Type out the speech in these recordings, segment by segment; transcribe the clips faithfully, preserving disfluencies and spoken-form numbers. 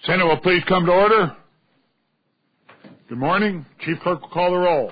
Senate will please come to order. Good morning. Chief Clerk will call the roll.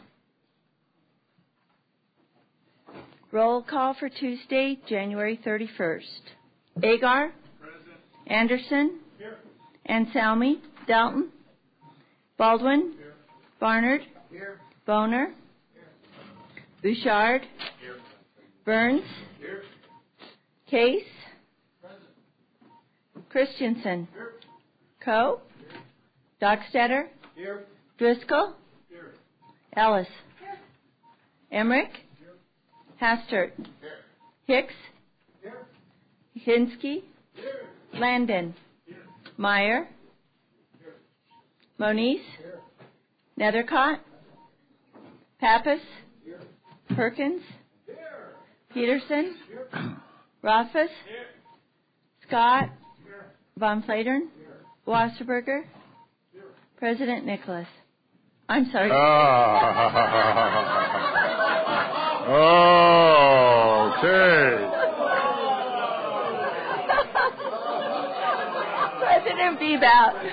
Roll call for Tuesday, January thirty-first. Agar? Present. Anderson? Here. Anselmi? Dalton? Baldwin? Here. Barnard? Here. Boner? Here. Bouchard? Here. Burns? Here. Case? Present. Christensen? Here. Coe? Here. Dockstader? Here. Driscoll? Here. Ellis? Here. Emmerich? Here. Hastert? Here. Hicks? Here. Hinsky? Here. Landon? Here. Meyer? Here. Moniz? Here. Nethercott? Pappas? Here. Perkins? Here. Peterson? Here. Rothfuss? Here. Scott? Here. Von Flatern? Here. Wasserberger? Here. President Nicholas. I'm sorry. Ah. Okay. President Bebout.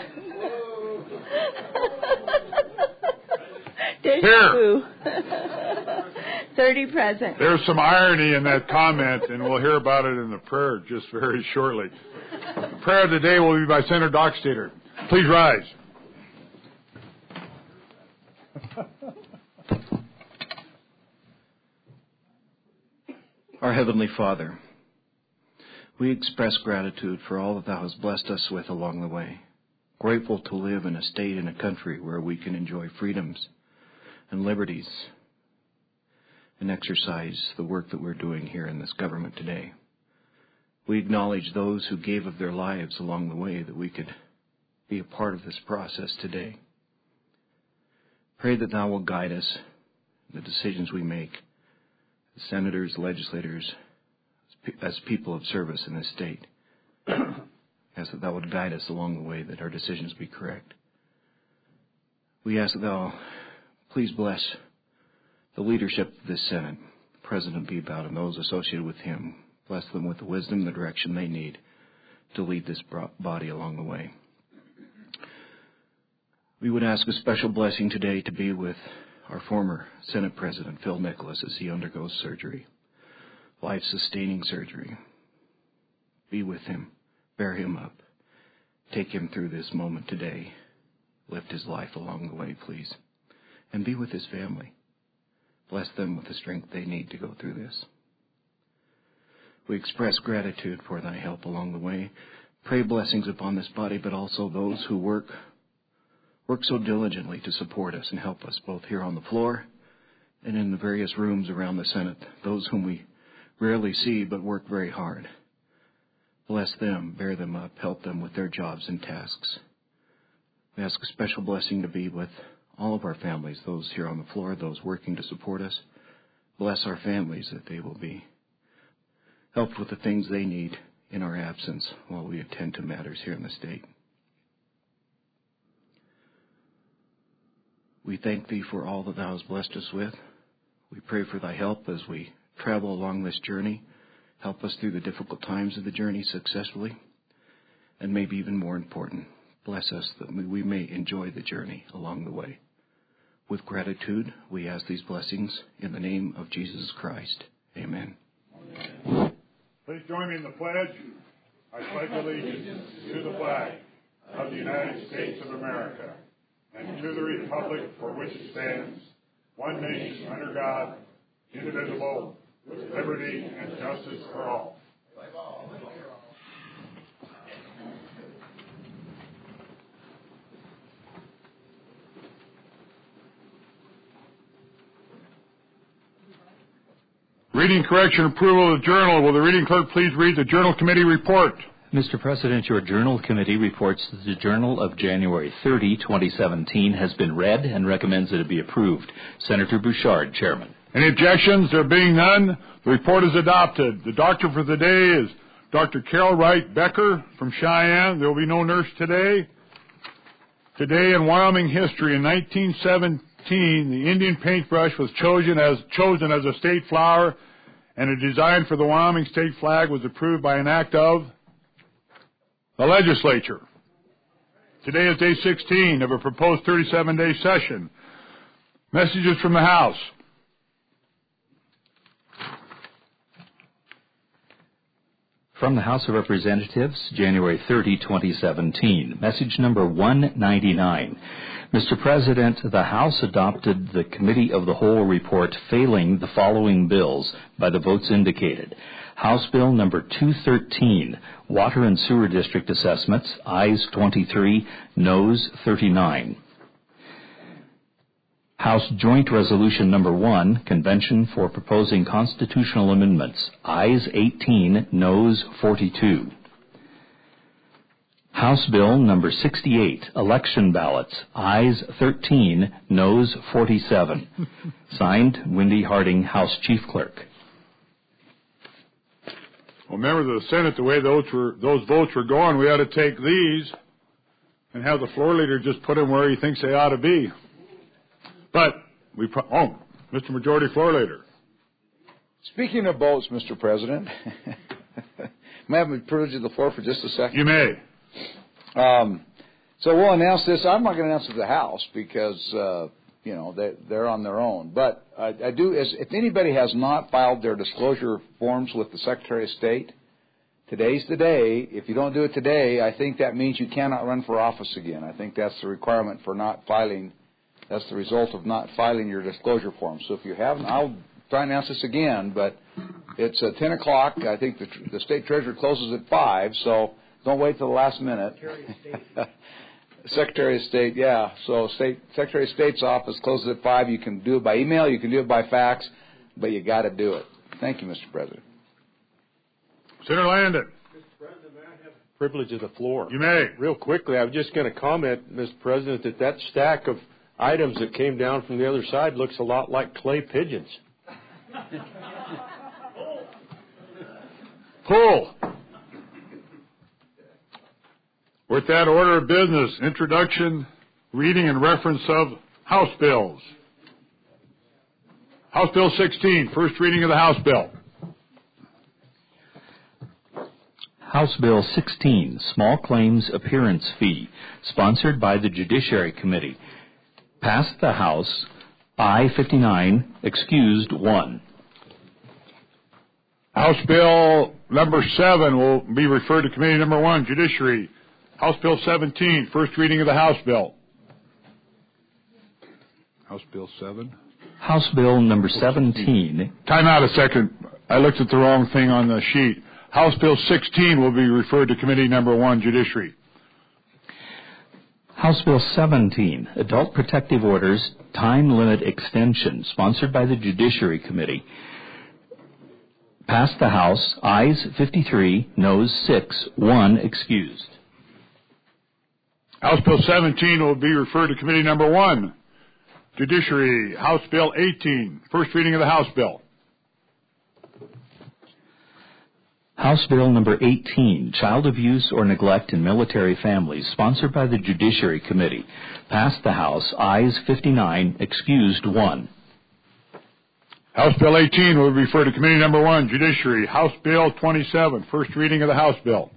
Here. thirty present. There's some irony in that comment, and we'll hear about it in the prayer just very shortly. The prayer of the day will be by Senator Dockstader. Please rise. Our Heavenly Father, we express gratitude for all that Thou hast blessed us with along the way. Grateful to live in a state and a country where we can enjoy freedoms and liberties and exercise the work that we're doing here in this government today. We acknowledge those who gave of their lives along the way that we could be a part of this process today. Pray that Thou will guide us in the decisions we make as senators, legislators, as people of service in this state. Ask that Thou would guide us along the way, that our decisions be correct. We ask that Thou please bless the leadership of this Senate, President Bebout and those associated with him. Bless them with the wisdom and the direction they need to lead this body along the way. We would ask a special blessing today to be with our former Senate President, Phil Nicholas, as he undergoes surgery, life-sustaining surgery. Be with him. Bear him up. Take him through this moment today. Lift his life along the way, please. And be with his family. Bless them with the strength they need to go through this. We express gratitude for Thy help along the way. Pray blessings upon this body, but also those who work work so diligently to support us and help us, both here on the floor and in the various rooms around the Senate, those whom we rarely see but work very hard. Bless them, bear them up, help them with their jobs and tasks. We ask a special blessing to be with all of our families, those here on the floor, those working to support us. Bless our families, that they will be helped with the things they need in our absence while we attend to matters here in the state. We thank Thee for all that Thou hast blessed us with. We pray for Thy help as we travel along this journey. Help us through the difficult times of the journey successfully. And maybe even more important, bless us that we may enjoy the journey along the way. With gratitude, we ask these blessings in the name of Jesus Christ. Amen. Amen. Please join me in the pledge. I pledge allegiance to the flag of the United States of America and to the republic for which it stands, one nation under God, indivisible, with liberty and justice for all. Reading correction approval of the journal. Will the reading clerk please read the Journal Committee report? Mister President, your Journal Committee reports that the Journal of January thirtieth, twenty seventeen has been read and recommends that it be approved. Senator Bouchard, Chairman. Any objections? There being none, the report is adopted. The doctor for the day is Doctor Carol Wright Becker from Cheyenne. There will be no nurse today. Today in Wyoming history, in nineteen seventeen, the Indian paintbrush was chosen as chosen as a state flower, and a design for the Wyoming state flag was approved by an act of the legislature. Today is day sixteen of a proposed thirty-seven day session. Messages from the House. From the House of Representatives, January thirtieth, twenty seventeen. Message number one ninety-nine. Mister President, the House adopted the Committee of the Whole report failing the following bills by the votes indicated. House Bill number two thirteen, Water and Sewer District Assessments, ayes twenty-three, noes thirty-nine. House Joint Resolution number one, Convention for Proposing Constitutional Amendments, ayes eighteen, noes forty-two. House Bill number sixty-eight, Election Ballots, ayes thirteen, noes forty-seven. Signed, Wendy Harding, House Chief Clerk. Well, members of the Senate, the way those were those votes were going, we ought to take these and have the floor leader just put them where he thinks they ought to be. But we pro- oh, Mister Majority Floor Leader. Speaking of votes, Mister President, may I have the privilege of the floor for just a second? You may. Um, so we'll announce this. I'm not going to announce it to the House because, uh, you know, they, they're on their own. But I, I do, as, if anybody has not filed their disclosure forms with the Secretary of State, today's the day. If you don't do it today, I think that means you cannot run for office again. I think that's the requirement for not filing. That's the result of not filing your disclosure form. So if you haven't, I'll try and announce this again, but it's uh, ten o'clock. I think the, the State Treasurer closes at five, so don't wait till the last minute. Secretary of State. Secretary of State, yeah. So State Secretary of State's office closes at five. You can do it by email, you can do it by fax, but you got to do it. Thank you, Mister President. Senator Landon. Mister President, may I have the privilege of the floor? You may. Real quickly, I was just going to comment, Mister President, that that stack of items that came down from the other side looks a lot like clay pigeons. Pull. With that, order of business, introduction, reading, and reference of House bills. House Bill sixteen, first reading of the House bill. House Bill sixteen, Small Claims Appearance Fee, sponsored by the Judiciary Committee. Passed the House, aye fifty-nine, excused one. House Bill number seven will be referred to Committee number one, Judiciary. House Bill seventeen, first reading of the House bill. House Bill seven. House Bill number seventeen. Time out a second. I looked at the wrong thing on the sheet. House Bill sixteen will be referred to Committee number one, Judiciary. House Bill seventeen, Adult Protective Orders, Time Limit Extension, sponsored by the Judiciary Committee. Passed the House, ayes fifty-three, noes six, one excused. House Bill seventeen will be referred to Committee number one, Judiciary. House Bill eighteen, first reading of the House bill. House Bill number eighteen, Child Abuse or Neglect in Military Families, sponsored by the Judiciary Committee. Passed the House, ayes fifty-nine, excused one. House Bill eighteen will be referred to Committee number one, Judiciary. House Bill twenty-seven, first reading of the House bill.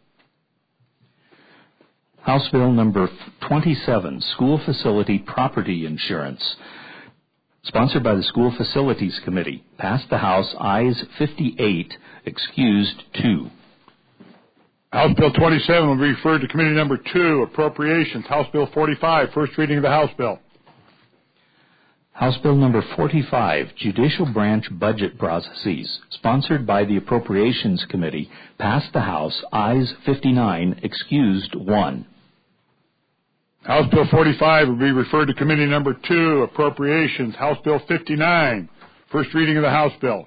House Bill number twenty-seven, School Facility Property Insurance, sponsored by the School Facilities Committee. Passed the House, ayes fifty-eight, excused two. House Bill twenty-seven will be referred to Committee number two, Appropriations. House Bill forty-five, first reading of the House bill. House Bill number forty-five, Judicial Branch Budget Processes, sponsored by the Appropriations Committee. Passed the House, ayes fifty-nine, excused one. House Bill forty-five will be referred to Committee number two, Appropriations. House Bill fifty-nine, first reading of the House bill.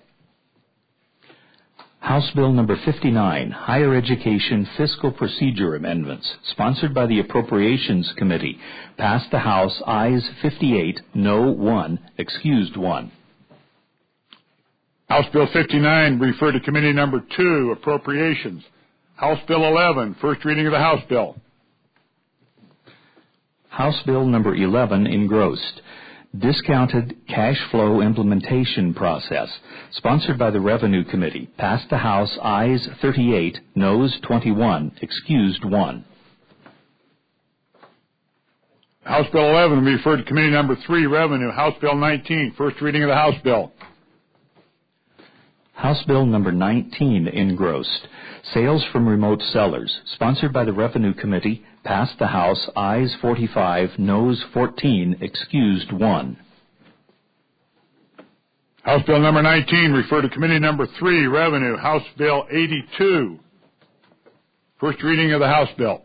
House Bill number fifty-nine, Higher Education Fiscal Procedure Amendments, sponsored by the Appropriations Committee. Passed the House, ayes fifty-eight, no one, excused one. House Bill fifty-nine referred to Committee number two, Appropriations. House Bill eleven, first reading of the House bill. House Bill number eleven, engrossed. Discounted Cash Flow Implementation Process, sponsored by the Revenue Committee. Passed the House, ayes thirty-eight, noes twenty-one, excused one. House Bill eleven will be referred to Committee Number three, Revenue. House Bill nineteen, first reading of the House Bill. House Bill number nineteen engrossed. Sales from remote sellers, sponsored by the Revenue Committee, passed the House, ayes forty-five, noes fourteen, excused one. House Bill number nineteen, referred to Committee Number three, Revenue. House Bill eighty-two, first reading of the House Bill.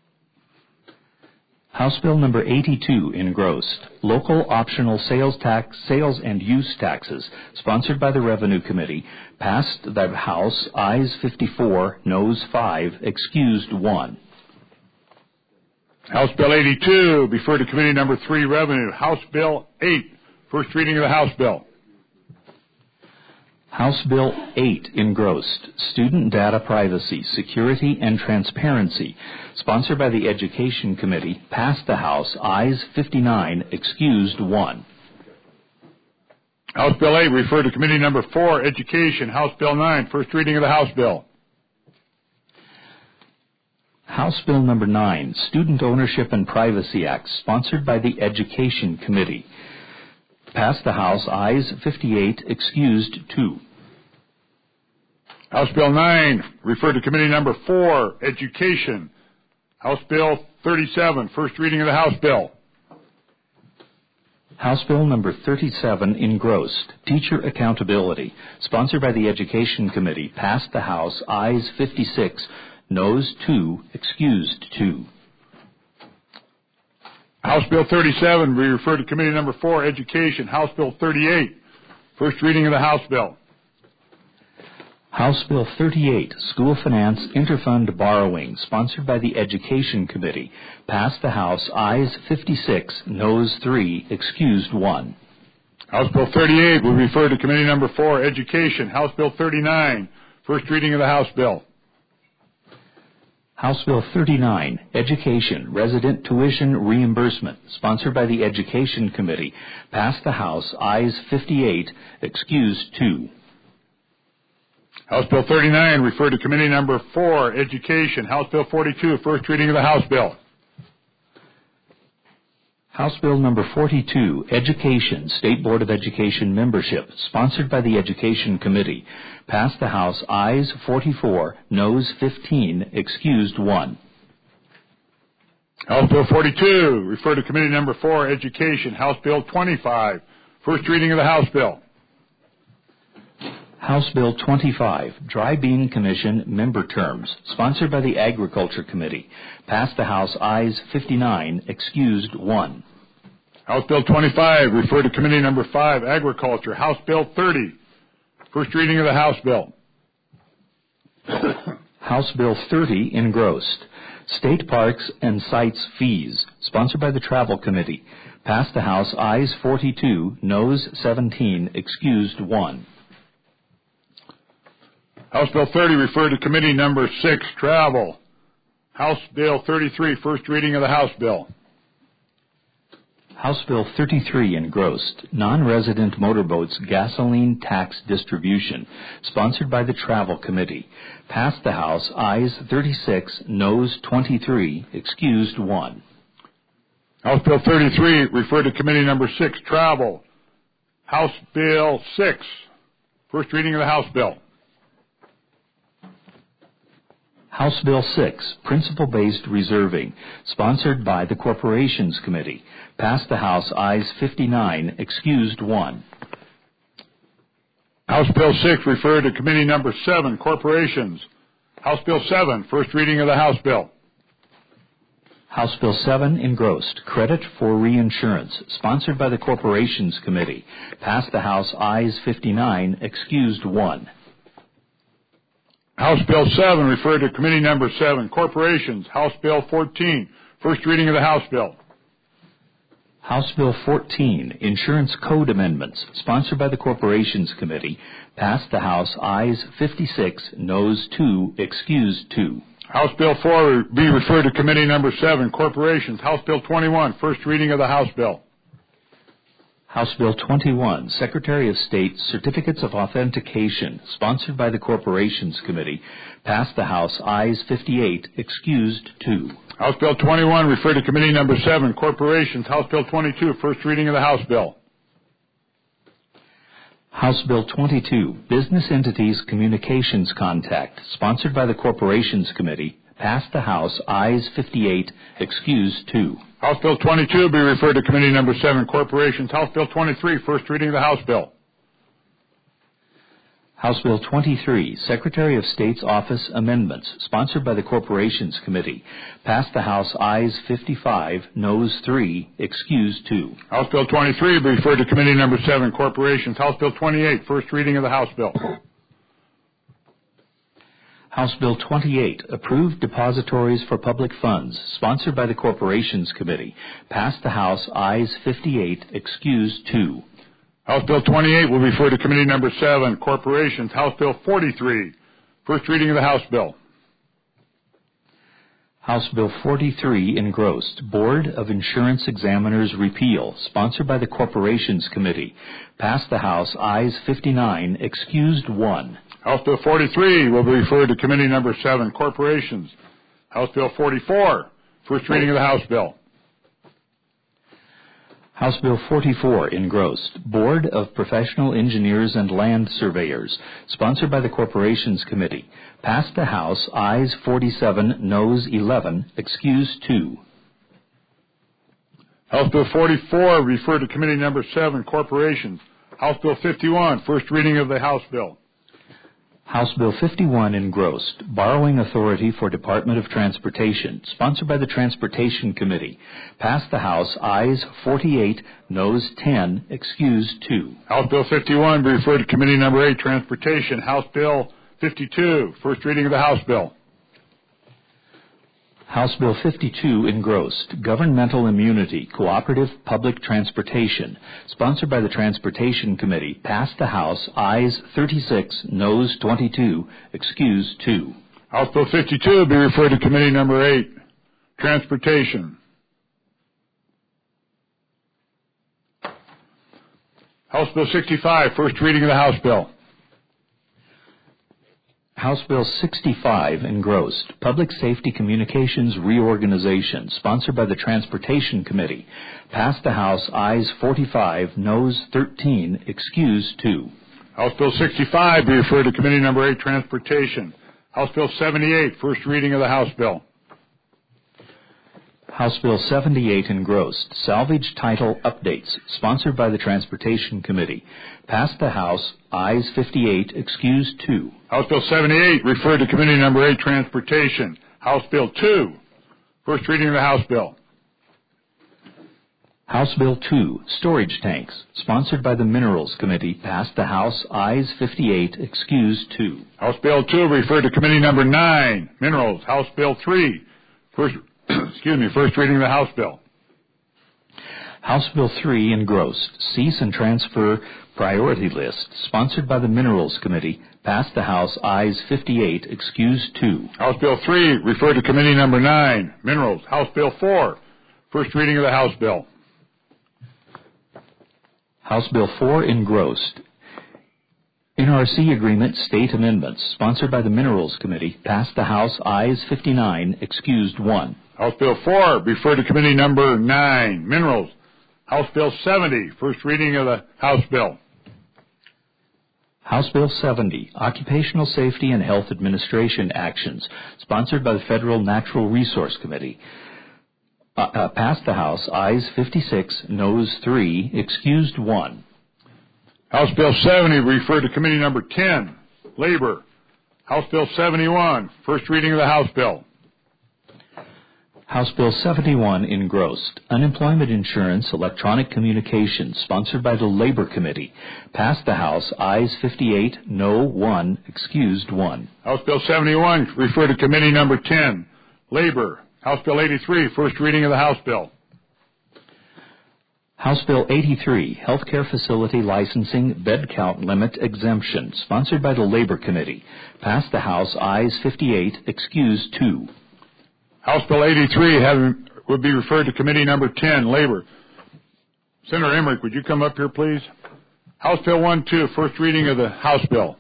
House Bill number eighty-two engrossed. Local optional sales tax, sales and use taxes, sponsored by the Revenue Committee, passed the House, ayes fifty-four, noes five, excused one. House Bill eighty-two, referred to Committee Number three, Revenue. House Bill eight, first reading of the House Bill. House Bill eight engrossed. Student Data Privacy, Security and Transparency, sponsored by the Education Committee, passed the House, ayes fifty-nine, excused one. House Bill eight, referred to Committee Number four, Education. House Bill nine, first reading of the House Bill. House Bill number nine, Student Ownership and Privacy Act, sponsored by the Education Committee, passed the House, ayes fifty-eight, excused two. House Bill nine, referred to Committee Number four, Education. House Bill thirty-seven, first reading of the House Bill. House Bill number thirty-seven engrossed. Teacher Accountability, sponsored by the Education Committee, passed the House, ayes fifty-six, noes two, excused two. House Bill thirty-seven, we refer to Committee Number four, Education. House Bill thirty-eight, first reading of the House Bill. House Bill thirty-eight, School Finance Interfund Borrowing, sponsored by the Education Committee, passed the House, ayes fifty-six, noes three, excused one. House Bill thirty-eight, we refer to Committee Number four, Education. House Bill thirty-nine, first reading of the House Bill. House Bill thirty-nine, Education, Resident Tuition Reimbursement, sponsored by the Education Committee, passed the House, ayes fifty-eight, excused two. House Bill thirty-nine, referred to Committee Number four, Education. House Bill forty-two, first reading of the House Bill. House Bill number forty-two, Education, State Board of Education Membership, sponsored by the Education Committee, passed the House, ayes forty-four, noes fifteen, excused one. House Bill forty-two, referred to Committee Number four, Education. House Bill twenty-five, first reading of the House Bill. House Bill twenty-five, Dry Bean Commission Member Terms, sponsored by the Agriculture Committee, passed the House, ayes fifty-nine, excused one. House Bill twenty-five, referred to Committee Number five, Agriculture. House Bill thirty, first reading of the House Bill. House Bill thirty engrossed. State Parks and Sites Fees, sponsored by the Travel Committee, passed the House, ayes forty-two, noes seventeen, excused one. House Bill thirty, referred to Committee Number six, Travel. House Bill thirty-three, first reading of the House Bill. House Bill thirty-three engrossed. Non-resident motorboats gasoline tax distribution, sponsored by the Travel Committee, passed the House, ayes thirty-six, noes twenty-three, excused one. House Bill thirty-three, referred to Committee Number six, Travel. House Bill six, first reading of the House Bill. House Bill six, Principle-Based Reserving, sponsored by the Corporations Committee, passed the House, ayes fifty-nine, excused one. House Bill six, referred to Committee Number seven, Corporations. House Bill seven, first reading of the House Bill. House Bill seven engrossed. Credit for Reinsurance, sponsored by the Corporations Committee, passed the House, ayes fifty-nine, excused one. House Bill seven, referred to Committee Number seven, Corporations. House Bill fourteen, first reading of the House Bill. House Bill fourteen, Insurance Code Amendments, sponsored by the Corporations Committee, passed the House, ayes fifty-six, noes two, excused two. House Bill four, be referred to Committee Number seven, Corporations. House Bill twenty-one, first reading of the House Bill. House Bill twenty-one, Secretary of State Certificates of Authentication, sponsored by the Corporations Committee, passed the House. Ayes fifty-eight, excused two. House Bill twenty-one, referred to Committee Number seven, Corporations. House Bill twenty-two, first reading of the House Bill. House Bill twenty-two, Business Entities Communications Contact, sponsored by the Corporations Committee, passed the House. Ayes fifty-eight, excused two. House Bill twenty-two be referred to Committee Number seven, Corporations. House Bill twenty-three, first reading of the House Bill. House Bill twenty-three, Secretary of State's Office Amendments, sponsored by the Corporations Committee, passed the House. Ayes fifty-five, noes three, excused two. House Bill twenty-three be referred to Committee Number seven, Corporations. House Bill twenty-eight, first reading of the House Bill. House Bill twenty-eight, Approved Depositories for Public Funds, sponsored by the Corporations Committee, passed the House. Ayes fifty-eight, excused two. House Bill twenty-eight will refer to Committee Number seven, Corporations. House Bill forty-three, first reading of the House Bill. House Bill forty-three, engrossed, Board of Insurance Examiners repeal, sponsored by the Corporations Committee, passed the House. Ayes fifty-nine, excused one. House Bill forty-three will be referred to Committee Number seven, Corporations. House Bill forty-four, first reading of the House Bill. House Bill forty-four, engrossed, Board of Professional Engineers and Land Surveyors, sponsored by the Corporations Committee, passed the House. Ayes forty-seven, noes eleven, excused two. House Bill forty-four, referred to Committee Number seven, Corporations. House Bill fifty-one, first reading of the House Bill. House Bill fifty-one, engrossed, Borrowing Authority for Department of Transportation, sponsored by the Transportation Committee, passed the House. Ayes forty-eight, noes ten, excused two. House Bill fifty-one be referred to Committee Number eight, Transportation. House Bill fifty-two, first reading of the House Bill. House Bill fifty-two, engrossed, Governmental Immunity, Cooperative Public Transportation, sponsored by the Transportation Committee, passed the House. Ayes thirty-six, noes twenty-two, excused two. House Bill fifty-two be referred to Committee Number eight, Transportation. House Bill sixty-five, first reading of the House Bill. House Bill sixty-five, engrossed, Public Safety Communications Reorganization, sponsored by the Transportation Committee, passed the House. Ayes forty-five, noes thirteen, excused two. House Bill sixty-five be referred to Committee Number eight, Transportation. House Bill seventy-eight, first reading of the House Bill. House Bill seventy-eight, engrossed, Salvage Title Updates, sponsored by the Transportation Committee, passed the House. Ayes fifty-eight, excused two. House Bill seventy-eight, referred to Committee Number eight, Transportation. House Bill two, first reading of the House Bill. House Bill two, Storage Tanks, sponsored by the Minerals Committee, passed the House. Ayes fifty-eight, excused two. House Bill two, referred to Committee Number nine, Minerals. House Bill three, first, excuse me, first reading of the House Bill. House Bill three, engrossed, Cease and Transfer Priority List, sponsored by the Minerals Committee, passed the House. Ayes fifty-eight, excused two. House Bill three, referred to Committee Number nine, Minerals. House Bill four, first reading of the House Bill. House Bill four, engrossed, N R C Agreement State Amendments, sponsored by the Minerals Committee, passed the House. Ayes fifty-nine, excused one. House Bill four, referred to Committee Number nine, Minerals. House Bill seventy, first reading of the House Bill. House Bill seventy, Occupational Safety and Health Administration Actions, sponsored by the Federal Natural Resource Committee, uh, uh, passed the House. Ayes fifty-six, noes three, excused one. House Bill seventy, referred to Committee Number ten, Labor. House Bill seventy-one, first reading of the House Bill. House Bill seventy-one, engrossed, Unemployment Insurance Electronic Communications, sponsored by the Labor Committee, passed the House. Ayes fifty-eight, no one, excused one. House Bill seventy-one, referred to Committee Number ten, Labor. House Bill eighty-three, first reading of the House Bill. House Bill eighty-three, Healthcare Facility Licensing Bed Count Limit Exemption, sponsored by the Labor Committee, passed the House. Ayes fifty-eight, excused two. House Bill eighty-three having, would be referred to Committee Number ten, Labor. Senator Emmerich, would you come up here, please? House Bill one two, first reading of the House bill.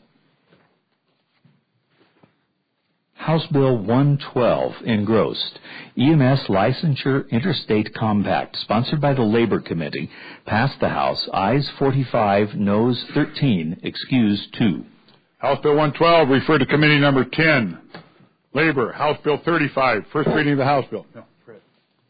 House Bill one twelve, engrossed. E M S Licensure Interstate Compact, sponsored by the Labor Committee, passed the House. Ayes forty-five, noes thirteen, excused two. House Bill one twelve, referred to committee number ten. Labor, House Bill thirty-five, first reading of the House bill. No, Fred.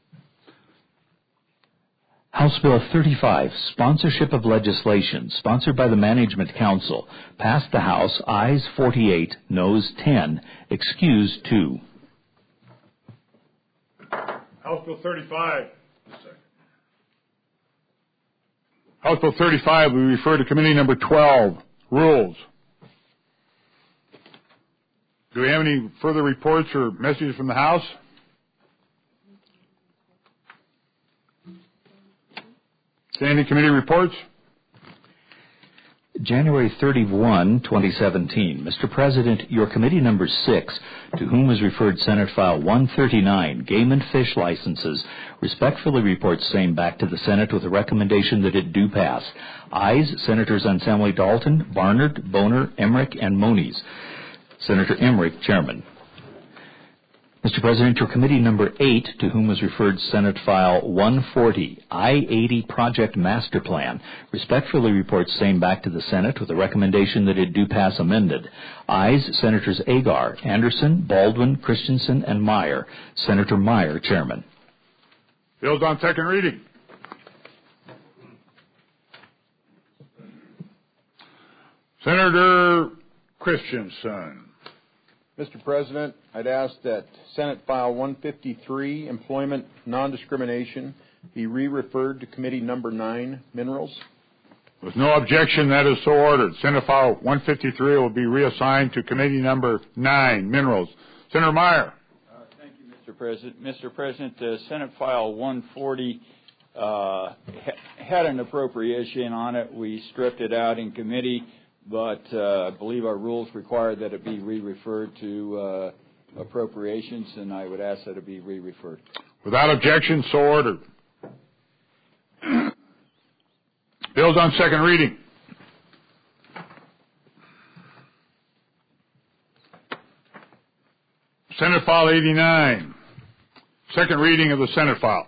House Bill thirty-five, sponsorship of legislation, sponsored by the Management Council, passed the House. Ayes forty-eight, noes ten, excused two. House Bill thirty-five. House Bill thirty-five, we refer to committee number twelve, Rules. Do we have any further reports or messages from the House? Standing committee reports. January thirty-first, twenty seventeen. Mister President, your committee number six, to whom was referred Senate File one thirty-nine, Game and Fish Licenses, respectfully reports same back to the Senate with a recommendation that it do pass. Ayes, Senators Anselmi Dalton, Barnard, Boner, Emmerich, and Moniz. Senator Emmerich, Chairman. Mister President, your committee number eight, to whom was referred Senate File one forty, I eighty Project Master Plan, respectfully reports same back to the Senate with a recommendation that it do pass amended. Ayes, Senators Agar, Anderson, Baldwin, Christensen, and Meyer. Senator Meyer, Chairman. Bills on second reading. Senator Christensen. Mister President, I'd ask that Senate File one fifty-three, Employment Non-Discrimination, be re-referred to Committee Number nine, Minerals. With no objection, that is so ordered. Senate File one fifty-three will be reassigned to Committee Number nine, Minerals. Senator Meyer. Uh, thank you, Mister President. Mister President, uh, Senate File one forty uh, ha- had an appropriation on it. We stripped it out in committee, but uh, I believe our rules require that it be re-referred to uh, appropriations, and I would ask that it be re-referred. Without objection, so ordered. Bills on second reading. Senate File eighty-nine. Second reading of the Senate File.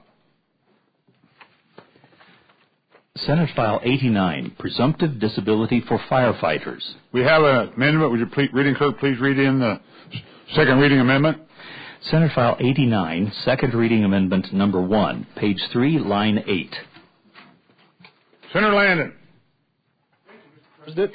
Senate File eighty-nine, Presumptive Disability for Firefighters. We have an amendment. Would you please, reading clerk, please read in the second reading amendment? Senate File eighty-nine, second reading amendment number one, page three, line eight. Senator Landon. Thank you, Mister President.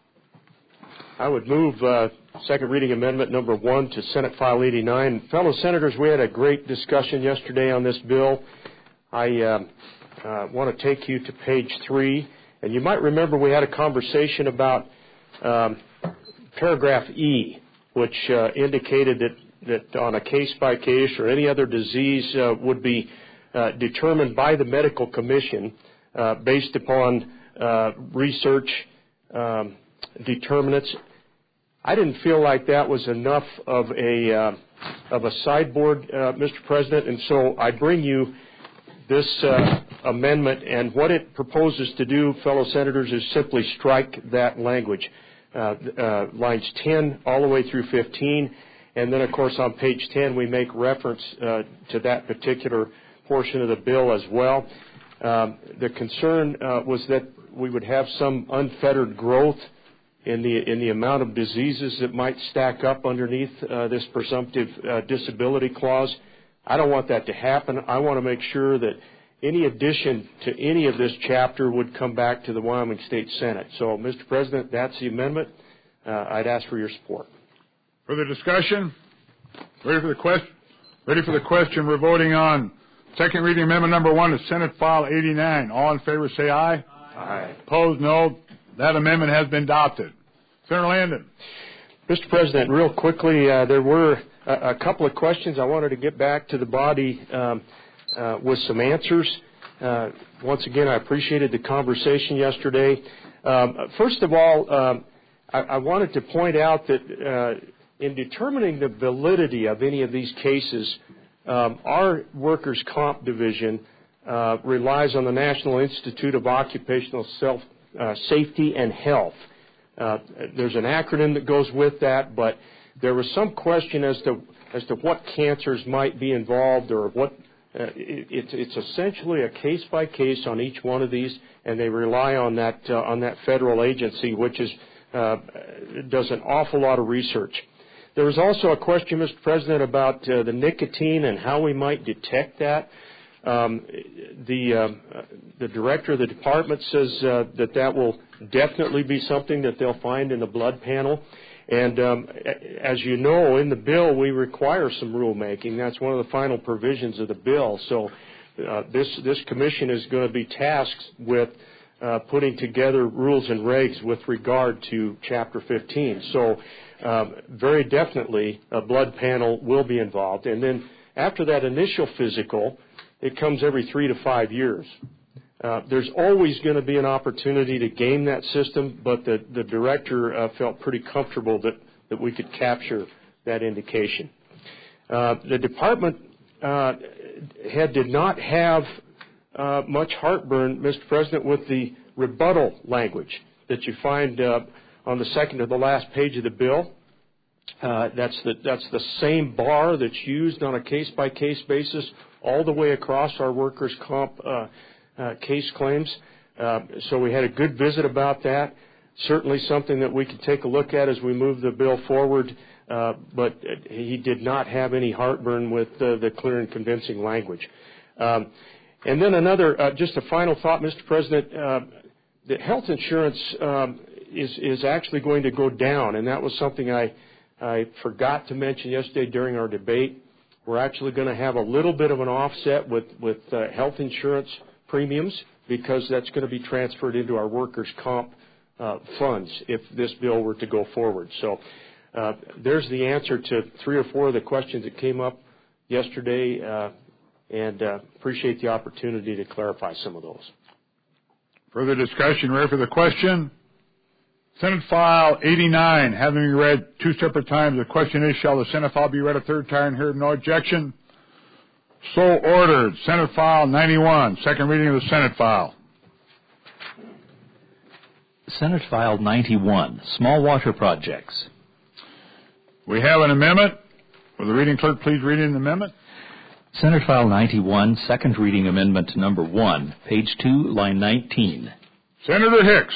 I would move uh, second reading amendment number one to Senate File eighty-nine. Fellow Senators, we had a great discussion yesterday on this bill. I uh, uh, want to take you to page three, and you might remember we had a conversation about um, paragraph E, which uh, indicated that, that on a case-by-case or any other disease uh, would be uh, determined by the medical commission uh, based upon uh, research um, determinants. I didn't feel like that was enough of a uh, of a sideboard, uh, Mister President, and so I bring you this uh, amendment, and what it proposes to do, fellow senators, is simply strike that language, uh, uh, lines ten all the way through fifteen, and then, of course, on page ten we make reference uh, to that particular portion of the bill as well. Um, the concern uh, was that we would have some unfettered growth in the in the amount of diseases that might stack up underneath uh, this presumptive uh, disability clause. I don't want that to happen. I want to make sure that any addition to any of this chapter would come back to the Wyoming State Senate. So, Mister President, that's the amendment. Uh, I'd ask for your support. Further discussion? Ready for the question? Ready for the question? We're voting on second reading amendment number one of Senate File eighty-nine. All in favor say aye. Aye. Aye. Opposed, no. That amendment has been adopted. Senator Landon. Mister President, real quickly, uh, there were a, a couple of questions. I wanted to get back to the body um, uh, with some answers. Uh, once again, I appreciated the conversation yesterday. Um, first of all, um, I, I wanted to point out that uh, in determining the validity of any of these cases, um, our workers' comp division uh, relies on the National Institute of Occupational Self, uh, Safety and Health. Uh, there's an acronym that goes with that, but there was some question as to as to what cancers might be involved, or what. Uh, it, it's, it's essentially a case by case on each one of these, and they rely on that uh, on that federal agency, which is uh, does an awful lot of research. There was also a question, Mister President, about uh, the nicotine and how we might detect that. Um, the uh, the director of the department says uh, that that will definitely be something that they'll find in the blood panel. And um, as you know, in the bill, we require some rulemaking. That's one of the final provisions of the bill. So uh, this this commission is going to be tasked with uh, putting together rules and regs with regard to Chapter fifteen. So um, very definitely a blood panel will be involved. And then after that initial physical, it comes every three to five years. Uh, there's always going to be an opportunity to game that system, but the, the director uh, felt pretty comfortable that, that we could capture that indication. Uh, the department uh, head did not have uh, much heartburn, Mister President, with the rebuttal language that you find uh, on the second to the last page of the bill. Uh, that's the that's the same bar that's used on a case-by-case basis all the way across our workers' comp uh, uh, case claims. Uh, so we had a good visit about that. Certainly something that we could take a look at as we move the bill forward. Uh, but he did not have any heartburn with uh, the clear and convincing language. Um, and then another, uh, just a final thought, Mister President. Uh, the health insurance um, is is actually going to go down, and that was something I. I forgot to mention yesterday during our debate. We're actually going to have a little bit of an offset with, with uh, health insurance premiums, because that's going to be transferred into our workers' comp uh, funds if this bill were to go forward. So uh, there's the answer to three or four of the questions that came up yesterday, uh, and uh, appreciate the opportunity to clarify some of those. Further discussion, ready for the question? Senate File eighty-nine, having been read two separate times, the question is, shall the Senate file be read a third time? Heard no objection. So ordered. Senate File ninety-one, second reading of the Senate file. Senate File ninety-one, small water projects. We have an amendment. Will the reading clerk please read in the amendment? Senate File ninety-one, second reading amendment number one, page two, line nineteen. Senator Hicks.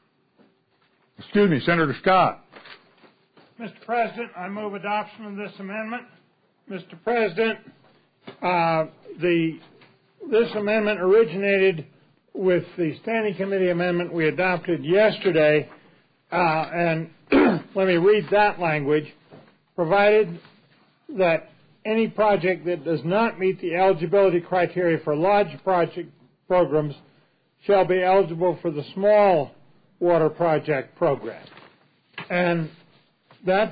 Excuse me, Senator Scott. Mister President, I move adoption of this amendment. Mister President, uh, the this amendment originated with the Standing Committee amendment we adopted yesterday, uh, and let me read that language. Provided that any project that does not meet the eligibility criteria for large project programs shall be eligible for the small water project program. And that's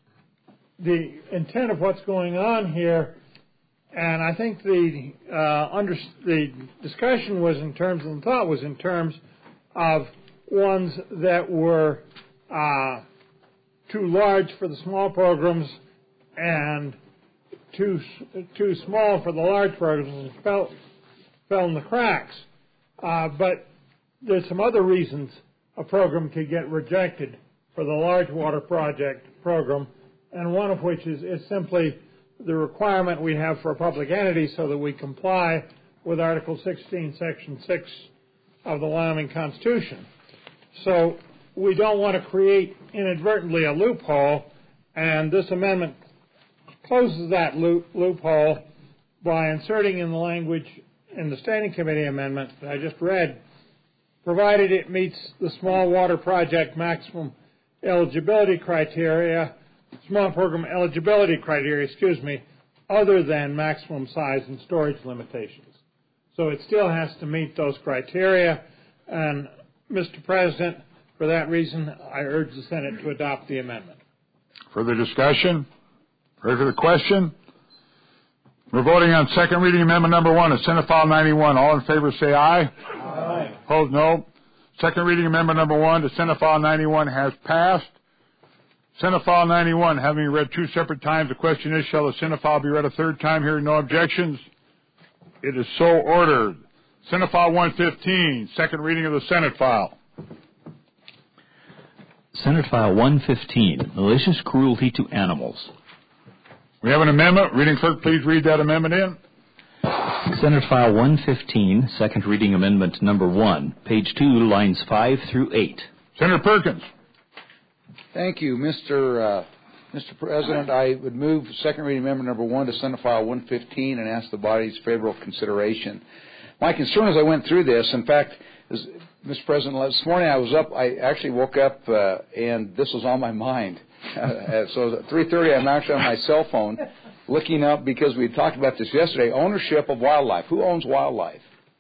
the intent of what's going on here. And I think the uh, under, the discussion was in terms, and thought was in terms of ones that were uh, too large for the small programs and too too small for the large programs, and fell fell in the cracks. Uh, but there's some other reasons a program could get rejected for the large water project program, and one of which is, is simply the requirement we have for a public entity so that we comply with Article sixteen, Section six of the Wyoming Constitution. So we don't want to create inadvertently a loophole, and this amendment closes that loop, loophole by inserting in the language in the Standing Committee amendment that I just read, provided it meets the small water project maximum eligibility criteria, small program eligibility criteria, excuse me, other than maximum size and storage limitations. So it still has to meet those criteria. And, Mister President, for that reason, I urge the Senate to adopt the amendment. Further discussion? Ready for the question? We're voting on second reading amendment number one of Senate File ninety-one. All in favor say aye. Aye. Opposed, no. Second reading amendment number one to Senate File ninety-one has passed. Senate File ninety-one, having read two separate times, the question is, shall the Senate file be read a third time? Hearing no objections. It is so ordered. Senate File one fifteen, second reading of the Senate file. Senate File one fifteen, malicious cruelty to animals. We have an amendment. Reading clerk, please read that amendment in. Senate File one fifteen, second reading amendment number one, page two, lines five through eight. Senator Perkins. Thank you, Mister Uh, Mister President. I would move second reading amendment number one to Senate File one fifteen and ask the body's favorable consideration. My concern as I went through this, in fact, is, Mister President, this morning I was up, I actually woke up uh, and this was on my mind. Uh, so at three thirty I'm actually on my cell phone looking up, because we had talked about this yesterday, ownership of wildlife. Who owns wildlife?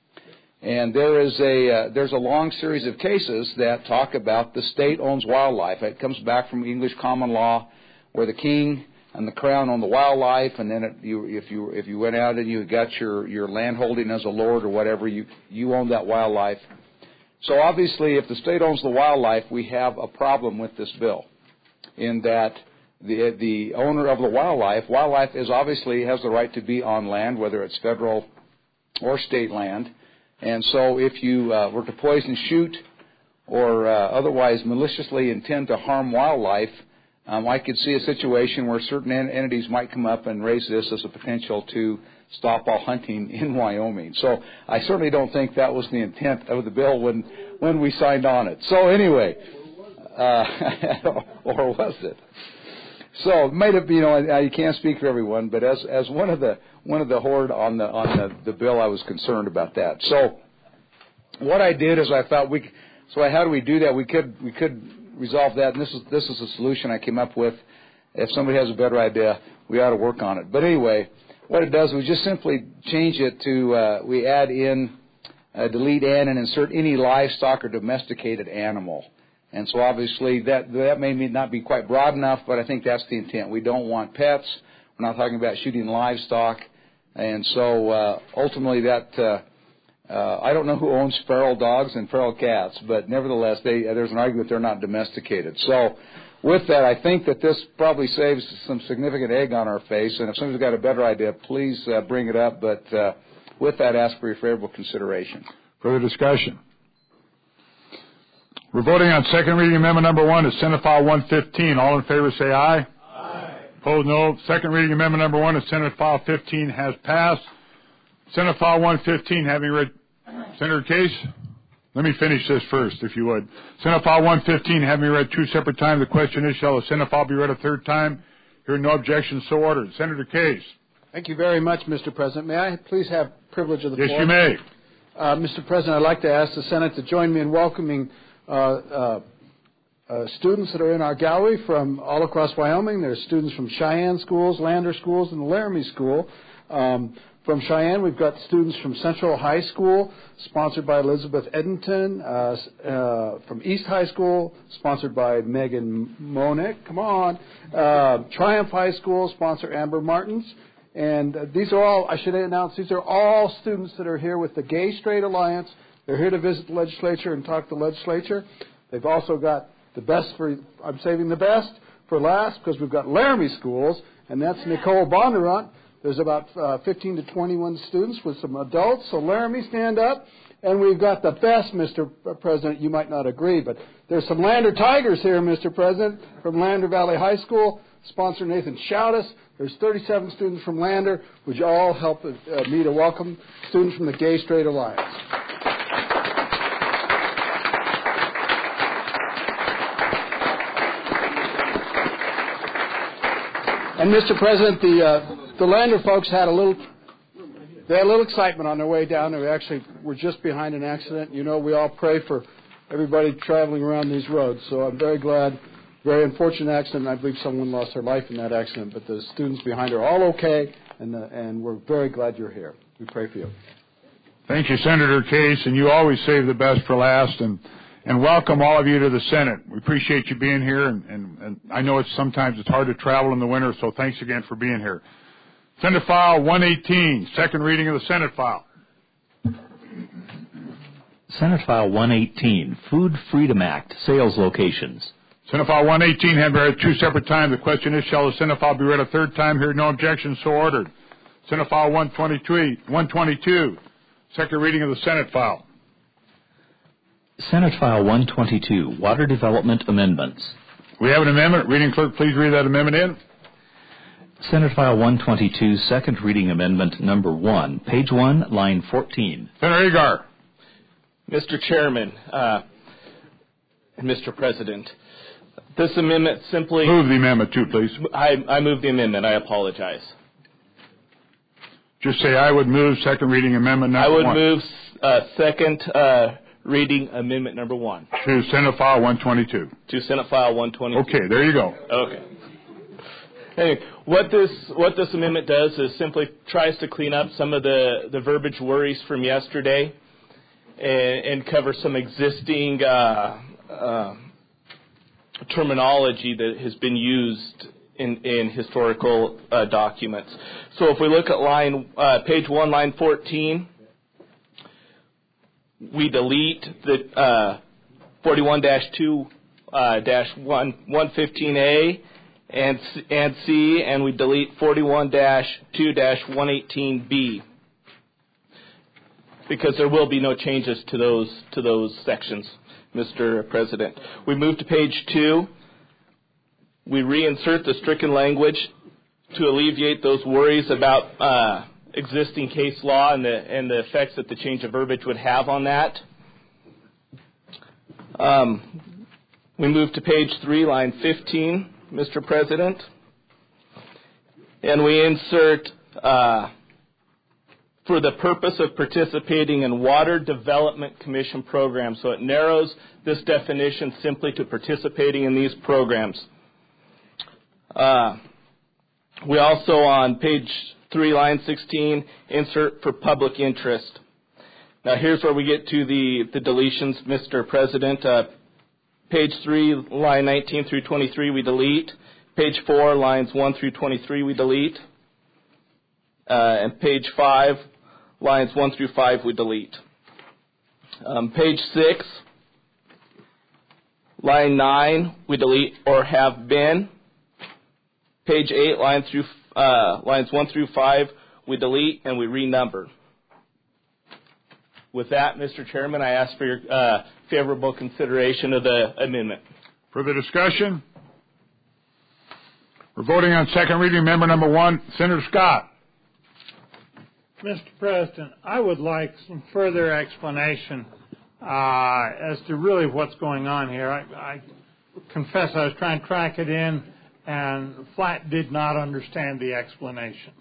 And there is a uh, there's a long series of cases that talk about the state owns wildlife. It comes back from English common law, where the king and the crown own the wildlife, and then it, you, if you if you went out and you got your your land holding as a lord or whatever, you you own that wildlife. So obviously, if the state owns the wildlife, we have a problem with this bill, in that the the owner of the wildlife, wildlife is obviously has the right to be on land, whether it's federal or state land. And so if you uh, were to poison, shoot, or uh, otherwise maliciously intend to harm wildlife, um, I could see a situation where certain en- entities might come up and raise this as a potential to stop all hunting in Wyoming. So I certainly don't think that was the intent of the bill when when we signed on it. So anyway, uh, or was it? So it might have, you know, I, I can't speak for everyone, but as as one of the one of the horde on the on the, the bill, I was concerned about that. So what I did is I thought we, so how do we do that? We could we could resolve that, and this is this is a solution I came up with. If somebody has a better idea, we ought to work on it. But anyway, what it does, we just simply change it to uh, we add in uh, delete N and insert any livestock or domesticated animal. And so obviously that that may not be quite broad enough, but I think that's the intent. We don't want pets. We're not talking about shooting livestock. And so uh, ultimately that, uh, uh, I don't know who owns feral dogs and feral cats, but nevertheless they, there's an argument they're not domesticated. So with that, I think that this probably saves some significant egg on our face. And if somebody's got a better idea, please uh, bring it up. But uh, with that, ask for your favorable consideration. Further discussion? We're voting on second reading amendment number one to Senate File one fifteen. All in favor say aye. Aye. Opposed, no. Second reading amendment number one to Senate File fifteen has passed. Senate File one fifteen, having read Senator Case, let me finish this first, if you would. Senate File one fifteen, having read two separate times, the question is, shall the Senate File be read a third time? Hearing no objection, so ordered. Senator Case. Thank you very much, Mister President. May I please have privilege of the floor? Yes, you may. Uh, Mister President, I'd like to ask the Senate to join me in welcoming Uh, uh, uh, students that are in our gallery from all across Wyoming. There's students from Cheyenne schools, Lander schools, and the Laramie School. Um, from Cheyenne, we've got students from Central High School, sponsored by Elizabeth Edenton. Uh, uh, from East High School, sponsored by Megan Monick. Come on. Uh, Triumph High School, sponsor Amber Martins. And uh, these are all, I should announce, these are all students that are here with the Gay Straight Alliance. They're here to visit the legislature and talk to the legislature. They've also got the best for, I'm saving the best for last, because we've got Laramie schools, and that's Nicole Bondurant. There's about uh, fifteen to twenty-one students with some adults, so Laramie, stand up. And we've got the best, Mister President. You might not agree, but there's some Lander Tigers here, Mister President, from Lander Valley High School, sponsor Nathan Shoutis. There's thirty-seven students from Lander. Would you all help uh, me to welcome students from the Gay Straight Alliance? And Mister President, the uh, the Lander folks had a little they had a little excitement on their way down. They actually were just behind an accident. You know, we all pray for everybody traveling around these roads. So I'm very glad. Very unfortunate accident. I believe someone lost their life in that accident, but the students behind are all okay, and the, and we're very glad you're here. We pray for you. Thank you, Senator Case, and you always save the best for last. And and welcome all of you to the Senate. We appreciate you being here, and, and, and I know it's sometimes it's hard to travel in the winter, so thanks again for being here. Senate File one eighteen, second reading of the Senate File. Senate File one eighteen, Food Freedom Act, sales locations. Senate File one eighteen, having read two separate times, the question is, shall the Senate File be read a third time? Hearing no objection, so ordered. Senate File one twenty-two, second reading of the Senate file. Senate File one twenty-two, Water Development Amendments. We have an amendment. Reading clerk, please read that amendment in. Senate File one twenty-two, second reading amendment number one, page one, line fourteen. Senator Agar. Mister Chairman, uh, and Mister President, this amendment simply... Move the amendment too, please. I, I move the amendment. I apologize. Just say I would move second reading amendment number one. I would one. move uh, second uh, reading amendment number one. To Senate File one twenty-two. To Senate File one twenty-two. Okay, there you go. Okay. Anyway, what this what this amendment does is simply tries to clean up some of the, the verbiage worries from yesterday and, and cover some existing uh, uh, terminology that has been used in, in historical uh, documents. So if we look at line uh, page one, line fourteen, we delete the uh, forty-one dash two dash one fifteen A and and C, and we delete forty-one dash two dash one eighteen B because there will be no changes to those to those sections, Mister President. We move to page two. We reinsert the stricken language to alleviate those worries about uh, existing case law and the and the effects that the change of verbiage would have on that. Um, we move to page three, line fifteen, Mister President, and we insert uh, for the purpose of participating in Water Development Commission programs. So it narrows this definition simply to participating in these programs. Uh, we also, on page three, line sixteen, insert for public interest. Now, here's where we get to the, the deletions, Mister President. Uh, page three, line nineteen through twenty-three, we delete. Page four, lines one through twenty-three, we delete. Uh, and page five, lines one through five, we delete. Um, page six, line nine, we delete or have been. Page eight, line through, uh, lines one through five, we delete and we renumber. With that, Mister Chairman, I ask for your uh, favorable consideration of the amendment. Further discussion? We're voting on second reading amendment number one. Senator Scott. Mister President, I would like some further explanation uh, as to really what's going on here. I, I confess I was trying to track it in and flat did not understand the explanation.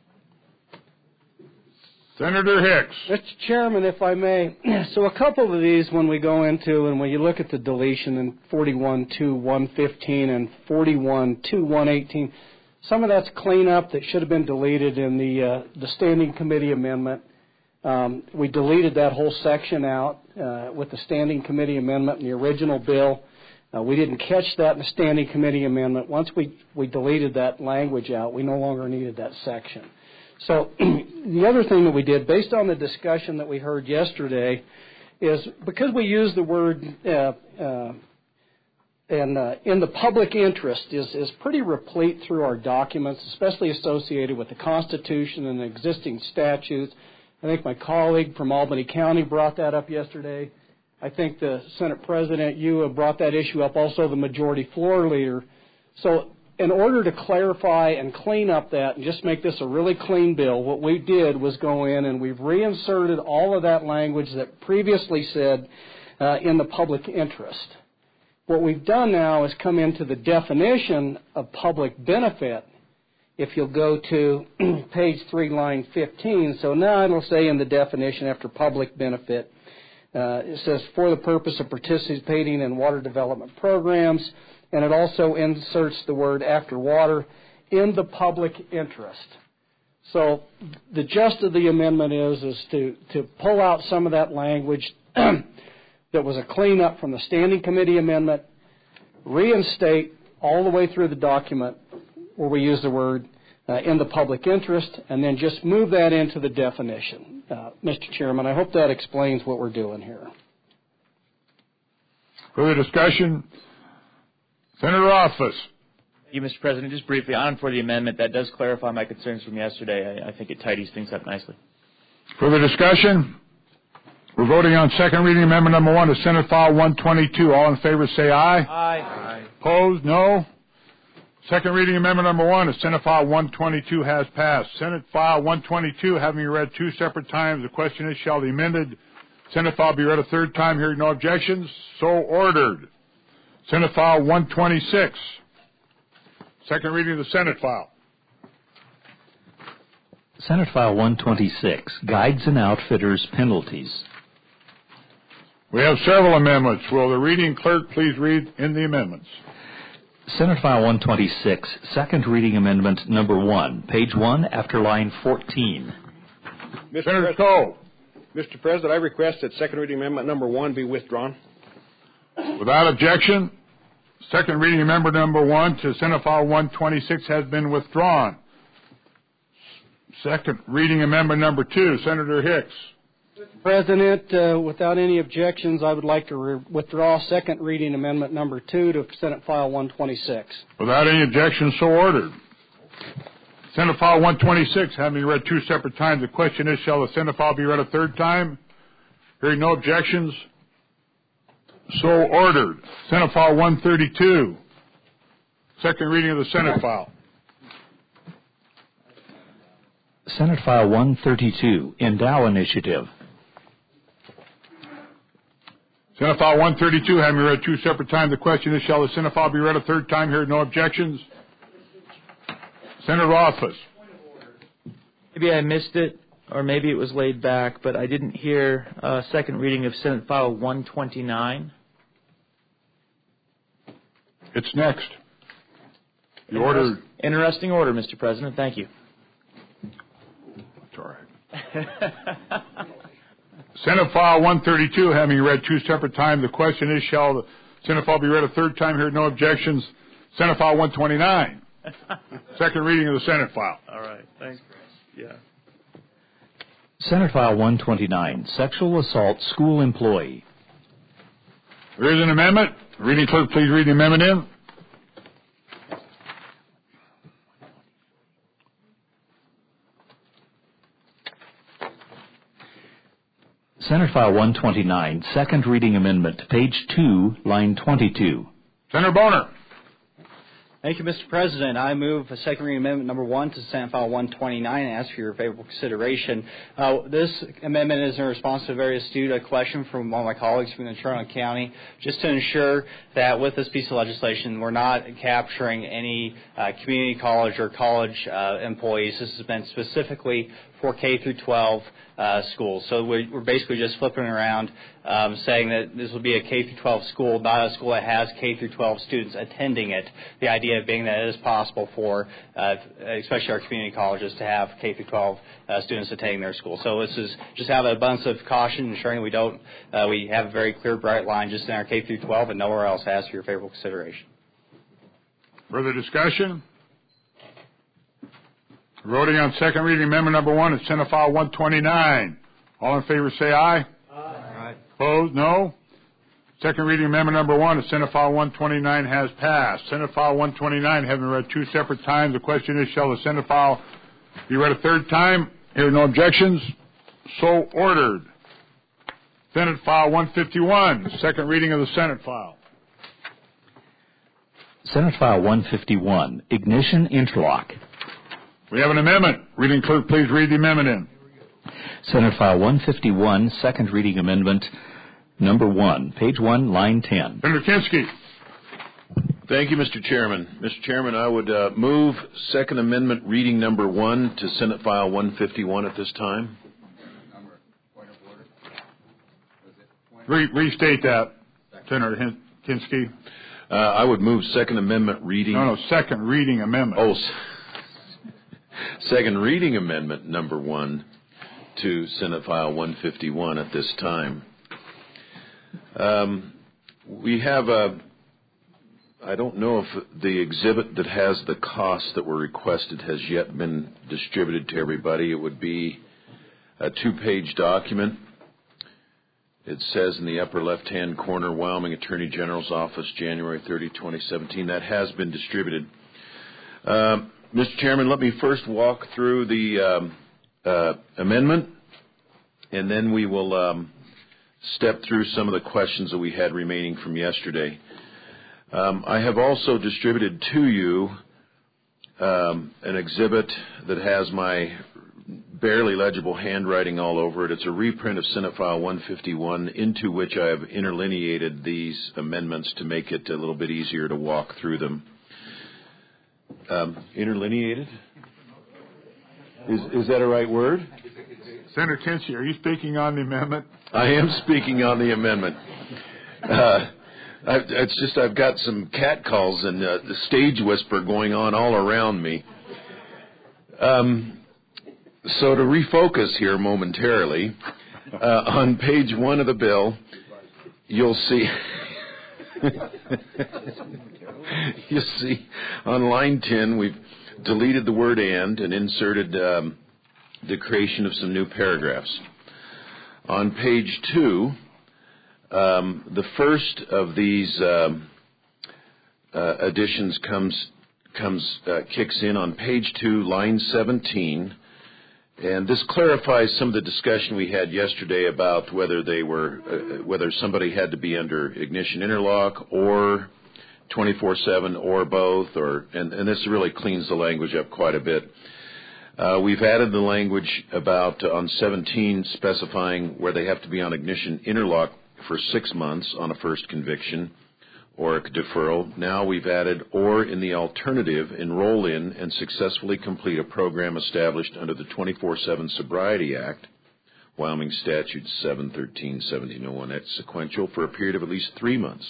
Senator Hicks. Mister Chairman, if I may, so a couple of these when we go into and when you look at the deletion in forty-one two one fifteen and forty-one two one eighteen, some of that's cleanup that should have been deleted in the uh, the Standing Committee amendment. Um, we deleted that whole section out uh, with the Standing Committee amendment in the original bill. Uh, we didn't catch that in the Standing Committee amendment. Once we, we deleted that language out, we no longer needed that section. So the other thing that we did, based on the discussion that we heard yesterday, is because we use the word uh, uh, and uh, in the public interest is, is pretty replete through our documents, especially associated with the Constitution and the existing statutes. I think my colleague from Albany County brought that up yesterday. I think the Senate President, you have brought that issue up, also the majority floor leader. So in order to clarify and clean up that and just make this a really clean bill, what we did was go in and we've reinserted all of that language that previously said uh, in the public interest. What we've done now is come into the definition of public benefit. If you'll go to page three, line fifteen, so now it'll say in the definition after public benefit, uh, it says for the purpose of participating in water development programs, and it also inserts the word after water in the public interest. So the gist of the amendment is, is to, to pull out some of that language that was a cleanup from the Standing Committee amendment, reinstate all the way through the document where we use the word uh, in the public interest, and then just move that into the definition. Uh, Mister Chairman, I hope that explains what we're doing here. Further discussion? Senator Rothfuss. Thank you, Mister President. Just briefly, on for the amendment, that does clarify my concerns from yesterday. I, I think it tidies things up nicely. Further discussion? We're voting on second reading amendment number one to Senate File one twenty-two. All in favor say aye. Aye. Aye. Opposed? No. Second reading amendment number one to Senate File one twenty-two has passed. Senate File one twenty-two having been read two separate times. The question is, shall the amended Senate File be read a third time? Hearing no objections, so ordered. Senate File one twenty-six. Second reading of the Senate File. Senate File one twenty-six, Guides and Outfitters Penalties. We have several amendments. Will the reading clerk please read in the amendments? Senate File one twenty-six, second reading amendment number one, page one after line fourteen. Mister Senator Coe. Mister President, I request that second reading amendment number one be withdrawn. Without objection, second reading amendment number one to Senate File one twenty-six has been withdrawn. Second reading amendment number two, Senator Hicks. Mister President, uh, without any objections, I would like to re- withdraw second reading amendment number two to Senate File one twenty-six. Without any objections, so ordered. Senate File one twenty-six having been read two separate times. The question is, shall the Senate File be read a third time? Hearing no objections, so ordered. Senate File one thirty-two, second reading of the Senate File. Senate File one thirty-two, Endow Initiative. Senate File one thirty-two having been read two separate times. The question is, shall the Senate File be read a third time? Hearing no objections, Senator Rothfuss. Maybe I missed it, or maybe it was laid back, but I didn't hear uh, second reading of Senate File one twenty-nine. It's next. The Interest, order. Interesting order, Mister President. Thank you. It's all right. Senate File one thirty-two having been read two separate times. The question is, shall the Senate File be read a third time? Hearing no objections, Senate File one twenty-nine. Second reading of the Senate File. All right. Thanks, Chris. Yeah. Senate File one twenty-nine, Sexual Assault School Employee. There is an amendment. Reading clerk, please read the amendment in. Senate File one twenty-nine, second reading amendment, page two, line twenty-two. Senator Boner. Thank you, Mister President. I move a second reading amendment number one to Senate File one twenty-nine and ask for your favorable consideration. Uh, this amendment is in response to a very astute uh, question from one of my colleagues from the Toronto County, just to ensure that with this piece of legislation, we're not capturing any uh, community college or college uh, employees. This has been specifically for K through twelve uh, schools. So we're, we're basically just flipping around, um, saying that this will be a K through twelve school, not a school that has K through twelve students attending it. The idea being that it is possible for, uh, especially our community colleges, to have K through twelve uh, students attending their school. So this is just out of an abundance of caution, ensuring we don't, uh, we have a very clear, bright line just in our K through twelve and nowhere else. Ask for your favorable consideration. Further discussion? Voting on second reading amendment number one is Senate File one twenty-nine. All in favor say aye. Aye. Opposed? No. Second reading amendment number one is Senate File one twenty-nine has passed. Senate File one twenty-nine having read two separate times. The question is, shall the Senate File be read a third time? Hear no objections. So ordered. Senate File one fifty-one, second reading of the Senate File. Senate File one fifty-one, Ignition Interlock. We have an amendment. Reading clerk, please read the amendment in. Senate File one fifty-one, second reading amendment number one, page one, line ten. Senator Kinski. Thank you, Mister Chairman. Mister Chairman, I would uh, move Second Amendment reading number one to Senate File one fifty-one at this time. Re- restate that, Senator Kinski. Uh, I would move Second Amendment reading. No, no, second reading amendment. Oh, second reading amendment number one to Senate File one fifty-one at this time. Um, we have a, I don't know if the exhibit that has the costs that were requested has yet been distributed to everybody. It would be a two-page document. It says in the upper left-hand corner, Wyoming Attorney General's Office, January thirtieth, twenty seventeen. That has been distributed. Uh, Mister Chairman, let me first walk through the um, uh, amendment, and then we will um, step through some of the questions that we had remaining from yesterday. Um, I have also distributed to you um, an exhibit that has my barely legible handwriting all over it. It's a reprint of Senate File one fifty-one, into which I have interlineated these amendments to make it a little bit easier to walk through them. Um, interlineated? Is, is that a right word? Senator Kinsey, are you speaking on the amendment? I am speaking on the amendment. Uh, I, it's just I've got some cat calls and uh, the stage whisper going on all around me. Um, so to refocus here momentarily, uh, on page one of the bill, you'll see... You'll see on line ten, we've deleted the word and and inserted um, the creation of some new paragraphs. On page two, um, the first of these um, uh, additions comes comes uh, kicks in on page two, line seventeen, and this clarifies some of the discussion we had yesterday about whether they were uh, whether somebody had to be under ignition interlock or twenty-four seven or both, or and, and this really cleans the language up quite a bit. Uh, we've added the language about uh, on seventeen specifying where they have to be on ignition interlock for six months on a first conviction or a deferral. Now we've added or in the alternative enroll in and successfully complete a program established under the twenty-four seven Sobriety Act, Wyoming Statute seven thirteen seventeen oh one. That's sequential for a period of at least three months.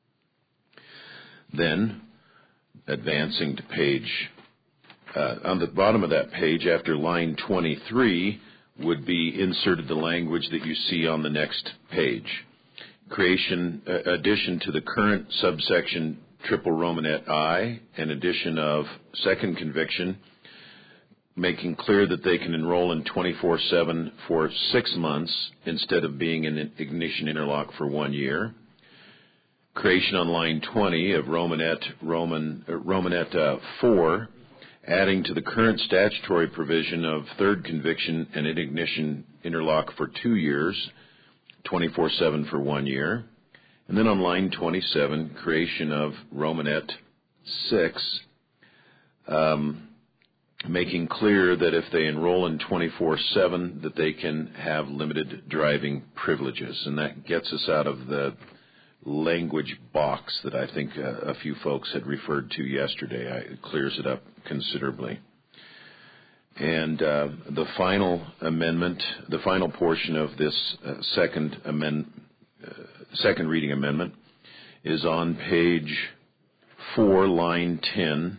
Then, advancing to page, uh, on the bottom of that page, after line twenty-three, would be inserted the language that you see on the next page. Creation, uh, addition to the current subsection triple Romanet I, and addition of second conviction, making clear that they can enroll in twenty-four seven for six months instead of being in ignition interlock for one year. Creation on line twenty of Romanet, Roman, uh, Romanet uh, four, adding to the current statutory provision of third conviction and in ignition interlock for two years, twenty-four seven for one year. And then on line twenty-seven, creation of Romanet six, um, making clear that if they enroll in twenty-four seven, that they can have limited driving privileges. And that gets us out of the language box that I think uh, a few folks had referred to yesterday. I, it clears it up considerably. And uh, the final amendment, the final portion of this uh, second amend, uh, second reading amendment is on page four, line ten,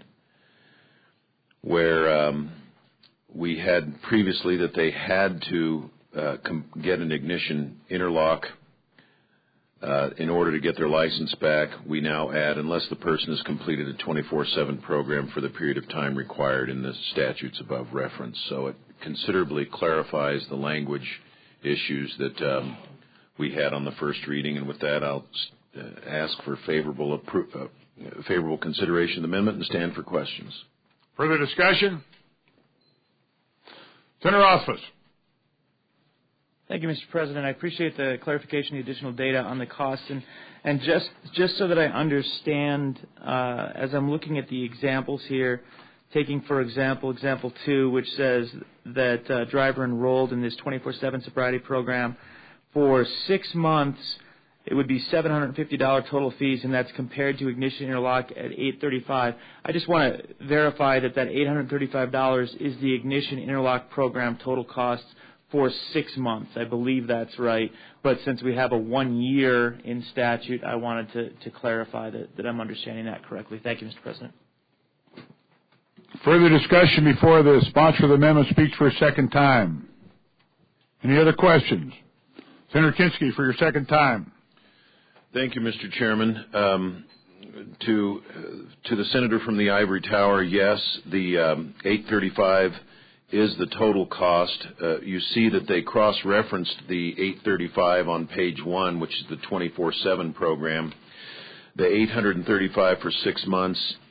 where um, we had previously that they had to uh, com- get an ignition interlock Uh, in order to get their license back. We now add, unless the person has completed a twenty-four seven program for the period of time required in the statutes above reference. So it considerably clarifies the language issues that um, we had on the first reading. And with that, I'll uh, ask for favorable appro- uh, favorable consideration of the amendment and stand for questions. Further discussion? Senator Osmus. Thank you, Mister President. I appreciate the clarification, the additional data on the costs. And, and just, just so that I understand, uh, as I'm looking at the examples here, taking, for example, example two, which says that uh, driver enrolled in this twenty-four seven sobriety program for six months, it would be seven hundred fifty dollars total fees, and that's compared to ignition interlock at eight hundred thirty-five dollars. I just want to verify that that eight hundred thirty-five dollars is the ignition interlock program total cost for six months. I believe that's right. But since we have a one year in statute, I wanted to, to clarify that, that I'm understanding that correctly. Thank you, Mister President. Further discussion before the sponsor of the amendment speaks for a second time. Any other questions? Senator Kinsky, for your second time. Thank you, Mister Chairman. Um, to uh, to the senator from the ivory tower, yes, the um, eight thirty-five is the total cost. Uh, you see that they cross-referenced the eight thirty-five on page one, which is the twenty-four seven program. The eight hundred thirty-five for six months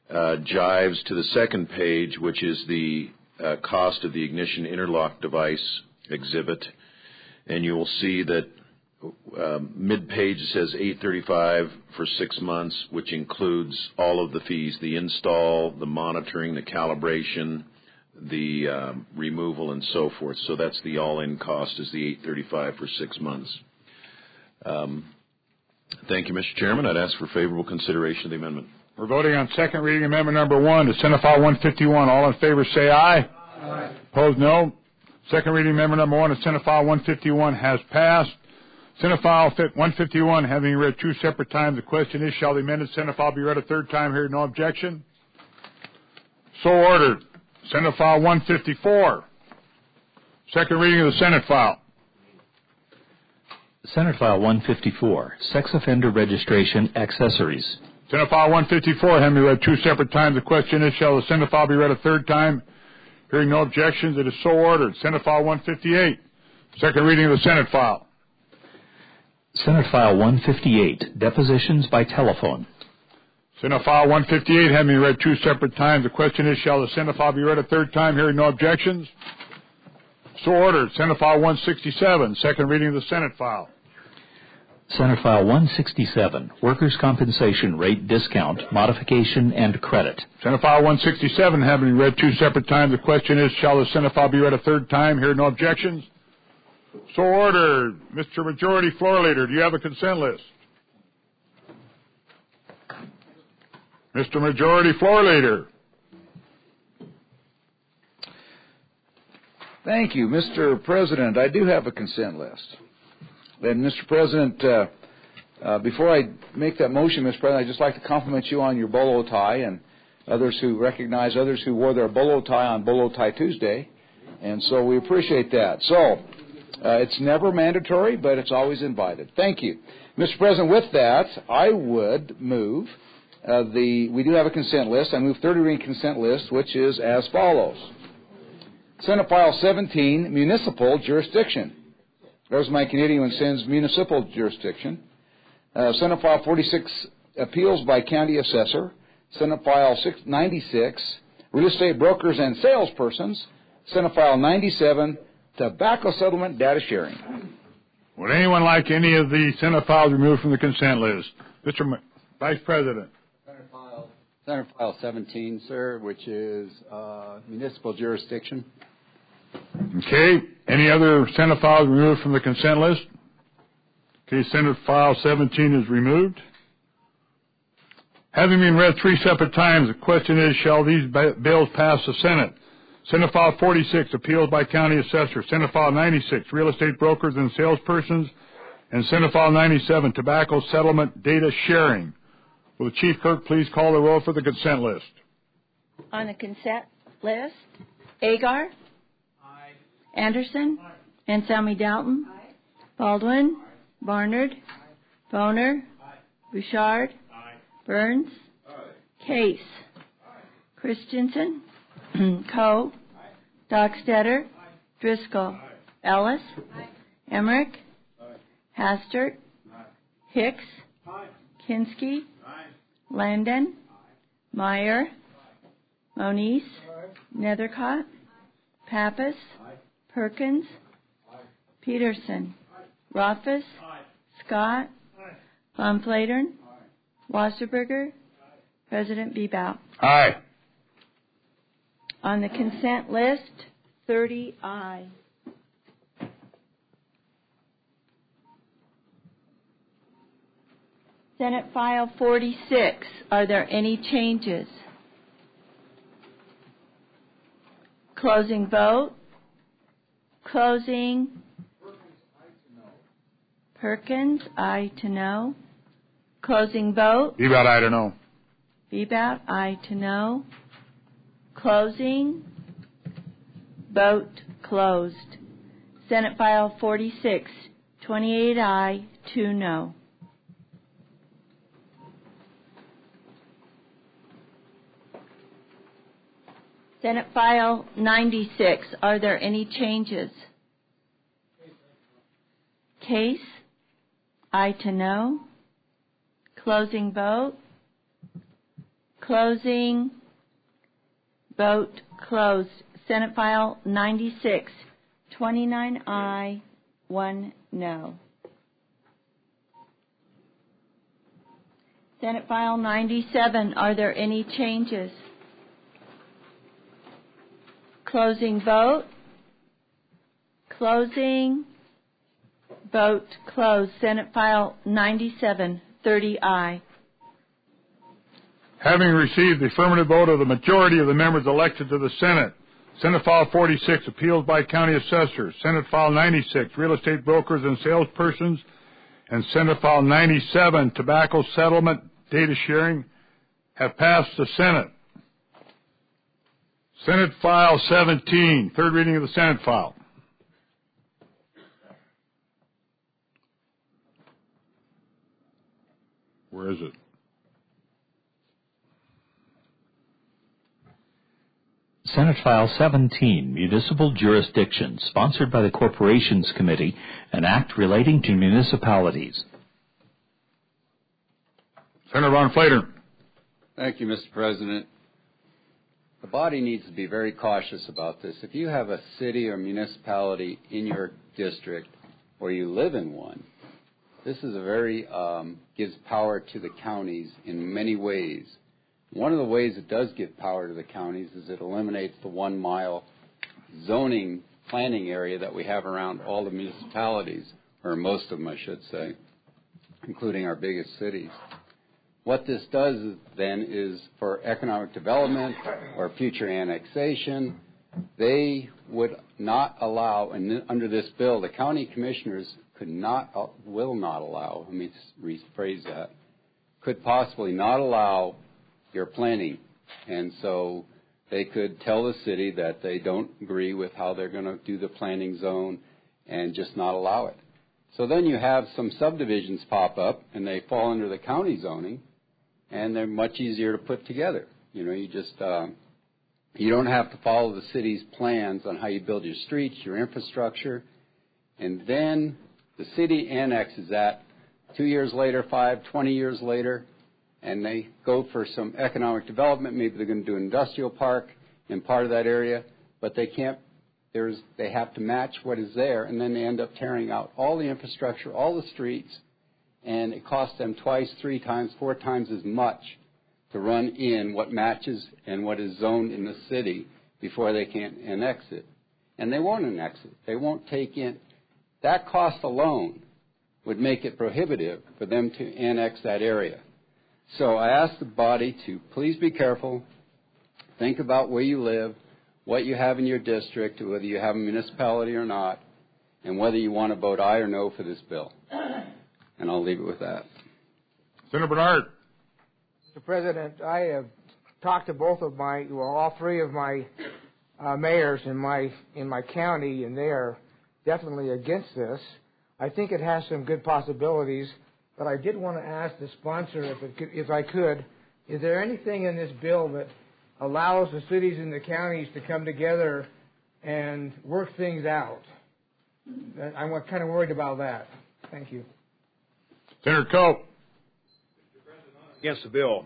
uh, jives to the second page, which is the uh, cost of the ignition interlock device exhibit. And you will see that uh, mid-page says eight thirty-five for six months, which includes all of the fees, the install, the monitoring, the calibration, the uh, removal, and so forth. So that's the all-in cost is the eight thirty-five for six months. Um, thank you, Mister Chairman. I'd ask for favorable consideration of the amendment. We're voting on second reading amendment number one to Senate File one fifty-one. All in favor say aye. Aye. Opposed, no. Second reading amendment number one to Senate File one fifty-one has passed. Senate File one fifty-one, having read two separate times, the question is, shall the amended Senate File be read a third time? Hearing no objection. So ordered. Senate File one fifty-four. Second reading of the Senate File. Senate File one fifty-four, Sex Offender Registration Accessories. Senate File one fifty-four, having read two separate times, the question is, shall the Senate File be read a third time? Hearing no objections, it is so ordered. Senate File one fifty-eight. Second reading of the Senate File. Senate File one fifty-eight, Depositions by Telephone. Senate File one fifty-eight, having been read two separate times, the question is, shall the Senate File be read a third time? Hearing no objections, so ordered. Senate File one sixty-seven, second reading of the Senate File. Senate File one sixty-seven, Workers' Compensation Rate Discount, Modification, and Credit. Senate File one sixty-seven, having been read two separate times, the question is, shall the Senate File be read a third time? Hearing no objections, so ordered. Mister Majority Floor Leader, do you have a consent list? Mister Majority Floor Leader. Thank you, Mister President. I do have a consent list. And, Mister President, uh, uh, before I make that motion, Mister President, I'd just like to compliment you on your bolo tie and others who recognize others who wore their bolo tie on Bolo Tie Tuesday. And so we appreciate that. So uh, it's never mandatory, but it's always invited. Thank you. Mister President, with that, I would move uh, the, we do have a consent list. I move third reading consent list, which is as follows. Senate File seventeen, Municipal Jurisdiction. There's my Canadian sins, Municipal Jurisdiction. Uh, Senate File forty-six, Appeals by County Assessor. Senate File ninety-six, Real Estate Brokers and Salespersons. Senate File ninety-seven, Tobacco Settlement Data Sharing. Would anyone like any of the Senate files removed from the consent list? Mister M- Vice President. Senate File, Senate File seventeen, sir, which is uh, Municipal Jurisdiction. Okay. Any other Senate files removed from the consent list? Okay, Senate File seventeen is removed. Having been read three separate times, the question is, shall these bills pass the Senate? Senate File forty-six, Appeals by County Assessor. Senate File ninety-six, Real Estate Brokers and Salespersons. And Senate File ninety-seven, Tobacco Settlement Data Sharing. Will the Chief Clerk please call the roll for the consent list? On the consent list, Agar. Aye. Anderson. Aye. Anselmi Dalton. Aye. Baldwin. Aye. Barnard. Aye. Boner. Aye. Bouchard. Aye. Burns. Aye. Case. Aye. Christensen. Coe. Aye. Dockstetter. Aye. Driscoll. Aye. Ellis. Aye. Emmerich. Aye. Hastert. Aye. Hicks. Aye. Kinsky. Aye. Landon. Aye. Meyer. Aye. Moniz. Aye. Nethercott. Aye. Pappas. Aye. Perkins. Aye. Peterson. Aye. Rothfuss. Aye. Scott. Aye. Von Flatern. Aye. Wasserberger. Aye. President Bebout. Aye. On the consent list, thirty aye. Senate File forty-six. Are there any changes? Closing vote. Closing. Perkins, aye to no. Closing vote. Bebout, aye to no. Bebout, aye to no. Closing. Vote closed. Senate File forty-six, twenty-eight aye, two no. Senate File ninety-six. Are there any changes? Case. Aye to no. Closing vote. Closing. Vote closed. Senate File ninety-six, twenty-nine aye, one no. Senate File ninety-seven, are there any changes? Closing vote. Closing. Vote closed. Senate File ninety-seven, thirty aye. Having received the affirmative vote of the majority of the members elected to the Senate, Senate File forty-six, Appeals by County Assessors, Senate File ninety-six, Real Estate Brokers and Salespersons, and Senate File ninety-seven, Tobacco Settlement Data Sharing, have passed the Senate. Senate File seventeen, third reading of the Senate File. Where is it? Senate File seventeen, Municipal Jurisdiction, sponsored by the Corporations Committee, an act relating to municipalities. Senator Ron Flater. Thank you, Mister President. The body needs to be very cautious about this. If you have a city or municipality in your district or you live in one, this is a very, um, gives power to the counties in many ways. One of the ways it does give power to the counties is it eliminates the one mile zoning planning area that we have around all the municipalities, or most of them, I should say, including our biggest cities. What this does then is for economic development or future annexation, they would not allow, and under this bill, the county commissioners could not, will not allow, let me rephrase that, could possibly not allow your planning. And so they could tell the city that they don't agree with how they're going to do the planning zone and just not allow it. So then you have some subdivisions pop up and they fall under the county zoning, and they're much easier to put together. You know, you just, uh, you don't have to follow the city's plans on how you build your streets, your infrastructure, and then the city annexes that two years later, five, twenty years later, and they go for some economic development. Maybe they're going to do an industrial park in part of that area, but they can't, there's, they have to match what is there, and then they end up tearing out all the infrastructure, all the streets, and it costs them twice, three times, four times as much to run in what matches and what is zoned in the city before they can annex it. And they won't annex it. They won't take in. That cost alone would make it prohibitive for them to annex that area. So I ask the body to please be careful, think about where you live, what you have in your district, whether you have a municipality or not, and whether you want to vote aye or no for this bill. And I'll leave it with that. Senator Bernard. Mister President, I have talked to both of my, well, all three of my uh, mayors in my in my county, and they are definitely against this. I think it has some good possibilities, but I did want to ask the sponsor, if it could, if I could, is there anything in this bill that allows the cities and the counties to come together and work things out? I'm kind of worried about that. Thank you. Senator Cope. Against the bill.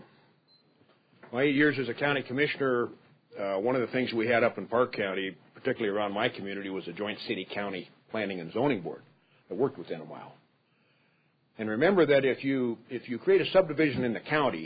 My eight years as a county commissioner, uh, one of the things we had up in Park County, particularly around my community, was a joint city-county planning and zoning board that worked within a mile. And remember that if you if you create a subdivision in the county,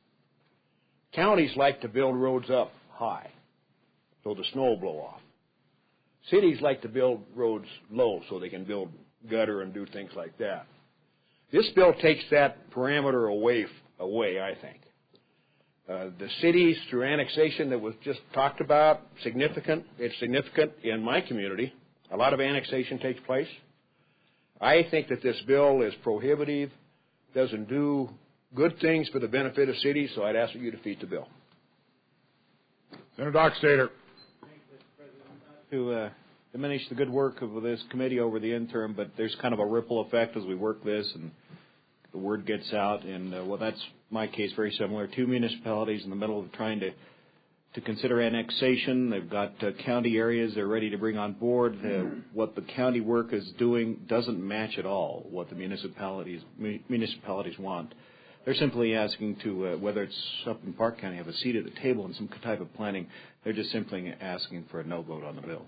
counties like to build roads up high so the snow will blow off. Cities like to build roads low so they can build gutter and do things like that. This bill takes that parameter away, away I think. Uh, the cities, through annexation that was just talked about, significant. It's significant in my community. A lot of annexation takes place. I think that this bill is prohibitive, doesn't do good things for the benefit of cities, so I'd ask that you defeat the bill. Senator Dockstader. To uh, diminish the good work of this committee over the interim, but there's kind of a ripple effect as we work this and the word gets out. And, uh, well, that's my case, very similar. Two municipalities in the middle of trying to, to consider annexation. They've got uh, county areas they're ready to bring on board. Uh, what the county work is doing doesn't match at all what the municipalities municipalities want. They're simply asking to, uh, whether it's up in Park County, have a seat at the table and some type of planning. They're just simply asking for a no vote on the bill.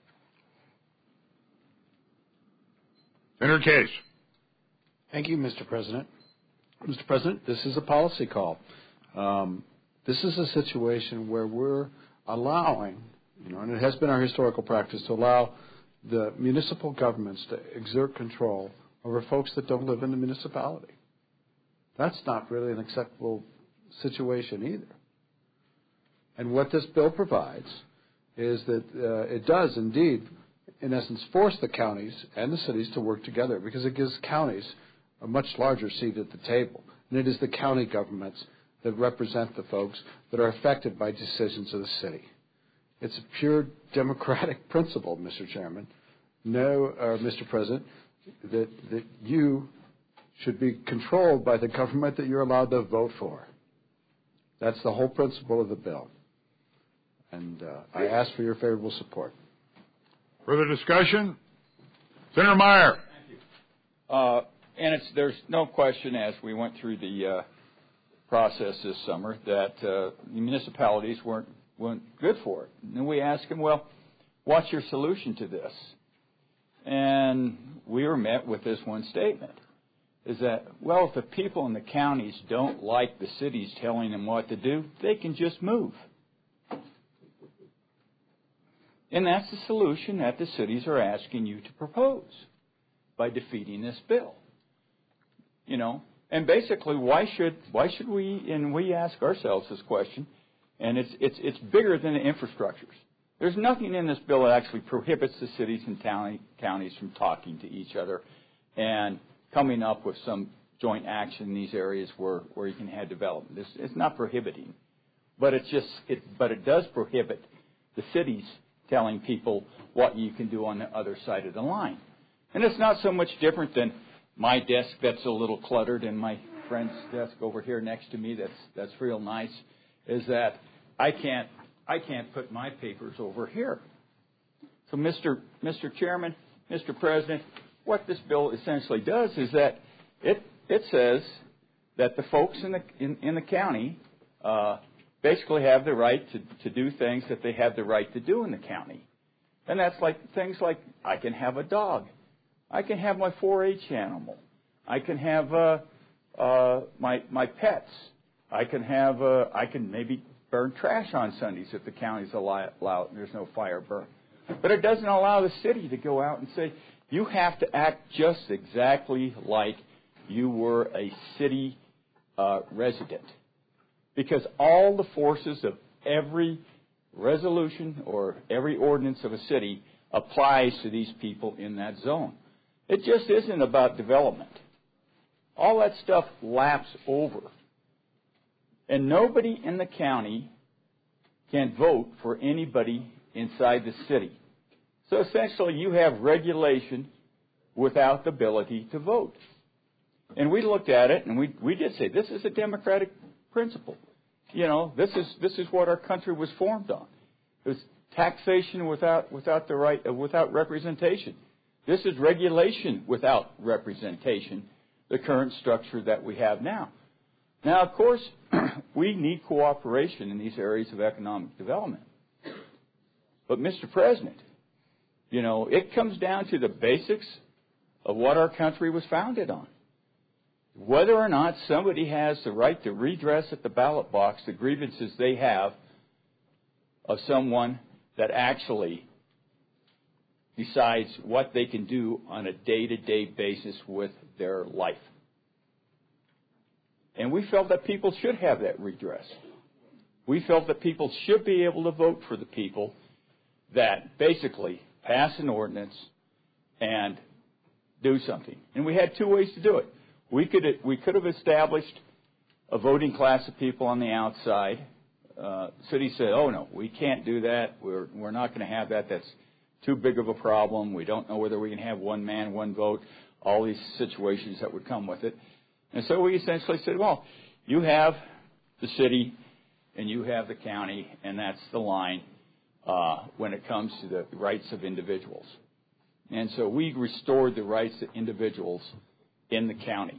Senator Case. Thank you, Mister President. Mister President, this is a policy call. Um, this is a situation where we're allowing, you know, and it has been our historical practice to allow the municipal governments to exert control over folks that don't live in the municipality. That's not really an acceptable situation either. And what this bill provides is that uh, it does indeed, in essence, force the counties and the cities to work together, because it gives counties a much larger seat at the table. And it is the county governments that represent the folks that are affected by decisions of the city. It's a pure democratic principle, Mister Chairman. No, uh, Mister President, that, that you should be controlled by the government that you're allowed to vote for. That's the whole principle of the bill. And uh, I ask for your favorable support. Further discussion? Senator Meyer. Thank you. Uh, and it's, there's no question, as we went through the uh, process this summer, that uh, the municipalities weren't, weren't good for it. And we asked them, well, what's your solution to this? And we were met with this one statement, is that, well, if the people in the counties don't like the cities telling them what to do, they can just move. And that's the solution that the cities are asking you to propose by defeating this bill. You know, and basically, why should why should we, and we ask ourselves this question, and it's it's it's bigger than the infrastructures. There's nothing in this bill that actually prohibits the cities and town, counties from talking to each other and coming up with some joint action in these areas where, where you can have development. It's, it's not prohibiting, but it's just it but it does prohibit the cities telling people what you can do on the other side of the line. And it's not so much different than my desk that's a little cluttered and my friend's desk over here next to me that's that's real nice, is that I can't I can't put my papers over here. So Mister Mister Chairman, Mister President, what this bill essentially does is that it it says that the folks in the in, in the county uh, basically have the right to, to do things that they have the right to do in the county. And that's like things like I can have a dog. I can have my four H animal. I can have uh, uh, my my pets. I can have uh, I can maybe burn trash on Sundays if the county's allow it and there's no fire burn. But it doesn't allow the city to go out and say, you have to act just exactly like you were a city uh, resident. Because all the forces of every resolution or every ordinance of a city applies to these people in that zone. It just isn't about development. All that stuff laps over. And nobody in the county can vote for anybody inside the city. So essentially you have regulation without the ability to vote. And we looked at it and we, we did say this is a democratic principle. You know, this is this is what our country was formed on. It was taxation without without the right uh, without representation. This is regulation without representation, the current structure that we have now. Now, of course, we need cooperation in these areas of economic development. But, Mister President, you know, it comes down to the basics of what our country was founded on. Whether or not somebody has the right to redress at the ballot box the grievances they have of someone that actually decides what they can do on a day-to-day basis with their life. And we felt that people should have that redress. We felt that people should be able to vote for the people that basically pass an ordinance and do something. And we had two ways to do it. We could we could have established a voting class of people on the outside. Uh, city said, "Oh no, we can't do that. We're we're not going to have that. That's too big of a problem. We don't know whether we can have one man, one vote. All these situations that would come with it." And so we essentially said, "Well, you have the city, and you have the county, and that's the line uh, when it comes to the rights of individuals." And so we restored the rights of individuals in the county.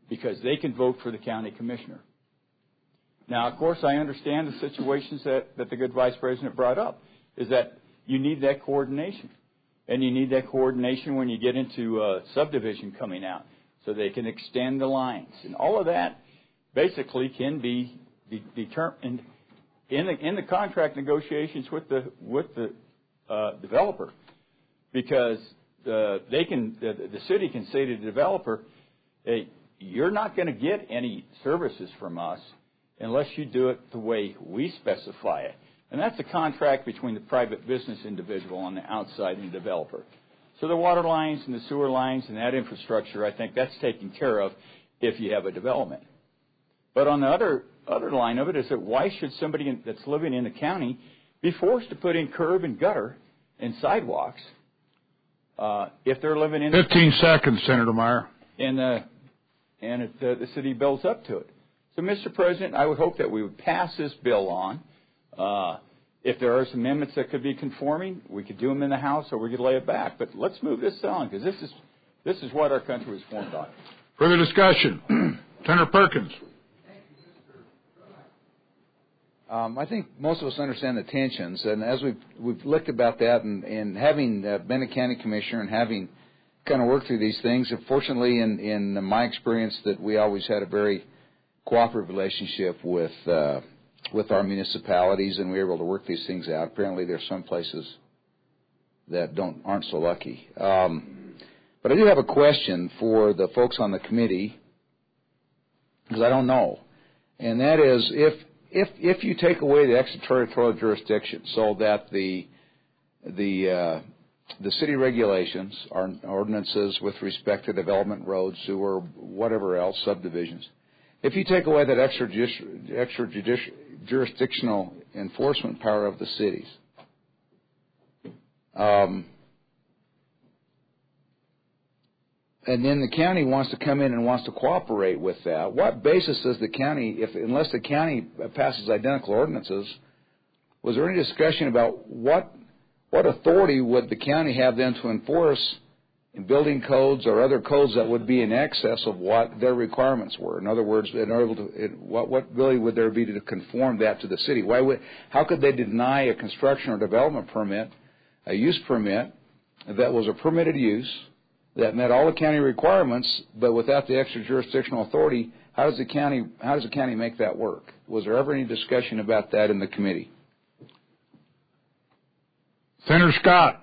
because they can vote for the county commissioner. Now, of course, I understand the situations that, that the good Vice President brought up, is that you need that coordination. And you need that coordination when you get into uh, subdivision coming out, so they can extend the lines. And all of that basically can be de- determined in the, in the contract negotiations with the, with the uh, developer, because uh, they can, the, the city can say to the developer, hey, you're not going to get any services from us unless you do it the way we specify it. And that's a contract between the private business individual on the outside and the developer. So the water lines and the sewer lines and that infrastructure, I think that's taken care of if you have a development. But on the other other line of it is that why should somebody in, that's living in the county be forced to put in curb and gutter and sidewalks uh, if they're living in fifteen seconds, Senator Meyer. And uh, and it, uh, the city builds up to it. So, Mister President, I would hope that we would pass this bill on. Uh, if there are some amendments that could be conforming, we could do them in the House or we could lay it back. But let's move this on, because this is this is what our country was formed on. Further discussion. Senator Perkins. Um, I think most of us understand the tensions, and as we've, we've looked about that, and, and having uh, been a county commissioner and having kind of worked through these things, fortunately, in, in my experience, that we always had a very cooperative relationship with uh, with our municipalities, and we were able to work these things out. Apparently, there's some places that don't aren't so lucky. Um, but I do have a question for the folks on the committee, because I don't know, and that is if. If if you take away the extraterritorial jurisdiction, so that the the uh, the city regulations, our ordinances with respect to development, roads, sewer, whatever else, subdivisions, if you take away that extra extra jurisdictional enforcement power of the cities, um, and then the county wants to come in and wants to cooperate with that, what basis does the county, if unless the county passes identical ordinances, was there any discussion about what what authority would the county have then to enforce in building codes or other codes that would be in excess of what their requirements were? In other words, in order to, it, what what ability would there be to conform that to the city? Why would how could they deny a construction or development permit, a use permit that was a permitted use, that met all the county requirements, but without the extra jurisdictional authority? How does the county how does the county make that work? Was there ever any discussion about that in the committee? Senator Scott.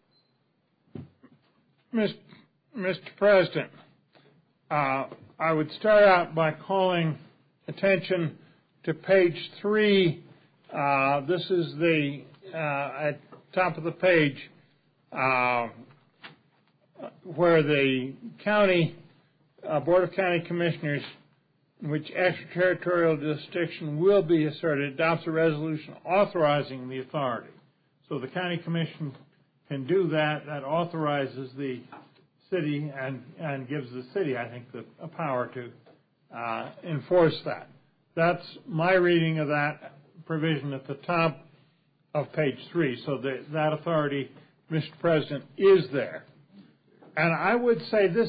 Mister President, uh, I would start out by calling attention to page three. Uh, this is the uh, at top of the page. Uh, where the county, uh, Board of County Commissioners, in which extraterritorial jurisdiction will be asserted, adopts a resolution authorizing the authority. So the county commission can do that. That authorizes the city and, and gives the city, I think, the a power to uh, enforce that. That's my reading of that provision at the top of page three. So the, that authority, Mister President, is there. And I would say this,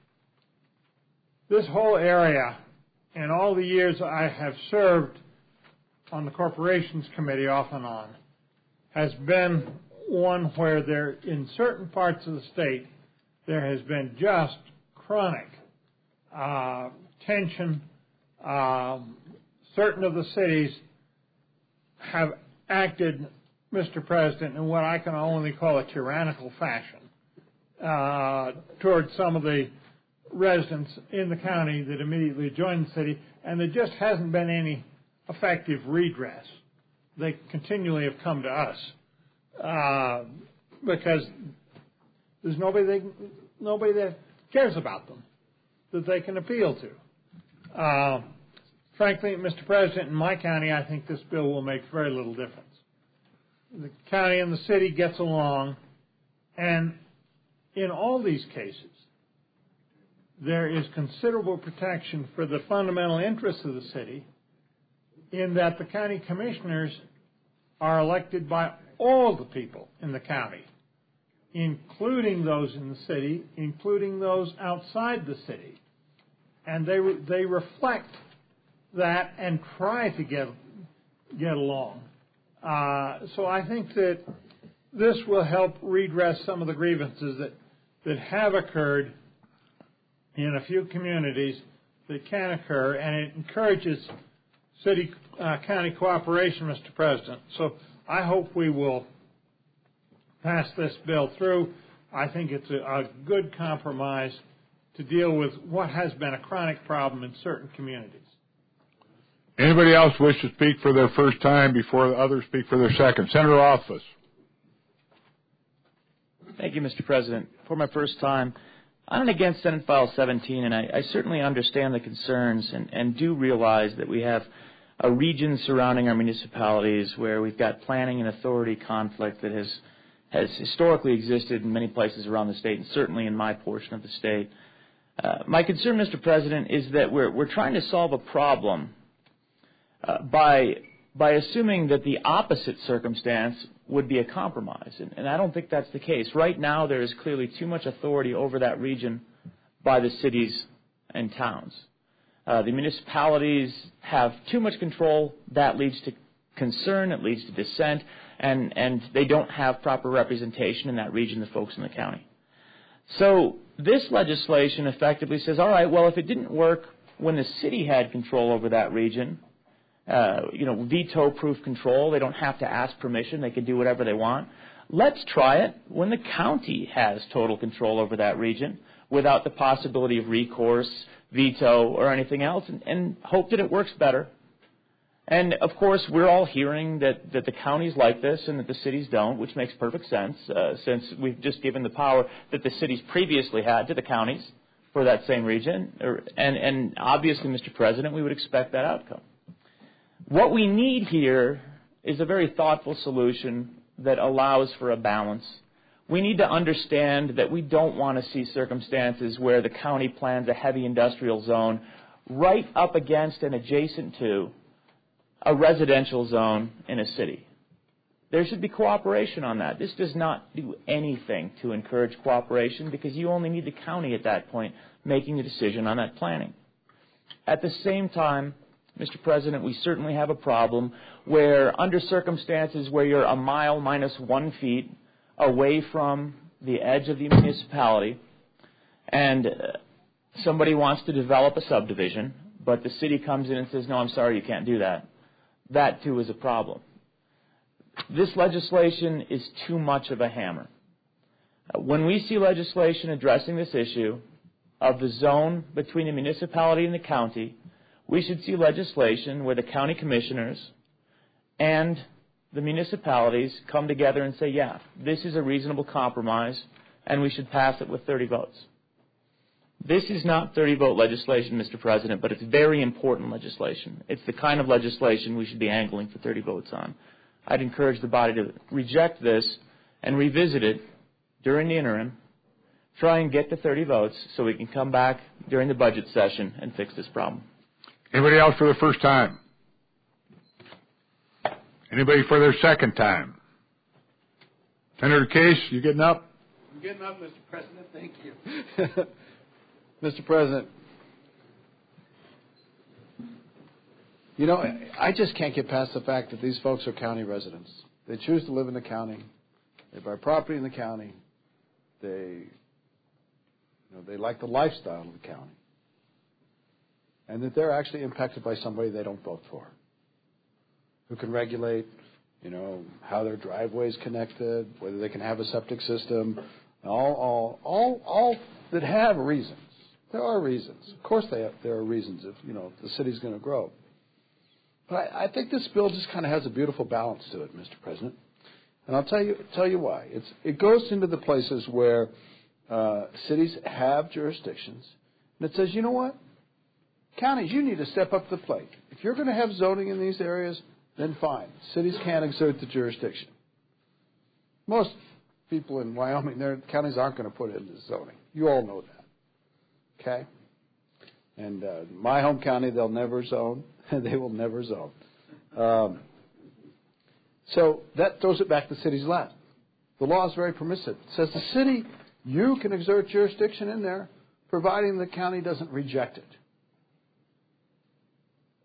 this whole area, in all the years I have served on the Corporations Committee off and on, has been one where there, in certain parts of the state, there has been just chronic uh, tension. Um, certain of the cities have acted, Mister President, in what I can only call a tyrannical fashion Uh, towards some of the residents in the county that immediately joined the city, and there just hasn't been any effective redress. They continually have come to us uh, because there's nobody they, nobody that cares about them that they can appeal to. Uh, frankly, Mister President, in my county, I think this bill will make very little difference. The county and the city gets along, and in all these cases, there is considerable protection for the fundamental interests of the city in that the county commissioners are elected by all the people in the county, including those in the city, including those outside the city. and they they reflect that and try to get get along. Uh, so I think that this will help redress some of the grievances that, that have occurred in a few communities that can occur, and it encourages city uh, county cooperation, Mister President. So I hope we will pass this bill through. I think it's a, a good compromise to deal with what has been a chronic problem in certain communities. Anybody else wish to speak for their first time before the others speak for their second? Senator Office. Thank you, Mister President. For my first time, I'm against Senate File seventeen, and I, I certainly understand the concerns and, and do realize that we have a region surrounding our municipalities where we've got planning and authority conflict that has has historically existed in many places around the state, and certainly in my portion of the state. Uh, my concern, Mister President, is that we're we're trying to solve a problem uh, by by assuming that the opposite circumstance would be a compromise, and, and I don't think that's the case. Right now, there is clearly too much authority over that region by the cities and towns. Uh, the municipalities have too much control. That leads to concern. It leads to dissent, and, and they don't have proper representation in that region, the folks in the county. So this legislation effectively says, all right, well, if it didn't work when the city had control over that region, Uh, you know, veto-proof control. They don't have to ask permission. They can do whatever they want. Let's try it when the county has total control over that region without the possibility of recourse, veto, or anything else, and, and hope that it works better. And, of course, we're all hearing that, that the counties like this and that the cities don't, which makes perfect sense uh, since we've just given the power that the cities previously had to the counties for that same region. Or, and, and obviously, Mister President, we would expect that outcome. What we need here is a very thoughtful solution that allows for a balance. We need to understand that we don't want to see circumstances where the county plans a heavy industrial zone right up against and adjacent to a residential zone in a city. There should be cooperation on that. This does not do anything to encourage cooperation because you only need the county at that point making a decision on that planning. At the same time, Mister President, we certainly have a problem where under circumstances where you're a mile minus one feet away from the edge of the municipality and somebody wants to develop a subdivision, but the city comes in and says, no, I'm sorry, you can't do that. That, too, is a problem. This legislation is too much of a hammer. When we see legislation addressing this issue of the zone between the municipality and the county, we should see legislation where the county commissioners and the municipalities come together and say, yeah, this is a reasonable compromise, and we should pass it with thirty votes. This is not thirty-vote legislation, Mister President, but it's very important legislation. It's the kind of legislation we should be angling for thirty votes on. I'd encourage the body to reject this and revisit it during the interim, try and get the thirty votes so we can come back during the budget session and fix this problem. Anybody else for the first time? Anybody for their second time? Senator Case, you getting up? I'm getting up, Mister President. Thank you. Mister President, you know, I just can't get past the fact that these folks are county residents. They choose to live in the county. They buy property in the county. They, you know, they like the lifestyle of the county. And that they're actually impacted by somebody they don't vote for, who can regulate, you know, how their driveway is connected, whether they can have a septic system, all, all, all, all that have reasons. There are reasons. Of course, they have, there are reasons if you know if the city's going to grow. But I, I think this bill just kind of has a beautiful balance to it, Mister President, and I'll tell you tell you why. It's it goes into the places where uh, cities have jurisdictions, and it says, you know what? Counties, you need to step up to the plate. If you're going to have zoning in these areas, then fine. Cities can't exert the jurisdiction. Most people in Wyoming, their counties aren't going to put in this zoning. You all know that. Okay? And uh, my home county, they'll never zone. They will never zone. Um, so that throws it back to the city's lap. The law is very permissive. It says the city, you can exert jurisdiction in there, providing the county doesn't reject it.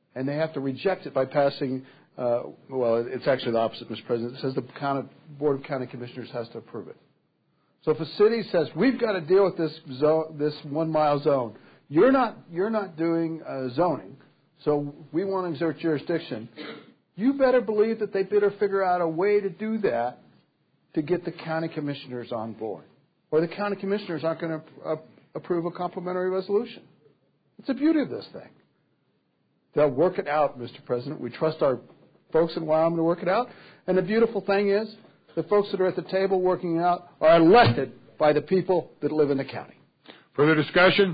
and they have to reject it by passing, uh, well, it's actually the opposite, Mister President. It says the county, Board of County Commissioners has to approve it. So if a city says, we've got to deal with this zone, this one-mile zone, you're not, you're not doing uh, zoning, so we want to exert jurisdiction, you better believe that they better figure out a way to do that to get the county commissioners on board. Or the county commissioners aren't going to uh, approve a complementary resolution. It's the beauty of this thing. They'll work it out, Mister President. We trust our folks in Wyoming to work it out. And the beautiful thing is, the folks that are at the table working it out are elected by the people that live in the county. Further discussion?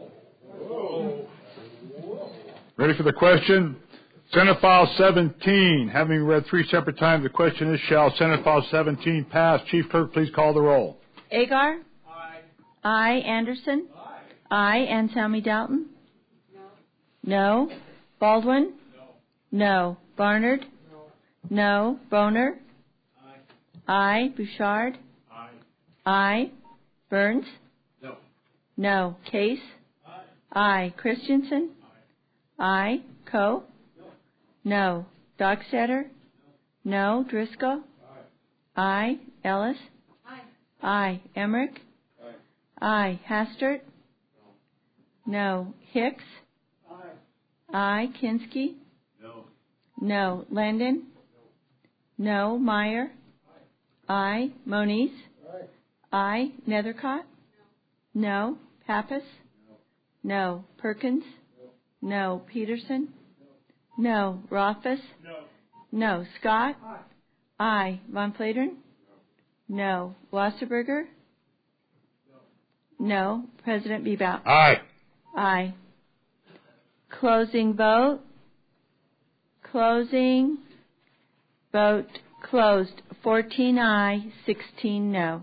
Ready for the question? Senate File seventeen. Having read three separate times, the question is, shall Senate File seventeen pass? Chief Clerk, please call the roll. Agar? Aye. I. Anderson? Aye. I. Anselmi Dalton? No. No. Baldwin? No. No. Barnard? No. No. Boner? Aye. I. Bouchard? Aye. I. Burns? No. No. Case? Aye. I. Christensen? Aye. I. Coe? No. Dockstader? No. No. Driscoll? Aye. I. Ellis? Aye. I. Emmerich? Aye. I. Hastert? No. No. Hicks? Aye. I. Kinski? No. No. Landon? No. No. Meyer? Aye. I. Moniz? Aye. I. Nethercott? No. No. Pappas? No. No. Perkins? No. No. Peterson? No. Rothfuss? No. No. Scott? Aye. I. Von Flatern? No. No. Wasserberger? No. No. President Bebout? Aye. Aye. Closing vote. Closing. Vote closed. fourteen aye, sixteen no.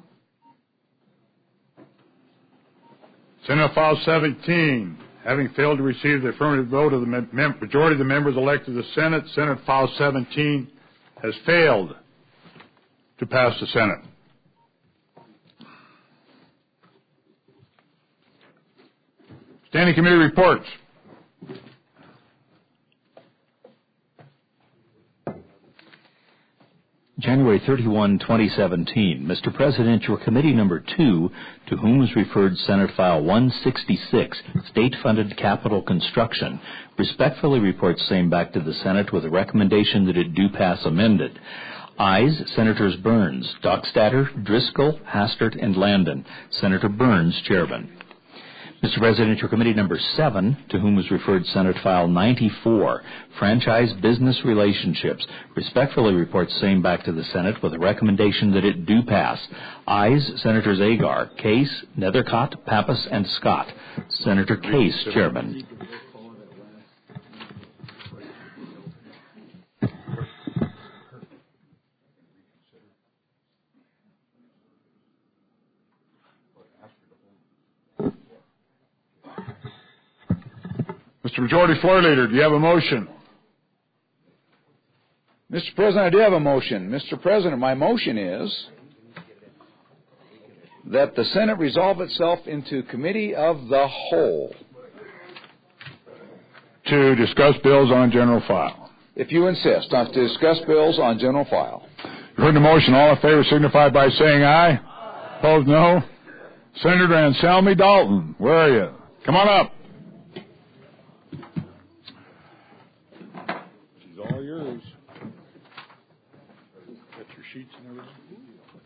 Senate File seventeen. Having failed to receive the affirmative vote of the mem- majority of the members elected to the Senate, Senate File seventeen has failed to pass the Senate. Standing Committee reports. January thirty-first, twenty seventeen. Mister President, your committee number two, to whom was referred Senate File one sixty-six, State-Funded Capital Construction, respectfully reports same back to the Senate with a recommendation that it do pass amended. Ayes, Senators Burns, Dockstader, Driscoll, Hastert, and Landon. Senator Burns, Chairman. Mister President, your committee number seven, to whom was referred Senate File ninety-four, Franchise Business Relationships, respectfully reports same back to the Senate with a recommendation that it do pass. Ayes, Senators Agar, Case, Nethercott, Pappas, and Scott. Senator Case, Chairman. Mister Majority Floor Leader, do you have a motion? Mister President, I do have a motion. Mister President, my motion is that the Senate resolve itself into Committee of the Whole. To discuss bills on general file. If you insist, on to discuss bills on general file. You heard the motion. All in favor signify by saying aye. Aye. Opposed, no. Senator Anselmi Dalton, where are you? Come on up. She's all yours. Got your sheets and everything.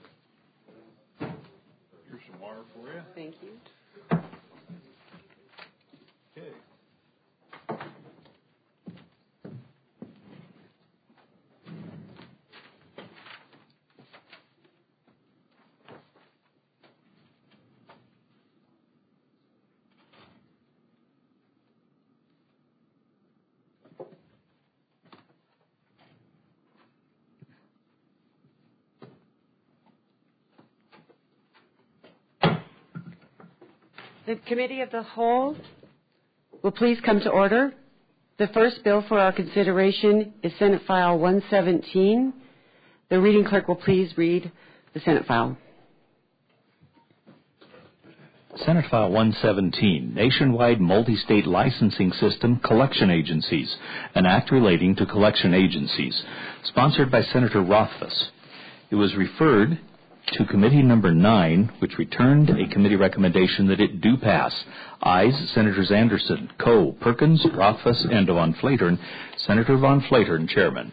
Here's some water for you. Thank you. Okay. The Committee of the Whole will please come to order. The first bill for our consideration is Senate File one seventeen. The reading clerk will please read the Senate file. Senate File one seventeen, Nationwide Multi-State Licensing System Collection Agencies, an act relating to collection agencies, sponsored by Senator Rothfuss. It was referred to Committee Number nine, which returned a committee recommendation that it do pass. Ayes, Senators Anderson, Coe, Perkins, Rothfuss, and Von Flatern. Senator Von Flatern, Chairman.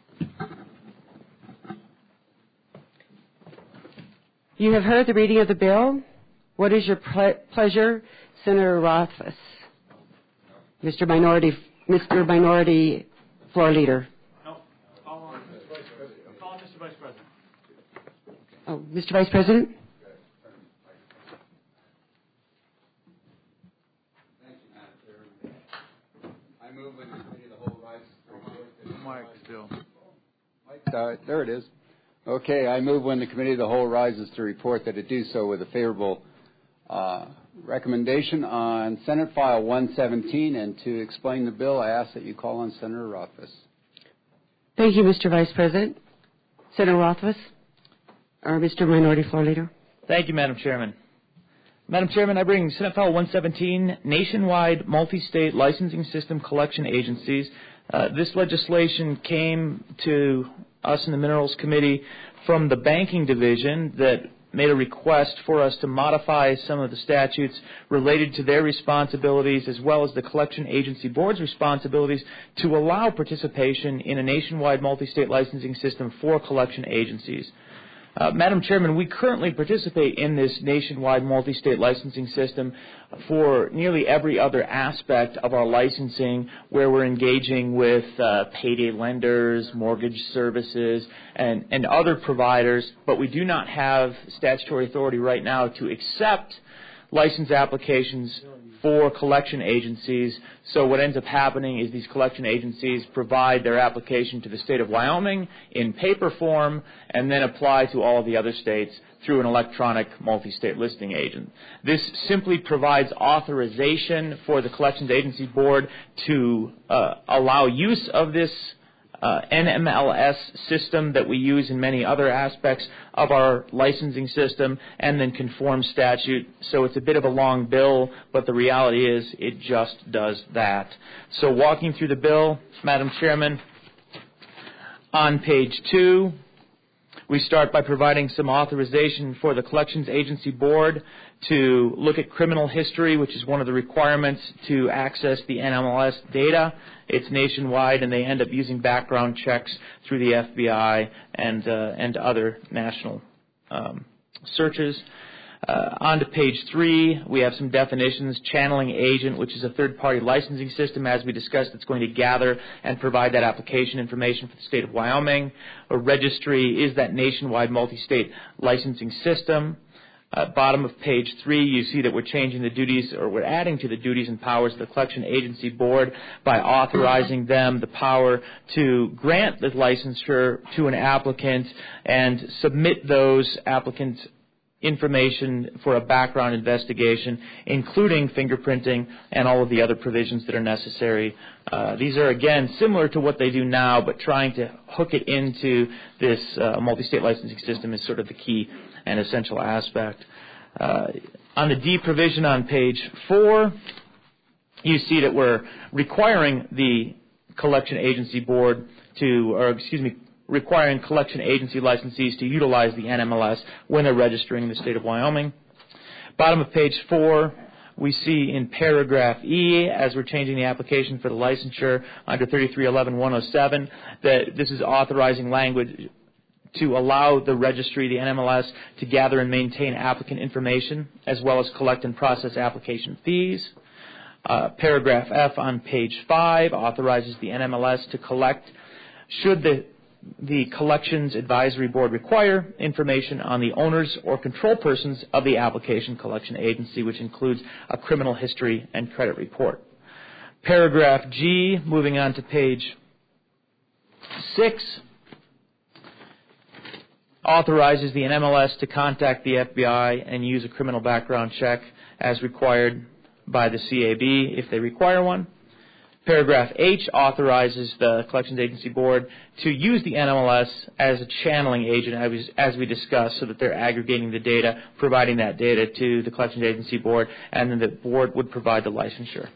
You have heard the reading of the bill. What is your ple- pleasure, Senator Rothfuss? Mister Minority, Mister Minority Floor Leader. No, call on Mister Vice President. Call on Mister Vice President. Oh, Mister Vice President? Thank you, Madam Chairman. I move when the committee of the whole rises to report. Mike still. Mike, uh, there it is. Okay, I move when the committee of the whole rises to report that it do so with a favorable uh, recommendation on Senate File one seventeen, and to explain the bill, I ask that you call on Senator Rothfuss. Thank you, Mister Vice President. Senator Rothfuss? Or Mister Minority Floor Leader? Thank you, Madam Chairman. Madam Chairman, I bring Senate File one seventeen, Nationwide Multi-State Licensing System Collection Agencies. Uh, this legislation came to us in the Minerals Committee from the Banking Division that made a request for us to modify some of the statutes related to their responsibilities as well as the Collection Agency Board's responsibilities to allow participation in a nationwide multi-state licensing system for collection agencies. Uh, Madam Chairman, we currently participate in this nationwide multi-state licensing system for nearly every other aspect of our licensing, where we're engaging with uh, payday lenders, mortgage services, and, and other providers, but we do not have statutory authority right now to accept license applications for collection agencies. So what ends up happening is these collection agencies provide their application to the state of Wyoming in paper form and then apply to all of the other states through an electronic multi-state listing agent. This simply provides authorization for the Collections Agency Board to uh, allow use of this Uh, N M L S system that we use in many other aspects of our licensing system, and then conform statute. So it's a bit of a long bill, but the reality is it just does that. So walking through the bill, Madam Chairman, on page two, we start by providing some authorization for the Collections Agency Board to look at criminal history, which is one of the requirements to access the N M L S data. It's nationwide, and they end up using background checks through the F B I and uh, and other national um, searches. Uh, on to page three, we have some definitions. Channeling agent, which is a third-party licensing system, as we discussed, that's going to gather and provide that application information for the state of Wyoming. A registry is that nationwide multi-state licensing system. Uh, bottom of page three, you see that we're changing the duties, or we're adding to the duties and powers of the Collection Agency Board by authorizing them the power to grant the licensure to an applicant and submit those applicants' information for a background investigation, including fingerprinting and all of the other provisions that are necessary. Uh, these are, again, similar to what they do now, but trying to hook it into this uh, multi-state licensing system is sort of the key and essential aspect. Uh, on the D provision on page four, you see that we're requiring the Collection Agency Board to, or excuse me, requiring collection agency licensees to utilize the N M L S when they're registering in the state of Wyoming. Bottom of page four, we see in paragraph E, as we're changing the application for the licensure under thirty-three eleven one oh seven, that this is authorizing language to allow the registry, the N M L S, to gather and maintain applicant information, as well as collect and process application fees. Uh, paragraph F on page five authorizes the N M L S to collect, should the the Collections Advisory Board require, information on the owners or control persons of the application collection agency, which includes a criminal history and credit report. Paragraph G, moving on to page six, authorizes the N M L S to contact the F B I and use a criminal background check as required by the C A B if they require one. Paragraph H authorizes the Collections Agency Board to use the N M L S as a channeling agent, as, as we discussed, so that they're aggregating the data, providing that data to the Collections Agency Board, and then the board would provide the licensure.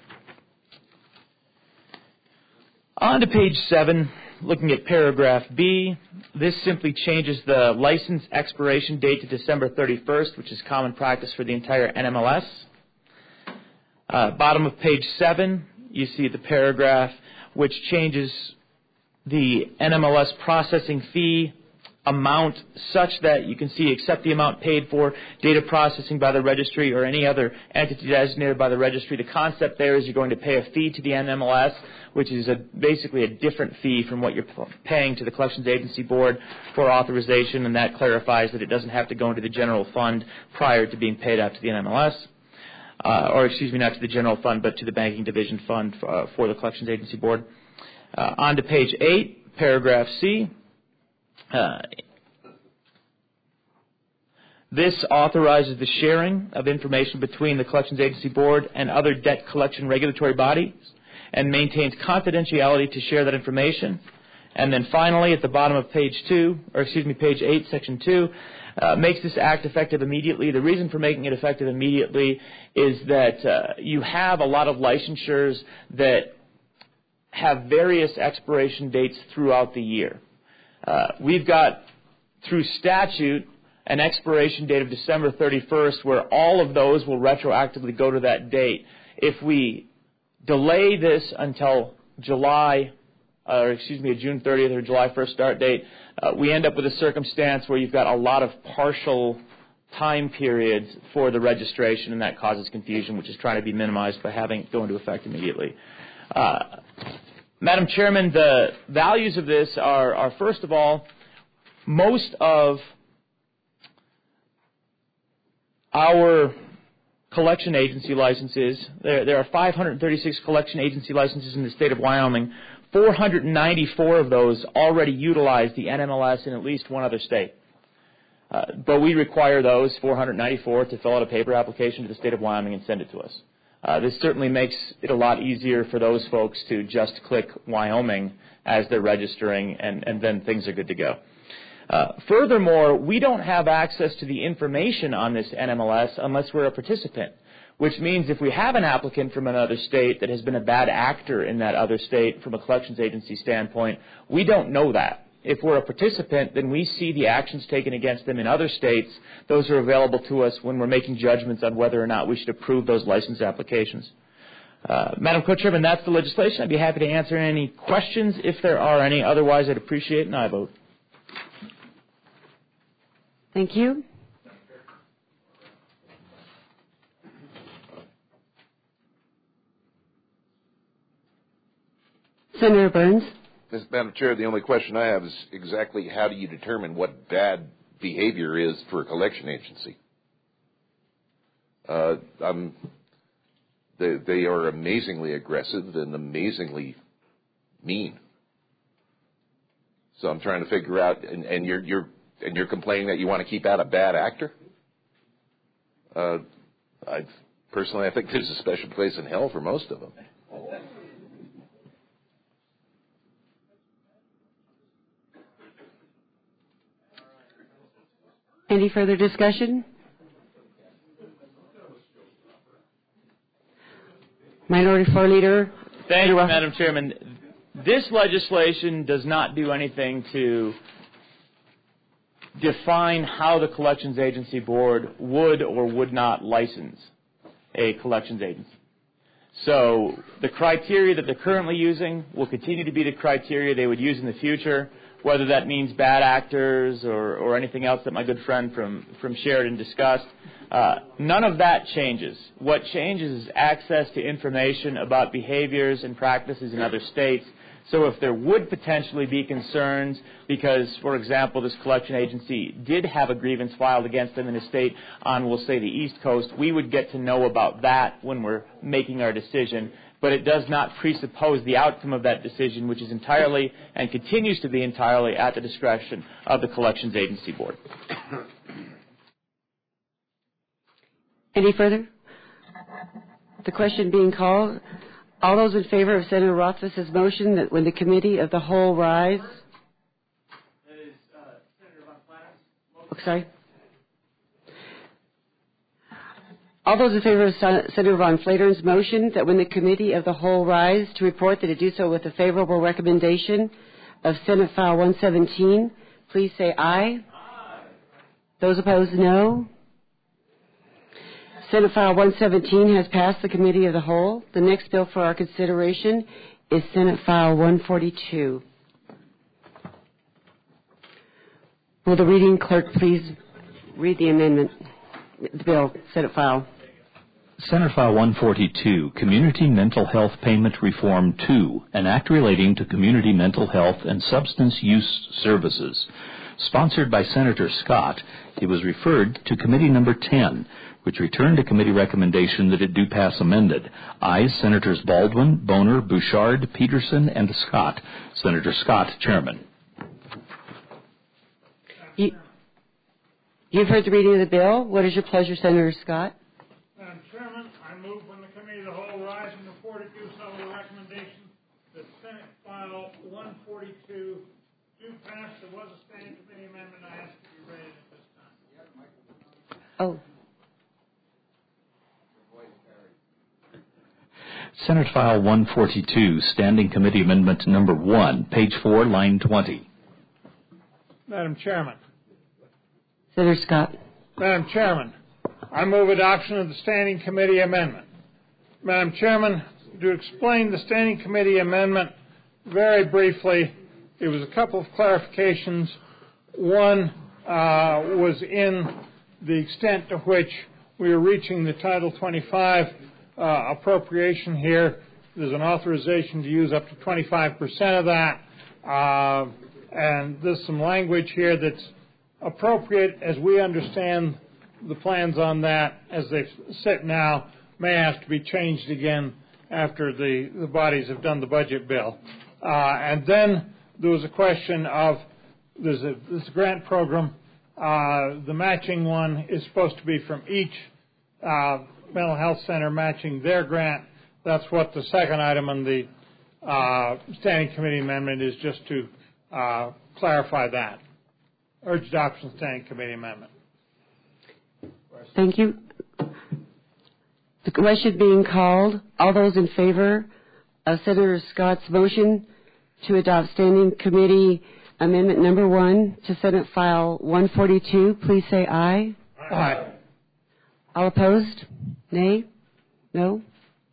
On to page seven, looking at paragraph B, this simply changes the license expiration date to December thirty-first, which is common practice for the entire N M L S. Uh, bottom of page seven, you see the paragraph which changes the N M L S processing fee amount such that you can see except the amount paid for data processing by the registry or any other entity designated by the registry. The concept there is you're going to pay a fee to the N M L S, which is a, basically a different fee from what you're paying to the Collections Agency Board for authorization, and that clarifies that it doesn't have to go into the general fund prior to being paid out to the N M L S. Uh, or excuse me, not to the general fund, but to the banking division fund for, uh, for the Collections Agency Board. Uh, on to page eight, paragraph C. Uh, this authorizes the sharing of information between the Collections Agency Board and other debt collection regulatory bodies and maintains confidentiality to share that information. And then finally, at the bottom of page two, or excuse me, page eight, section two, Uh, makes this act effective immediately. The reason for making it effective immediately is that uh, you have a lot of licensures that have various expiration dates throughout the year. Uh, we've got, through statute, an expiration date of December thirty-first where all of those will retroactively go to that date. If we delay this until July, or excuse me, a June thirtieth or July first start date, uh, we end up with a circumstance where you've got a lot of partial time periods for the registration, and that causes confusion, which is trying to be minimized by having it go into effect immediately. Uh, Madam Chairman, the values of this are, are, first of all, most of our collection agency licenses, there, there are five hundred thirty-six collection agency licenses in the state of Wyoming. four hundred ninety-four of those already utilize the N M L S in at least one other state. Uh, but we require those four hundred ninety-four to fill out a paper application to the state of Wyoming and send it to us. Uh, this certainly makes it a lot easier for those folks to just click Wyoming as they're registering, and, and then things are good to go. Uh, furthermore, we don't have access to the information on this N M L S unless we're a participant, which means if we have an applicant from another state that has been a bad actor in that other state from a collections agency standpoint, we don't know that. If we're a participant, then we see the actions taken against them in other states. Those are available to us when we're making judgments on whether or not we should approve those license applications. Uh, Madam Co-Chairman, that's the legislation. I'd be happy to answer any questions if there are any. Otherwise, I'd appreciate an aye vote. Thank you. Senator Burns. Madam Chair, the only question I have is exactly how do you determine what bad behavior is for a collection agency? Uh, I'm, they, they are amazingly aggressive and amazingly mean. So I'm trying to figure out, and, and you're, you're, and you're complaining that you want to keep out a bad actor? Uh, I personally, I think there's a special place in hell for most of them. Any further discussion? Minority Floor Leader. Thank you, Madam Chairman. This legislation does not do anything to define how the Collections Agency Board would or would not license a collections agency. So the criteria that they're currently using will continue to be the criteria they would use in the future, whether that means bad actors or, or anything else that my good friend from, from Sheridan discussed. Uh, none of that changes. What changes is access to information about behaviors and practices in other states. So if there would potentially be concerns because, for example, this collection agency did have a grievance filed against them in a state on, we'll say, the East Coast, we would get to know about that when we're making our decision. But it does not presuppose the outcome of that decision, which is entirely and continues to be entirely at the discretion of the Collections Agency Board. Any further? The question being called, All those in favor of Senator Rothfuss's motion that when the committee of the whole rise. That is uh, Senator Von Platt's Oh, sorry. All those in favor of Senator Von Flatern's motion that when the committee of the whole rise to report that it do so with a favorable recommendation of Senate File one seventeen, please say aye. Aye. Those opposed, no. Senate File one seventeen has passed the committee of the whole. The next bill for our consideration is Senate File one forty-two. Will the reading clerk please read the amendment, the bill, Senate File? Senate File one forty-two, Community Mental Health Payment Reform two, an act relating to community mental health and substance use services. Sponsored by Senator Scott, it was referred to Committee Number ten, which returned a committee recommendation that it do pass amended. Ayes, Senators Baldwin, Boner, Bouchard, Peterson, and Scott. Senator Scott, Chairman. You, you've heard the reading of the bill. What is your pleasure, Senator Scott? Madam Chairman, I move when the committee of the whole rise and report it do so with a recommendation that Senate File one forty-two do pass. There was a standing committee amendment. I ask to be read at this time. Oh. Senate File one forty-two, Standing Committee Amendment Number one, page four, line twenty. Madam Chairman. Senator Scott. Madam Chairman, I move adoption of the Standing Committee Amendment. Madam Chairman, to explain the Standing Committee Amendment very briefly, it was a couple of clarifications. One uh, was in the extent to which we are reaching the Title twenty-five uh, appropriation here. There's an authorization to use up to twenty-five percent of that. Uh, and there's some language here that's appropriate as we understand the plans on that as they sit now may have to be changed again after the, the bodies have done the budget bill. Uh, and then there was a question of there's a, this grant program. Uh, the matching one is supposed to be from each uh, mental health center matching their grant. That's what the second item on the uh, Standing Committee Amendment is, just to uh, clarify that. Urge adoption of the Standing Committee Amendment. Thank you. The question being called. All those in favor of Senator Scott's motion to adopt Standing Committee Amendment Number one to Senate File one forty-two, please say aye. Aye. All opposed? Nay? No?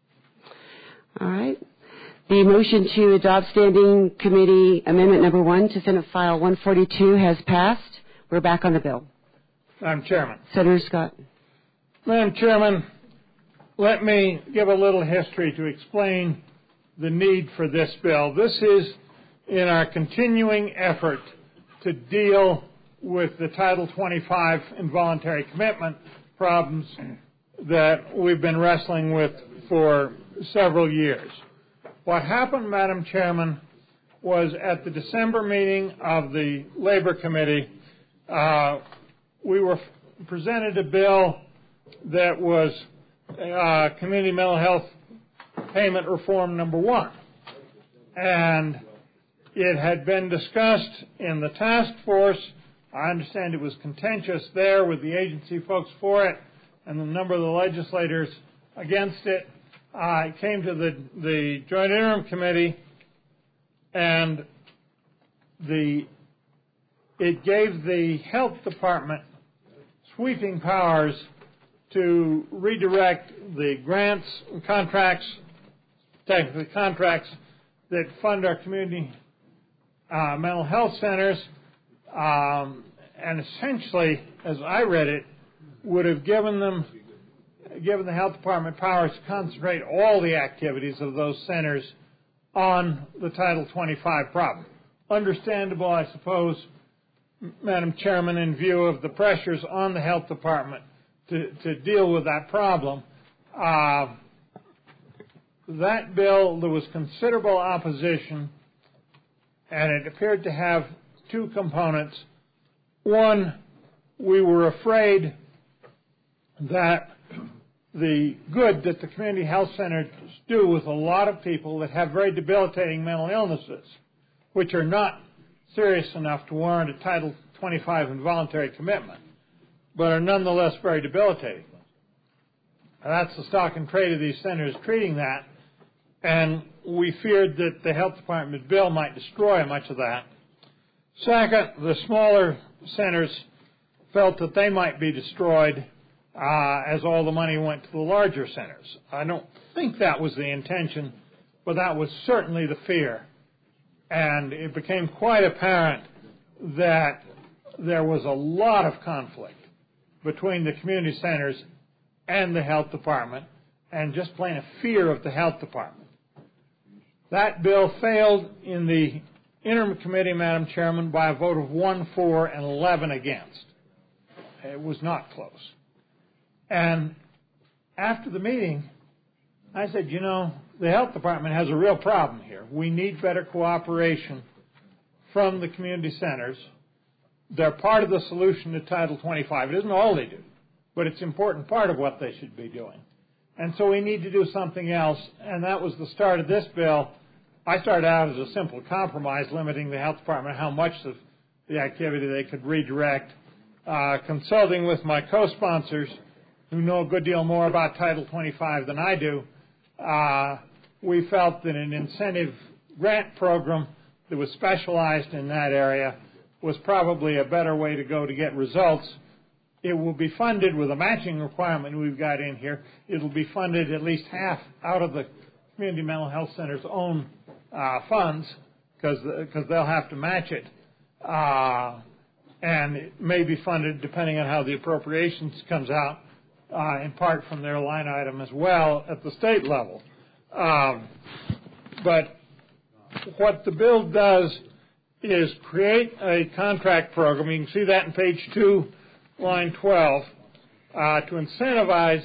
All right. The motion to adopt Standing Committee Amendment Number one to Senate File one forty-two has passed. We're back on the bill. Madam Chairman. Senator Scott. Madam Chairman, let me give a little history to explain the need for this bill. This is in our continuing effort to deal with the Title twenty-five involuntary commitment problems that we've been wrestling with for several years. What happened, Madam Chairman, was at the December meeting of the Labor Committee, uh, we were presented a bill that was uh, Community Mental Health Payment Reform Number one. And it had been discussed in the task force. I understand it was contentious there with the agency folks for it and a number of the legislators against it. Uh, it came to the, the Joint Interim Committee, and the it gave the Health Department sweeping powers to redirect the grants and contracts, technically contracts, that fund our community uh, mental health centers, um, and essentially, as I read it, would have given them, given the Health Department powers to concentrate all the activities of those centers on the Title twenty-five problem. Understandable, I suppose, Madam Chairman, in view of the pressures on the Health Department to, to deal with that problem. Uh, that bill, there was considerable opposition, and it appeared to have two components. One, we were afraid that the good that the community health centers do with a lot of people that have very debilitating mental illnesses, which are not serious enough to warrant a Title twenty-five involuntary commitment, but are nonetheless very debilitating. And that's the stock and trade of these centers treating that, and we feared that the health department bill might destroy much of that. Second, the smaller centers felt that they might be destroyed uh, as all the money went to the larger centers. I don't think that was the intention, but that was certainly the fear. And it became quite apparent that there was a lot of conflict between the community centers and the health department, and just plain a fear of the health department. That bill failed in the interim committee, Madam Chairman, by a vote of one for and eleven against. It was not close. And after the meeting, I said, you know, the health department has a real problem here. We need better cooperation from the community centers. They're part of the solution to Title twenty-five. It isn't all they do, but it's an important part of what they should be doing. And so we need to do something else, and that was the start of this bill. I started out as a simple compromise, limiting the health department how much of the activity they could redirect. Uh, consulting with my co-sponsors, who know a good deal more about Title twenty-five than I do, uh, we felt that an incentive grant program that was specialized in that area was probably a better way to go to get results. It will be funded with a matching requirement we've got in here. It will be funded at least half out of the Community Mental Health Center's own uh, funds, because they'll have to match it. Uh, and it may be funded, depending on how the appropriations comes out, uh, in part from their line item as well at the state level. Um, but what the bill does is create a contract program. You can see that in page two, line twelve, uh, to incentivize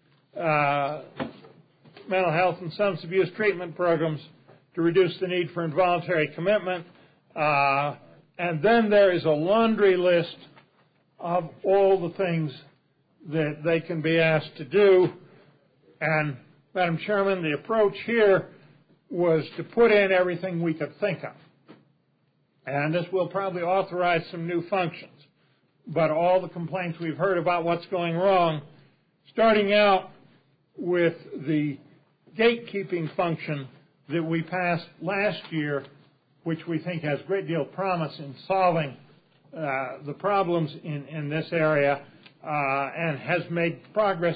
uh, mental health and substance abuse treatment programs to reduce the need for involuntary commitment. Uh, and then there is a laundry list of all the things that they can be asked to do. And, Madam Chairman, the approach here was to put in everything we could think of. And this will probably authorize some new functions. But all the complaints we've heard about what's going wrong, starting out with the gatekeeping function that we passed last year, which we think has a great deal of promise in solving uh, the problems in, in this area, uh, and has made progress,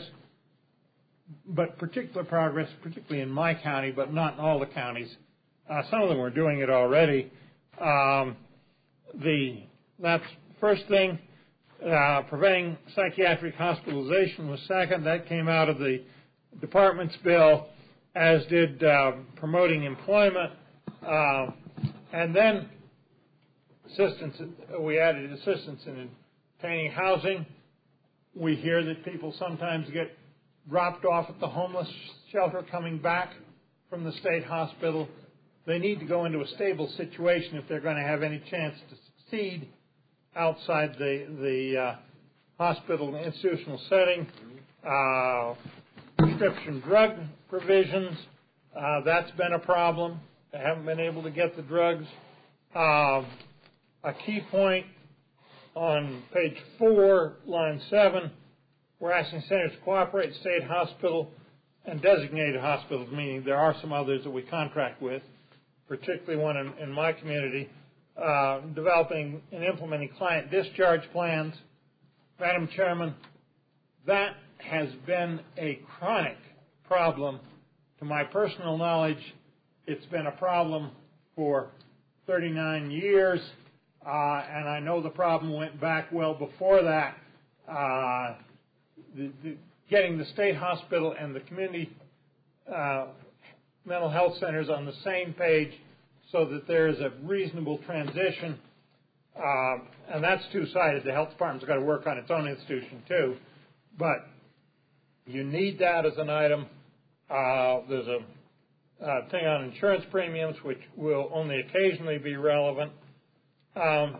but particular progress, particularly in my county, but not in all the counties. Uh, some of them are doing it already. Um, the that's first thing. Uh, preventing psychiatric hospitalization was second. That came out of the department's bill, as did uh, promoting employment. Uh, and then assistance. We added assistance in obtaining housing. We hear that people sometimes get dropped off at the homeless shelter coming back from the state hospital. They need to go into a stable situation if they're going to have any chance to succeed outside the, the uh, hospital and institutional setting. Uh, prescription drug provisions, uh, that's been a problem. They haven't been able to get the drugs. Uh, a key point on page four, line seven, we're asking centers to cooperate with state hospital and designated hospitals, meaning there are some others that we contract with, particularly one in, in my community, uh, developing and implementing client discharge plans. Madam Chairman, that has been a chronic problem. To my personal knowledge, it's been a problem for thirty-nine years, uh, and I know the problem went back well before that. Uh, the, the, getting the state hospital and the community uh, mental health centers on the same page so that there is a reasonable transition, uh, and that's two-sided. The health department's got to work on its own institution too, but you need that as an item. Uh, there's a uh, thing on insurance premiums, which will only occasionally be relevant, um,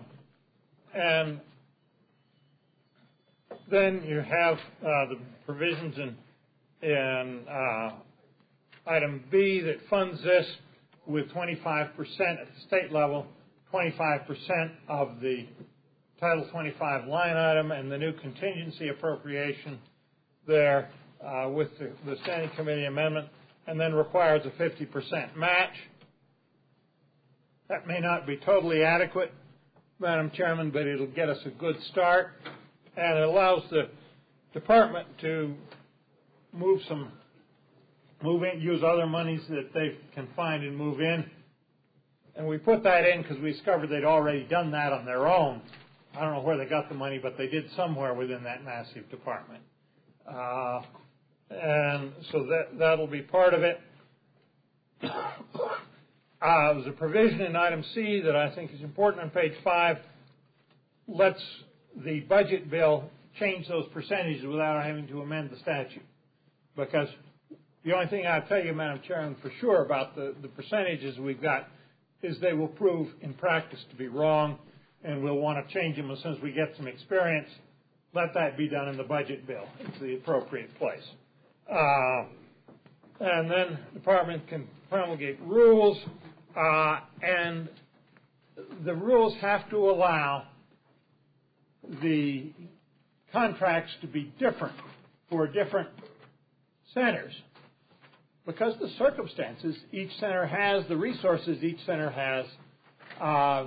and then you have uh, the provisions in in uh, item B that funds this with twenty-five percent at the state level, twenty-five percent of the Title twenty-five line item, and the new contingency appropriation there uh, with the, the Standing Committee amendment, and then requires a fifty percent match. That may not be totally adequate, Madam Chairman, but it'll get us a good start, and it allows the department to move some, move in, use other monies that they can find and move in. And we put that in because we discovered they'd already done that on their own. I don't know where they got the money, but they did somewhere within that massive department. Uh, and so that, that'll be part of it. Uh, there's a provision in item C that I think is important on page five. Lets the budget bill change those percentages without having to amend the statute. Because the only thing I'll tell you, Madam Chairman, for sure about the, the percentages we've got is they will prove in practice to be wrong, and we'll want to change them as soon as we get some experience. Let that be done in the budget bill. It's the appropriate place. Uh, and then the department can promulgate rules, uh, and the rules have to allow the contracts to be different for different centers. Because the circumstances each center has, the resources each center has, uh,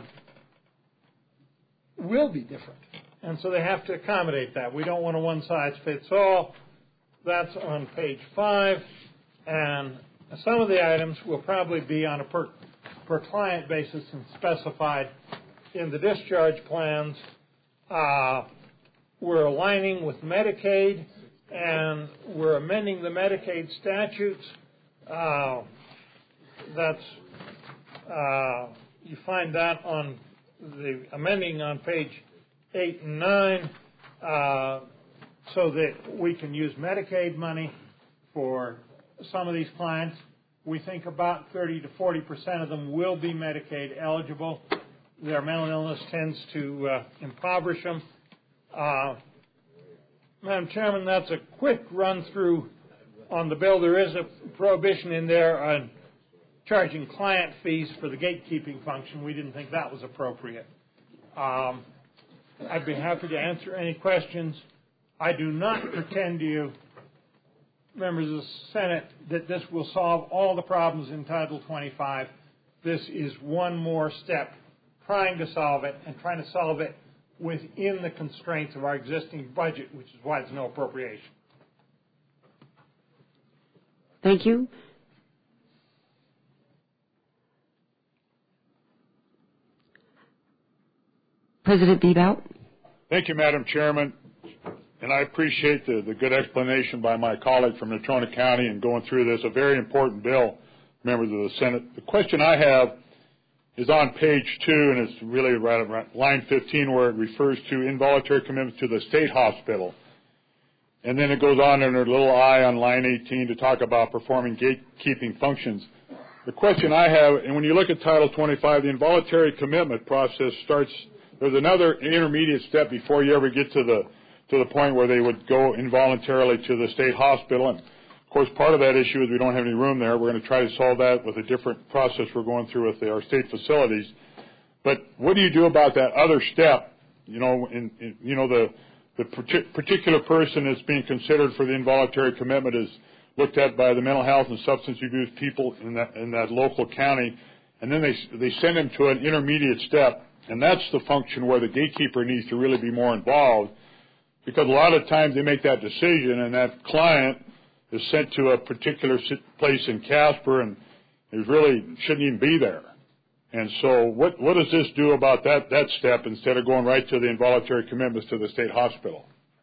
will be different. And so they have to accommodate that. We don't want a one-size-fits-all. That's on page five. And some of the items will probably be on a per, per client basis and specified in the discharge plans. Uh, we're aligning with Medicaid, and we're amending the Medicaid statutes. Uh, that's uh, you find that on the amending on page eight and nine, uh, so that we can use Medicaid money for some of these clients. We think about thirty to forty percent of them will be Medicaid eligible. Their mental illness tends to uh, impoverish them. Uh, Madam Chairman, that's a quick run through on the bill. There is a prohibition in there on charging client fees for the gatekeeping function. We didn't think that was appropriate. Um, I'd be happy to answer any questions. I do not pretend to you, members of the Senate, that this will solve all the problems in Title twenty-five. This is one more step trying to solve it, and trying to solve it within the constraints of our existing budget, which is why there's no appropriation. Thank you. President Bebout. Thank you, Madam Chairman. And I appreciate the, the good explanation by my colleague from Natrona County in going through this, a very important bill, members of the Senate. The question I have is on page two, and it's really right around line fifteen, where it refers to involuntary commitments to the state hospital. And then it goes on in a little I on line eighteen to talk about performing gatekeeping functions. The question I have, and when you look at Title twenty-five, the involuntary commitment process starts, there's another intermediate step before you ever get to the to the point where they would go involuntarily to the state hospital. And of course, part of that issue is we don't have any room there. We're going to try to solve that with a different process we're going through with the, our state facilities. But what do you do about that other step? You know, in, in, you know the the particular person that's being considered for the involuntary commitment is looked at by the mental health and substance abuse people in that in that local county, and then they they send him to an intermediate step, and that's the function where the gatekeeper needs to really be more involved, because a lot of times they make that decision, and that client is sent to a particular place in Casper, and it really shouldn't even be there. And so what, what does this do about that, that step instead of going right to the involuntary commitments to the state hospital?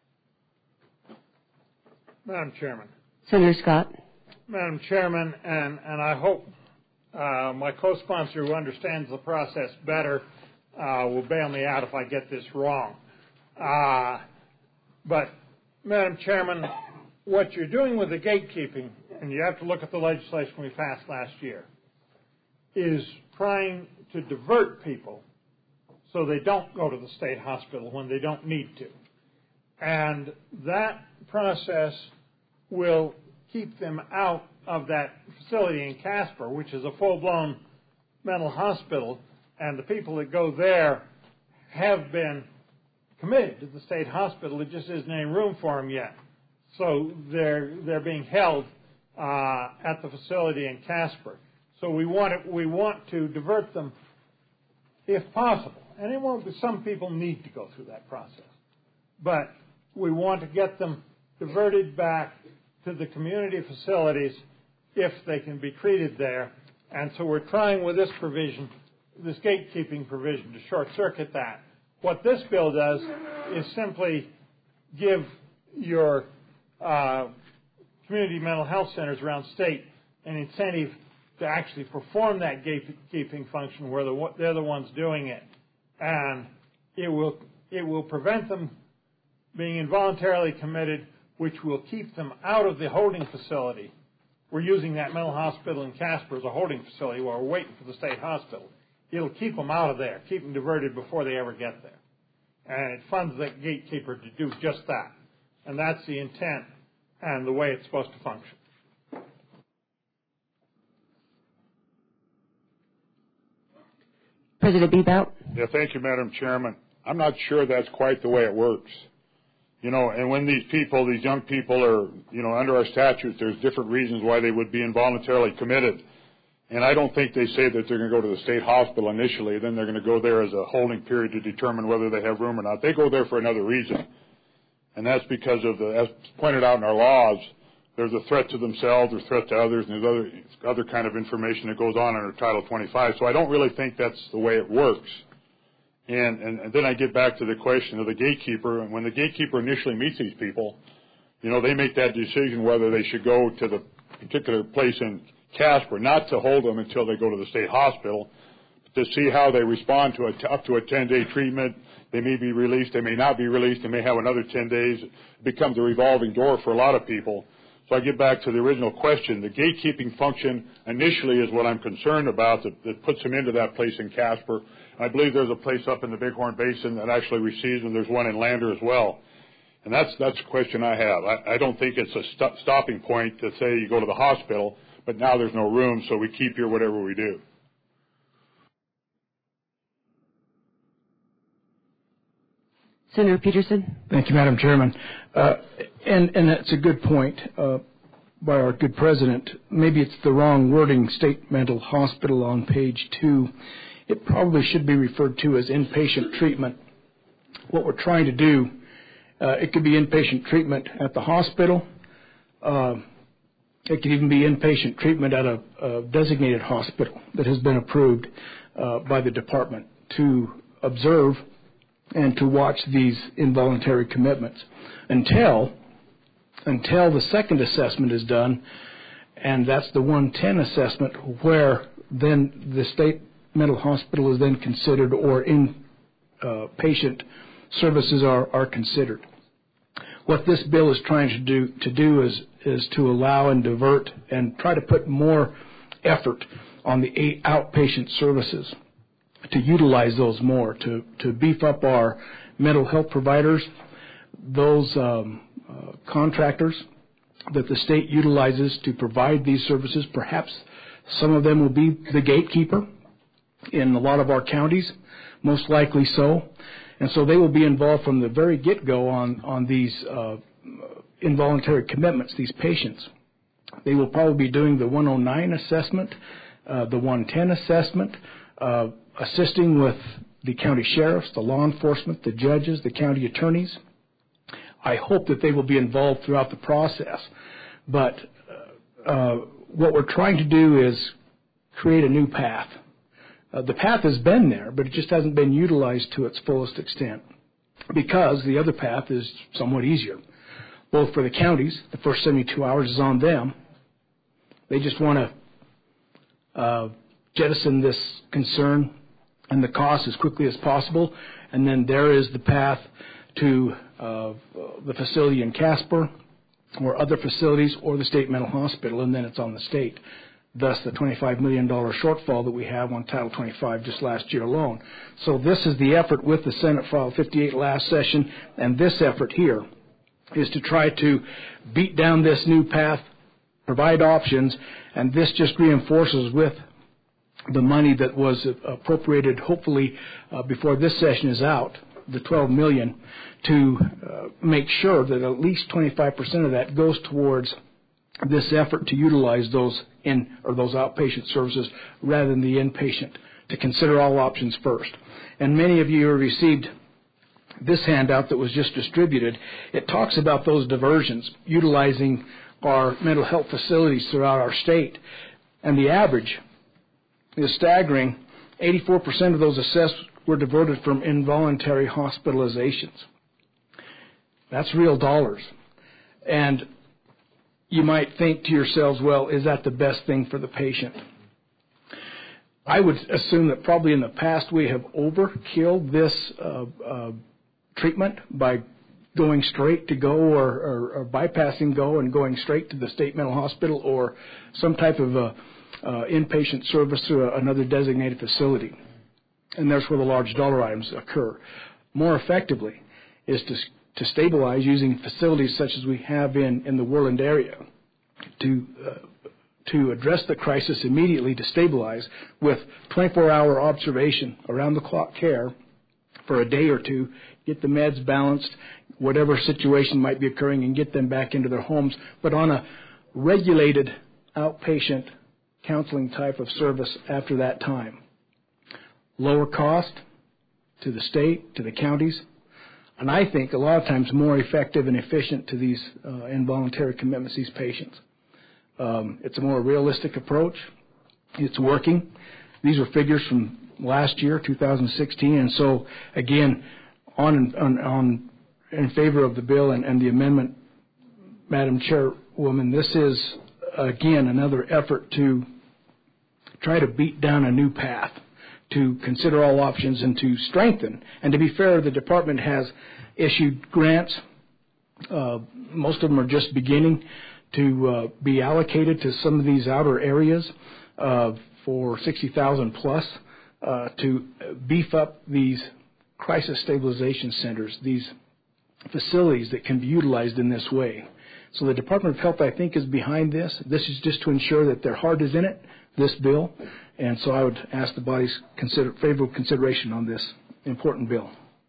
Madam Chairman. Senator Scott. Madam Chairman, and, and I hope uh, my co-sponsor who understands the process better uh, will bail me out if I get this wrong. Uh, but, Madam Chairman, what you're doing with the gatekeeping, and you have to look at the legislation we passed last year, is trying to divert people so they don't go to the state hospital when they don't need to. And that process will keep them out of that facility in Casper, which is a full-blown mental hospital, and the people that go there have been committed to the state hospital. It just isn't any room for them yet. So they're they're being held uh, at the facility in Casper. So we want it, we want to divert them if possible. And it won't, some people need to go through that process. But we want to get them diverted back to the community facilities if they can be treated there. And so we're trying with this provision, this gatekeeping provision, to short-circuit that. What this bill does is simply give your uh, community mental health centers around state an incentive to actually perform that gatekeeping function where the, they're the ones doing it. And it will, it will prevent them being involuntarily committed, which will keep them out of the holding facility. We're using that mental hospital in Casper as a holding facility while we're waiting for the state hospital. It'll keep them out of there, keep them diverted before they ever get there. And it funds that gatekeeper to do just that. And that's the intent and the way it's supposed to function. President Bebout. Yeah, thank you, Madam Chairman. I'm not sure that's quite the way it works. You know, and when these people, these young people are, you know, under our statutes, there's different reasons why they would be involuntarily committed. And I don't think they say that they're going to go to the state hospital initially, then they're going to go there as a holding period to determine whether they have room or not. They go there for another reason. And that's because of the, as pointed out in our laws, there's a threat to themselves, there's a threat to others, and there's other, other kind of information that goes on under Title twenty-five. So I don't really think that's the way it works. And, and, and then I get back to the question of the gatekeeper. And when the gatekeeper initially meets these people, you know, they make that decision whether they should go to the particular place in Casper, not to hold them until they go to the state hospital, to see how they respond to a, up to a ten-day treatment. They may be released, they may not be released, they may have another ten days. It becomes a revolving door for a lot of people. So I get back to the original question. The gatekeeping function initially is what I'm concerned about, that, that puts them into that place in Casper. I believe there's a place up in the Bighorn Basin that actually receives them. There's one in Lander as well. And that's that's the question I have. I, I don't think it's a st- stopping point to say you go to the hospital, but now there's no room, so we keep you whatever we do. Senator Peterson. Thank you, Madam Chairman. Uh, and, and that's a good point uh, by our good president. Maybe it's the wrong wording, state mental hospital on page two. It probably should be referred to as inpatient treatment. What we're trying to do, uh, it could be inpatient treatment at the hospital. Uh, it could even be inpatient treatment at a, a designated hospital that has been approved uh, by the department to observe and to watch these involuntary commitments until until the second assessment is done, and that's the one ten assessment, where then the state mental hospital is then considered, or in uh, patient services are, are considered. What this bill is trying to do to do is is to allow and divert and try to put more effort on the eight outpatient services, to utilize those more, to, to beef up our mental health providers, those um, uh, contractors that the state utilizes to provide these services. Perhaps some of them will be the gatekeeper in a lot of our counties, most likely so. And so they will be involved from the very get-go on, on these uh, involuntary commitments, these patients. They will probably be doing the one oh nine assessment, uh, the one ten assessment, uh, assisting with the county sheriffs, the law enforcement, the judges, the county attorneys. I hope that they will be involved throughout the process. But uh, what we're trying to do is create a new path. Uh, the path has been there, but it just hasn't been utilized to its fullest extent, because the other path is somewhat easier. Both for the counties, the first seventy-two hours is on them. They just want to uh, jettison this concern and the cost as quickly as possible, and then there is the path to uh, the facility in Casper or other facilities or the state mental hospital, and then it's on the state. Thus the twenty-five million dollars shortfall that we have on Title twenty-five just last year alone. So this is the effort with the Senate File fifty-eight last session, and this effort here is to try to beat down this new path provide options, and this just reinforces with the money that was appropriated, hopefully uh, before this session is out, the twelve million dollars, to uh, make sure that at least twenty-five percent of that goes towards this effort to utilize those in or those outpatient services rather than the inpatient, to consider all options first. And many of you have received this handout that was just distributed. It talks about those diversions, utilizing our mental health facilities throughout our state. And the average is staggering. eighty-four percent of those assessed were diverted from involuntary hospitalizations. That's real dollars. And you might think to yourselves, well, is that the best thing for the patient? I would assume that probably in the past we have overkilled this uh, uh, treatment by going straight to go or, or, or bypassing go and going straight to the state mental hospital or some type of a, uh, inpatient service to a, another designated facility. And that's where the large dollar items occur. More effectively is to to stabilize using facilities such as we have in, in the Worland area to uh, to address the crisis immediately, to stabilize with twenty-four hour observation, around-the-clock care for a day or two, get the meds balanced, whatever situation might be occurring, and get them back into their homes, but on a regulated outpatient counseling type of service after that time. Lower cost to the state, to the counties, and I think a lot of times more effective and efficient to these uh, involuntary commitments, these patients. Um, it's a more realistic approach. It's working. These are figures from last year, two thousand sixteen, and so again, on on, on in favor of the bill and, and the amendment, Madam Chairwoman, this is again another effort to try to beat down a new path, to consider all options and to strengthen. And to be fair, the department has issued grants. Uh, most of them are just beginning to uh, be allocated to some of these outer areas uh, for sixty thousand plus uh, to beef up these crisis stabilization centers, these facilities that can be utilized in this way. So the Department of Health, I think, is behind this. This is just to ensure that their heart is in it, this bill. And so I would ask the body's consider, favorable consideration on this important bill.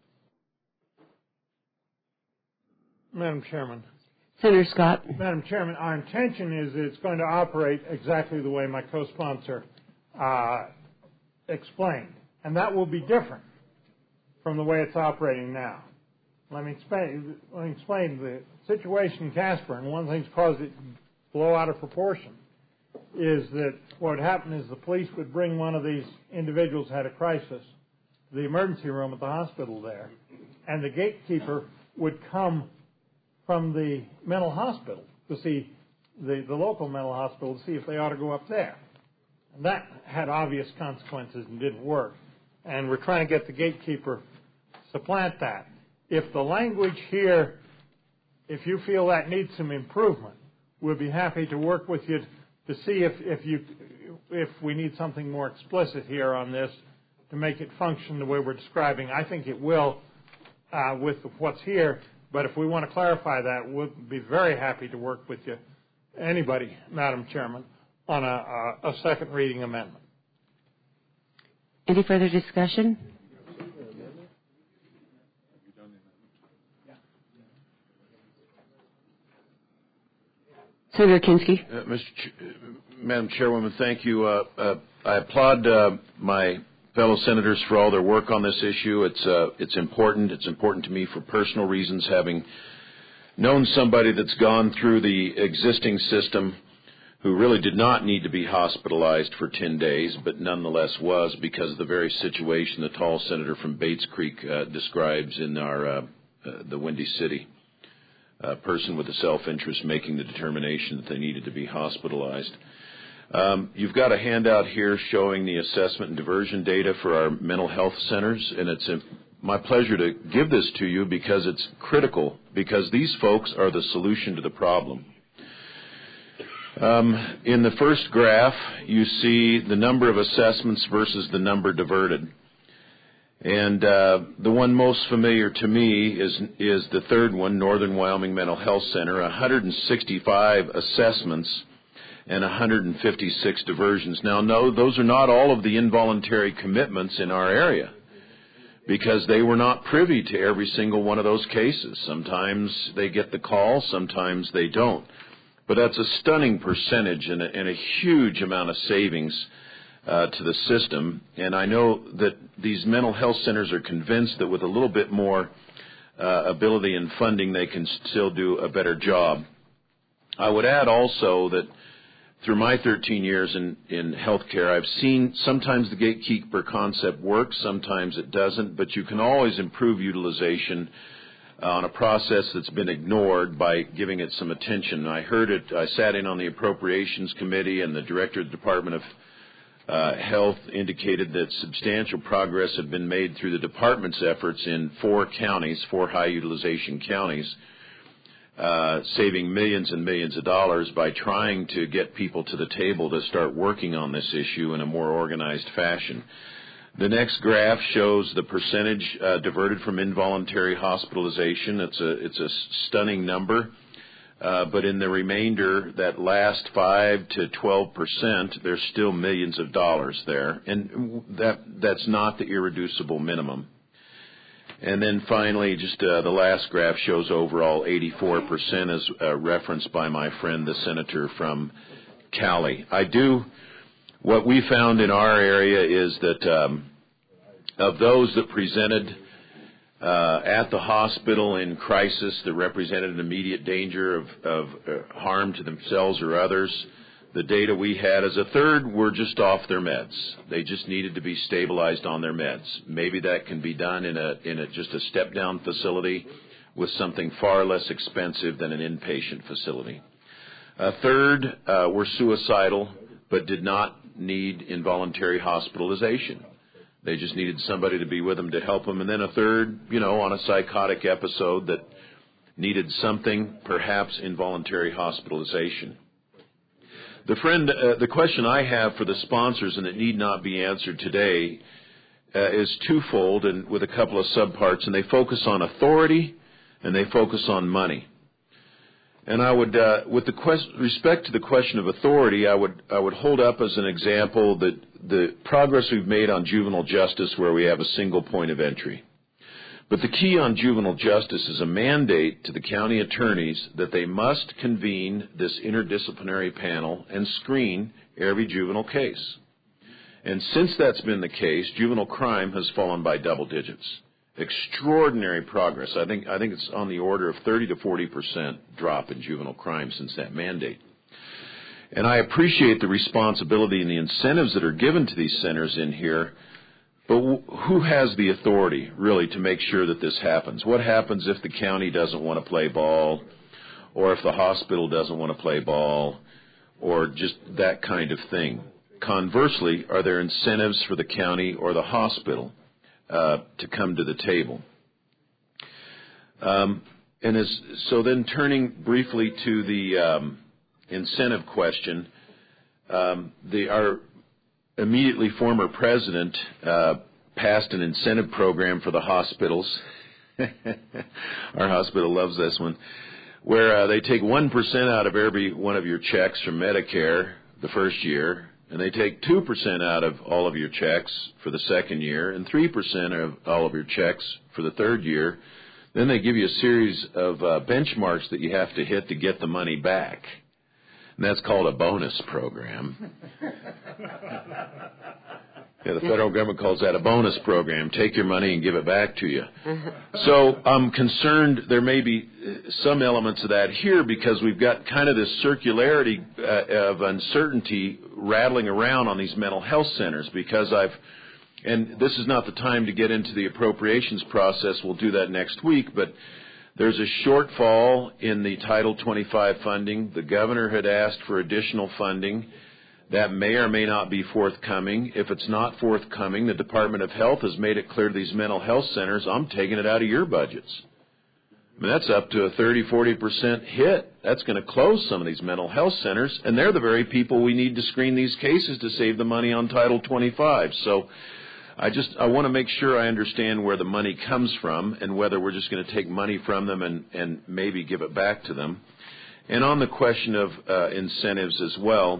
Madam Chairman. Senator Scott. Madam Chairman, our intention is that it's going to operate exactly the way my co-sponsor uh, explained. And that will be different from the way it's operating now. Let me explain, let me explain the situation in Casper, and one of the things that caused it to blow out of proportion is that what would happen is the police would bring one of these individuals who had a crisis to the emergency room at the hospital there, and the gatekeeper would come from the mental hospital to see the, the local mental hospital to see if they ought to go up there. And that had obvious consequences and didn't work. And we're trying to get the gatekeeper to supplant that. If the language here, if you feel that needs some improvement, we'll be happy to work with you to see if, if you if we need something more explicit here on this to make it function the way we're describing. I think it will uh, with what's here, but if we want to clarify that, we'll be very happy to work with you, anybody, Madam Chairman, on a, a, a second reading amendment. Any further discussion? Senator Kinski. Uh, Mister Ch- Madam Chairwoman, thank you. Uh, uh, I applaud uh, my fellow senators for all their work on this issue. It's uh, it's important. It's important to me for personal reasons, having known somebody that's gone through the existing system who really did not need to be hospitalized for ten days, but nonetheless was because of the very situation the tall senator from Bates Creek uh, describes in our uh, uh, the Windy City. A person with a self-interest making the determination that they needed to be hospitalized. Um, you've got a handout here showing the assessment and diversion data for our mental health centers, and it's a, my pleasure to give this to you because it's critical, because these folks are the solution to the problem. Um, in the first graph, you see the number of assessments versus the number diverted. And uh, the one most familiar to me is is the third one, Northern Wyoming Mental Health Center, one hundred sixty-five assessments and one hundred fifty-six diversions. Now, no, those are not all of the involuntary commitments in our area, because they were not privy to every single one of those cases. Sometimes they get the call, sometimes they don't. But that's a stunning percentage and a, and a huge amount of savings uh, to the system. And I know that these mental health centers are convinced that with a little bit more uh, ability and funding, they can still do a better job. I would add also that through my thirteen years in, in healthcare, I've seen sometimes the gatekeeper concept works, sometimes it doesn't, but you can always improve utilization on a process that's been ignored by giving it some attention. I heard it, I sat in on the Appropriations Committee, and the Director of the Department of uh, Health indicated that substantial progress had been made through the department's efforts in four counties, four high utilization counties, Uh, saving millions and millions of dollars by trying to get people to the table to start working on this issue in a more organized fashion. The next graph shows the percentage uh, diverted from involuntary hospitalization. It's a it's a stunning number, uh, but in the remainder, that last five to twelve percent, there's still millions of dollars there, and that that's not the irreducible minimum. And then finally, just uh, the last graph shows overall eighty-four percent as uh, referenced by my friend, the senator from Cali. I do, what we found in our area is that um, of those that presented uh, at the hospital in crisis that represented an immediate danger of, of uh, harm to themselves or others, the data we had is a third were just off their meds. They just needed to be stabilized on their meds. Maybe that can be done in a in a just a step-down facility with something far less expensive than an inpatient facility. A third uh, were suicidal but did not need involuntary hospitalization. They just needed somebody to be with them to help them. And then a third, you know, on a psychotic episode that needed something, perhaps involuntary hospitalization. The friend, uh, the question I have for the sponsors, and it need not be answered today, uh, is twofold and with a couple of subparts, and they focus on authority and they focus on money. And I would, uh, with the quest- respect to the question of authority, I would I would hold up as an example that the progress we've made on juvenile justice, where we have a single point of entry. But the key on juvenile justice is a mandate to the county attorneys that they must convene this interdisciplinary panel and screen every juvenile case. And since that's been the case, juvenile crime has fallen by double digits. Extraordinary progress. I think I think it's on the order of thirty to forty percent drop in juvenile crime since that mandate. And I appreciate the responsibility and the incentives that are given to these centers in here. But who has the authority, really, to make sure that this happens? What happens if the county doesn't want to play ball, or if the hospital doesn't want to play ball, or just that kind of thing? Conversely, are there incentives for the county or the hospital uh, to come to the table? Um, and as, so then turning briefly to the um, incentive question, um, the, our immediately former president uh, passed an incentive program for the hospitals. Our hospital loves this one, where uh, they take one percent out of every one of your checks from Medicare the first year, and they take two percent out of all of your checks for the second year, and three percent of all of your checks for the third year. Then they give you a series of uh, benchmarks that you have to hit to get the money back. And that's called a bonus program. Yeah, the federal government calls that a bonus program. Take your money and give it back to you. So I'm concerned there may be some elements of that here, because we've got kind of this circularity uh, of uncertainty rattling around on these mental health centers, because I've, and this is not the time to get into the appropriations process. We'll do that next week, but there's a shortfall in the Title twenty-five funding. The governor had asked for additional funding. That may or may not be forthcoming. If it's not forthcoming, the Department of Health has made it clear to these mental health centers, I'm taking it out of your budgets. I mean, that's up to a thirty, forty percent hit. That's going to close some of these mental health centers, and they're the very people we need to screen these cases to save the money on Title twenty-five. So I just I want to make sure I understand where the money comes from and whether we're just going to take money from them and, and maybe give it back to them. And on the question of uh, incentives as well,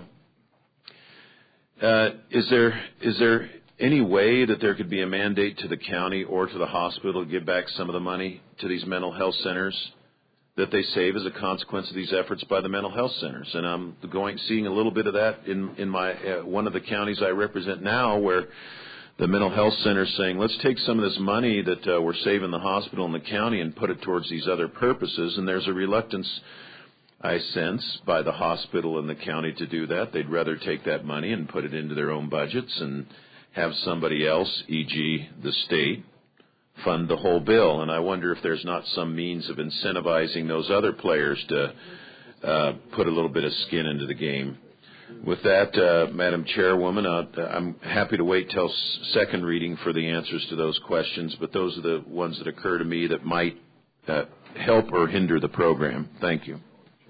uh, is there is there any way that there could be a mandate to the county or to the hospital to give back some of the money to these mental health centers that they save as a consequence of these efforts by the mental health centers? And I'm going seeing a little bit of that in in my uh, one of the counties I represent now, where the mental health center is saying, let's take some of this money that uh, we're saving the hospital and the county and put it towards these other purposes. And there's a reluctance, I sense, by the hospital and the county to do that. They'd rather take that money and put it into their own budgets and have somebody else, for example the state, fund the whole bill. And I wonder if there's not some means of incentivizing those other players to uh, put a little bit of skin into the game. With that, uh, Madam Chairwoman, uh, I'm happy to wait till s- second reading for the answers to those questions, but those are the ones that occur to me that might uh, help or hinder the program. Thank you.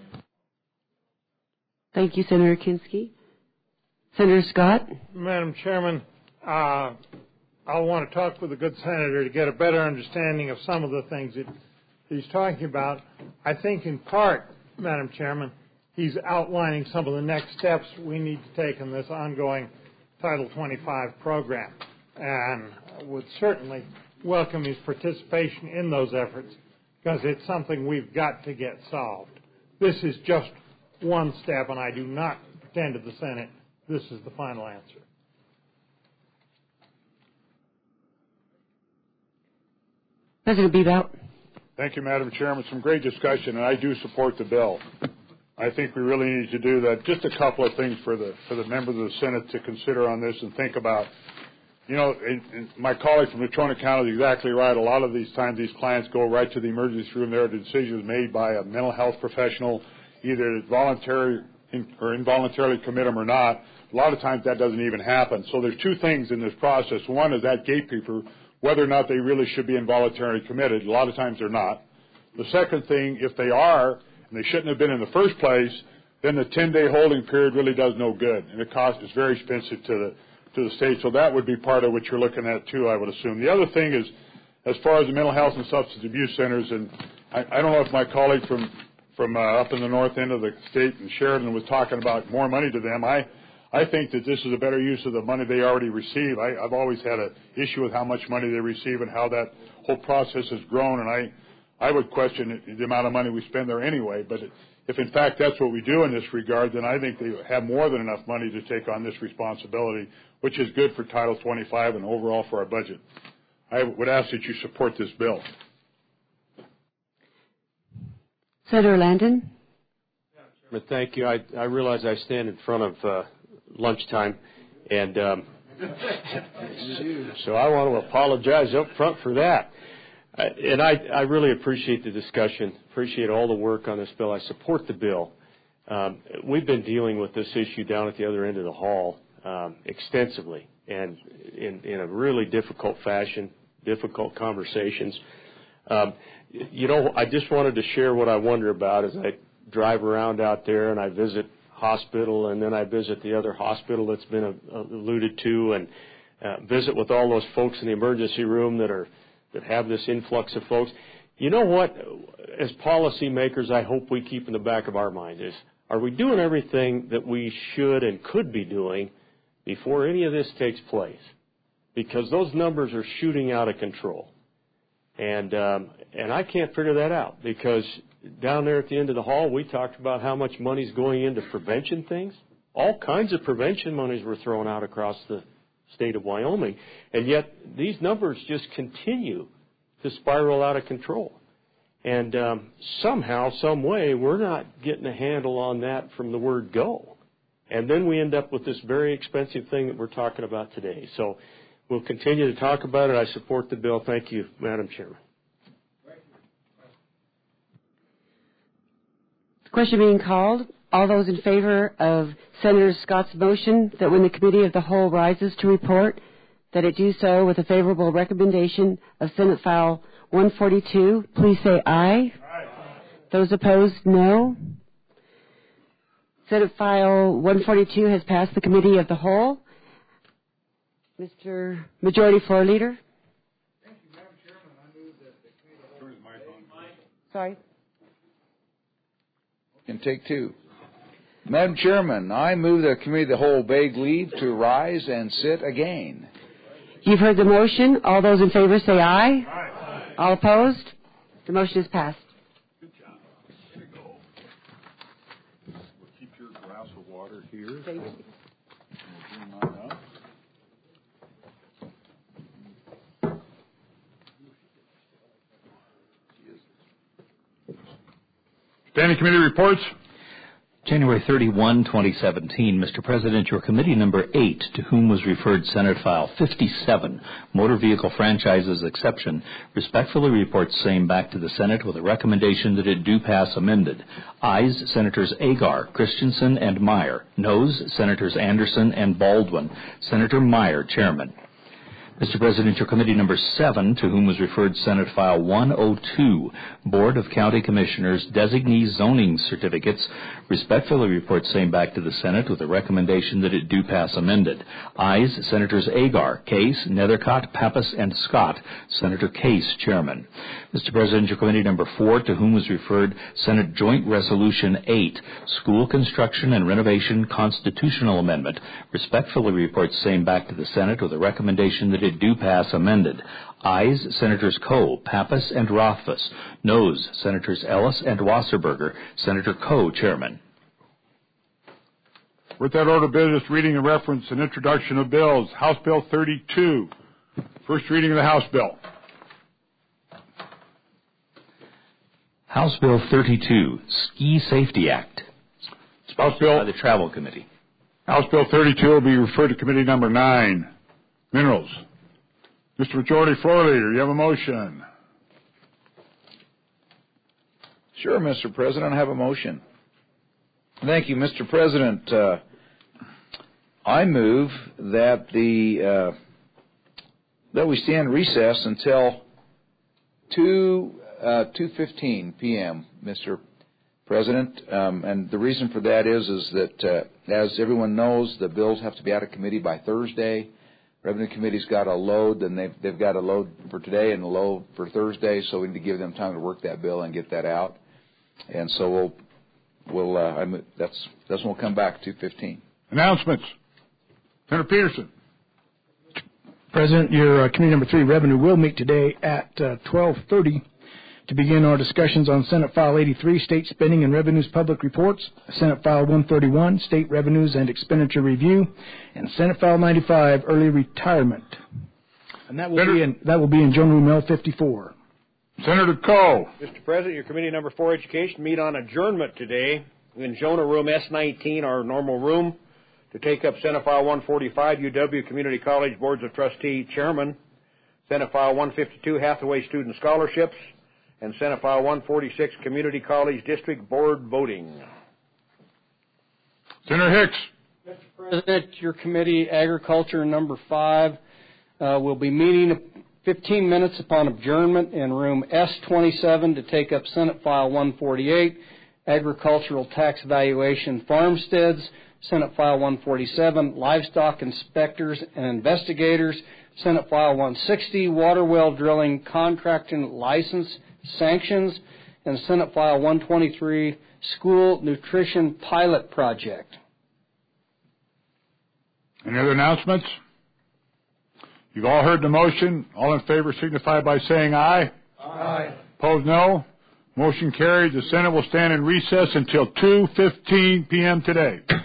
Thank you, Senator Kinski. Senator Scott? Madam Chairman, uh, I'll want to talk with the good senator to get a better understanding of some of the things that he's talking about. I think in part, Madam Chairman, he's outlining some of the next steps we need to take in this ongoing Title twenty-five program, and would certainly welcome his participation in those efforts, because it's something we've got to get solved. This is just one step, and I do not pretend to the Senate this is the final answer. President Bebout. Thank you, Madam Chairman. Some great discussion, and I do support the bill. I think we really need to do that. Just a couple of things for the for the members of the Senate to consider on this and think about. You know, and, and my colleague from Natrona County is exactly right. A lot of these times these clients go right to the emergency room. There are decisions made by a mental health professional, either voluntary or involuntarily commit them or not. A lot of times that doesn't even happen. So there's two things in this process. One is that gatekeeper, whether or not they really should be involuntarily committed. A lot of times they're not. The second thing, if they are, and they shouldn't have been in the first place, then the ten-day holding period really does no good, and the cost is very expensive to the to the state. So that would be part of what you're looking at too, I would assume. The other thing is, as far as the mental health and substance abuse centers, and I, I don't know if my colleague from from uh, up in the north end of the state in Sheridan was talking about more money to them. I I think that this is a better use of the money they already receive. I, I've always had an issue with how much money they receive and how that whole process has grown, and I. I would question the amount of money we spend there anyway, but if in fact that's what we do in this regard, then I think they have more than enough money to take on this responsibility, which is good for Title twenty-five and overall for our budget. I would ask that you support this bill. Senator Landon? Yeah, thank you. I, I realize I stand in front of uh, lunchtime, and um, so I want to apologize up front for that. Uh, and I, I really appreciate the discussion, appreciate all the work on this bill. I support the bill. Um, we've been dealing with this issue down at the other end of the hall um, extensively and in, in a really difficult fashion, difficult conversations. Um, you know, I just wanted to share what I wonder about as I drive around out there and I visit hospital and then I visit the other hospital that's been uh, alluded to and uh, visit with all those folks in the emergency room that are that have this influx of folks. You know what, as policymakers, I hope we keep in the back of our mind is, are we doing everything that we should and could be doing before any of this takes place? Because those numbers are shooting out of control. And um, and I can't figure that out because down there at the end of the hall, we talked about how much money's going into prevention things. All kinds of prevention monies were thrown out across the state of Wyoming, and yet these numbers just continue to spiral out of control. And um, somehow, some way, we're not getting a handle on that from the word go. And then we end up with this very expensive thing that we're talking about today. So we'll continue to talk about it. I support the bill. Thank you, Madam Chairman. The question being called. All those in favor of Senator Scott's motion that when the Committee of the Whole rises to report, that it do so with a favorable recommendation of Senate File one forty-two, please say aye. Aye. Those opposed, no. Senate File one forty-two has passed the Committee of the Whole. Mister Majority Floor Leader. Thank you, Madam Chairman. I move that the Committee of the Whole. Sorry. can take two. Madam Chairman, I move the committee of the whole beg leave to rise and sit again. You've heard the motion. All those in favor say aye. Aye. All opposed? The motion is passed. Good job. There you go. We'll keep your glass of water here. Thank you. We'll bring mine up. Standing committee reports. January thirty-first, twenty seventeen. Mister President, your committee number eight, to whom was referred Senate File fifty-seven, Motor Vehicle Franchises Exception, respectfully reports same back to the Senate with a recommendation that it do pass amended. Ayes, Senators Agar, Christensen, and Meyer. Noes, Senators Anderson and Baldwin. Senator Meyer, Chairman. Mister President, your committee number seven, to whom was referred Senate File one oh two, Board of County Commissioners Designee Zoning Certificates, respectfully reports same back to the Senate with a recommendation that it do pass amended. Ayes, Senators Agar, Case, Nethercott, Pappas, and Scott. Senator Case, Chairman. Mister President, your committee number four, to whom was referred Senate Joint Resolution eight, School Construction and Renovation Constitutional Amendment, respectfully reports same back to the Senate with a recommendation that it do pass amended. Ayes, Senators Coe, Pappas, and Rothfuss. Noes, Senators Ellis and Wasserberger. Senator Coe, Chairman. With that order of business, reading and reference and introduction of bills. House Bill thirty-two. First reading of the House bill. House Bill thirty-two, Ski Safety Act. House Bill by the Travel Committee. House Bill thirty-two will be referred to Committee Number nine, Minerals. Mister Majority Floor Leader, you have a motion. Sure, Mister President, I have a motion. Thank you, Mister President. Uh, I move that the uh, that we stand recess until two uh, two fifteen p.m., Mister President, um, and the reason for that is is that uh, as everyone knows, the bills have to be out of committee by Thursday. Revenue Committee's got a load, and they've, they've got a load for today and a load for Thursday, so we need to give them time to work that bill and get that out. And so we'll, we'll, uh, I'm, that's, that's when we'll come back to two fifteen. Announcements. Senator Peterson. President, your uh, committee number three, Revenue, will meet today at uh, twelve thirty to begin our discussions on Senate File eighty-three, State Spending and Revenues Public Reports, Senate File one thirty-one, State Revenues and Expenditure Review, and Senate File ninety-five, Early Retirement. And that will, Senator, be, in, that will be in Joint Room L fifty-four. Senator Coe. Mister President, your committee number four, Education, meet on adjournment today in Jonah Room S nineteen, our normal room, to take up Senate File one forty-five, U W Community College Boards of Trustee Chairman, Senate File one fifty-two, Hathaway Student Scholarships, and Senate File one forty-six, Community College District Board Voting. Senator Hicks. Mister President, your committee, Agriculture number five, uh, will be meeting fifteen minutes upon adjournment in room S twenty-seven to take up Senate File one forty-eight, Agricultural Tax Valuation Farmsteads, Senate File one forty-seven, Livestock Inspectors and Investigators, Senate File one sixty, Water Well Drilling Contracting License Sanctions, and Senate File one twenty-three, School Nutrition Pilot Project. Any other announcements? You've all heard the motion. All in favor signify by saying aye. Aye. Opposed, no. Motion carried. The Senate will stand in recess until two fifteen p.m. today.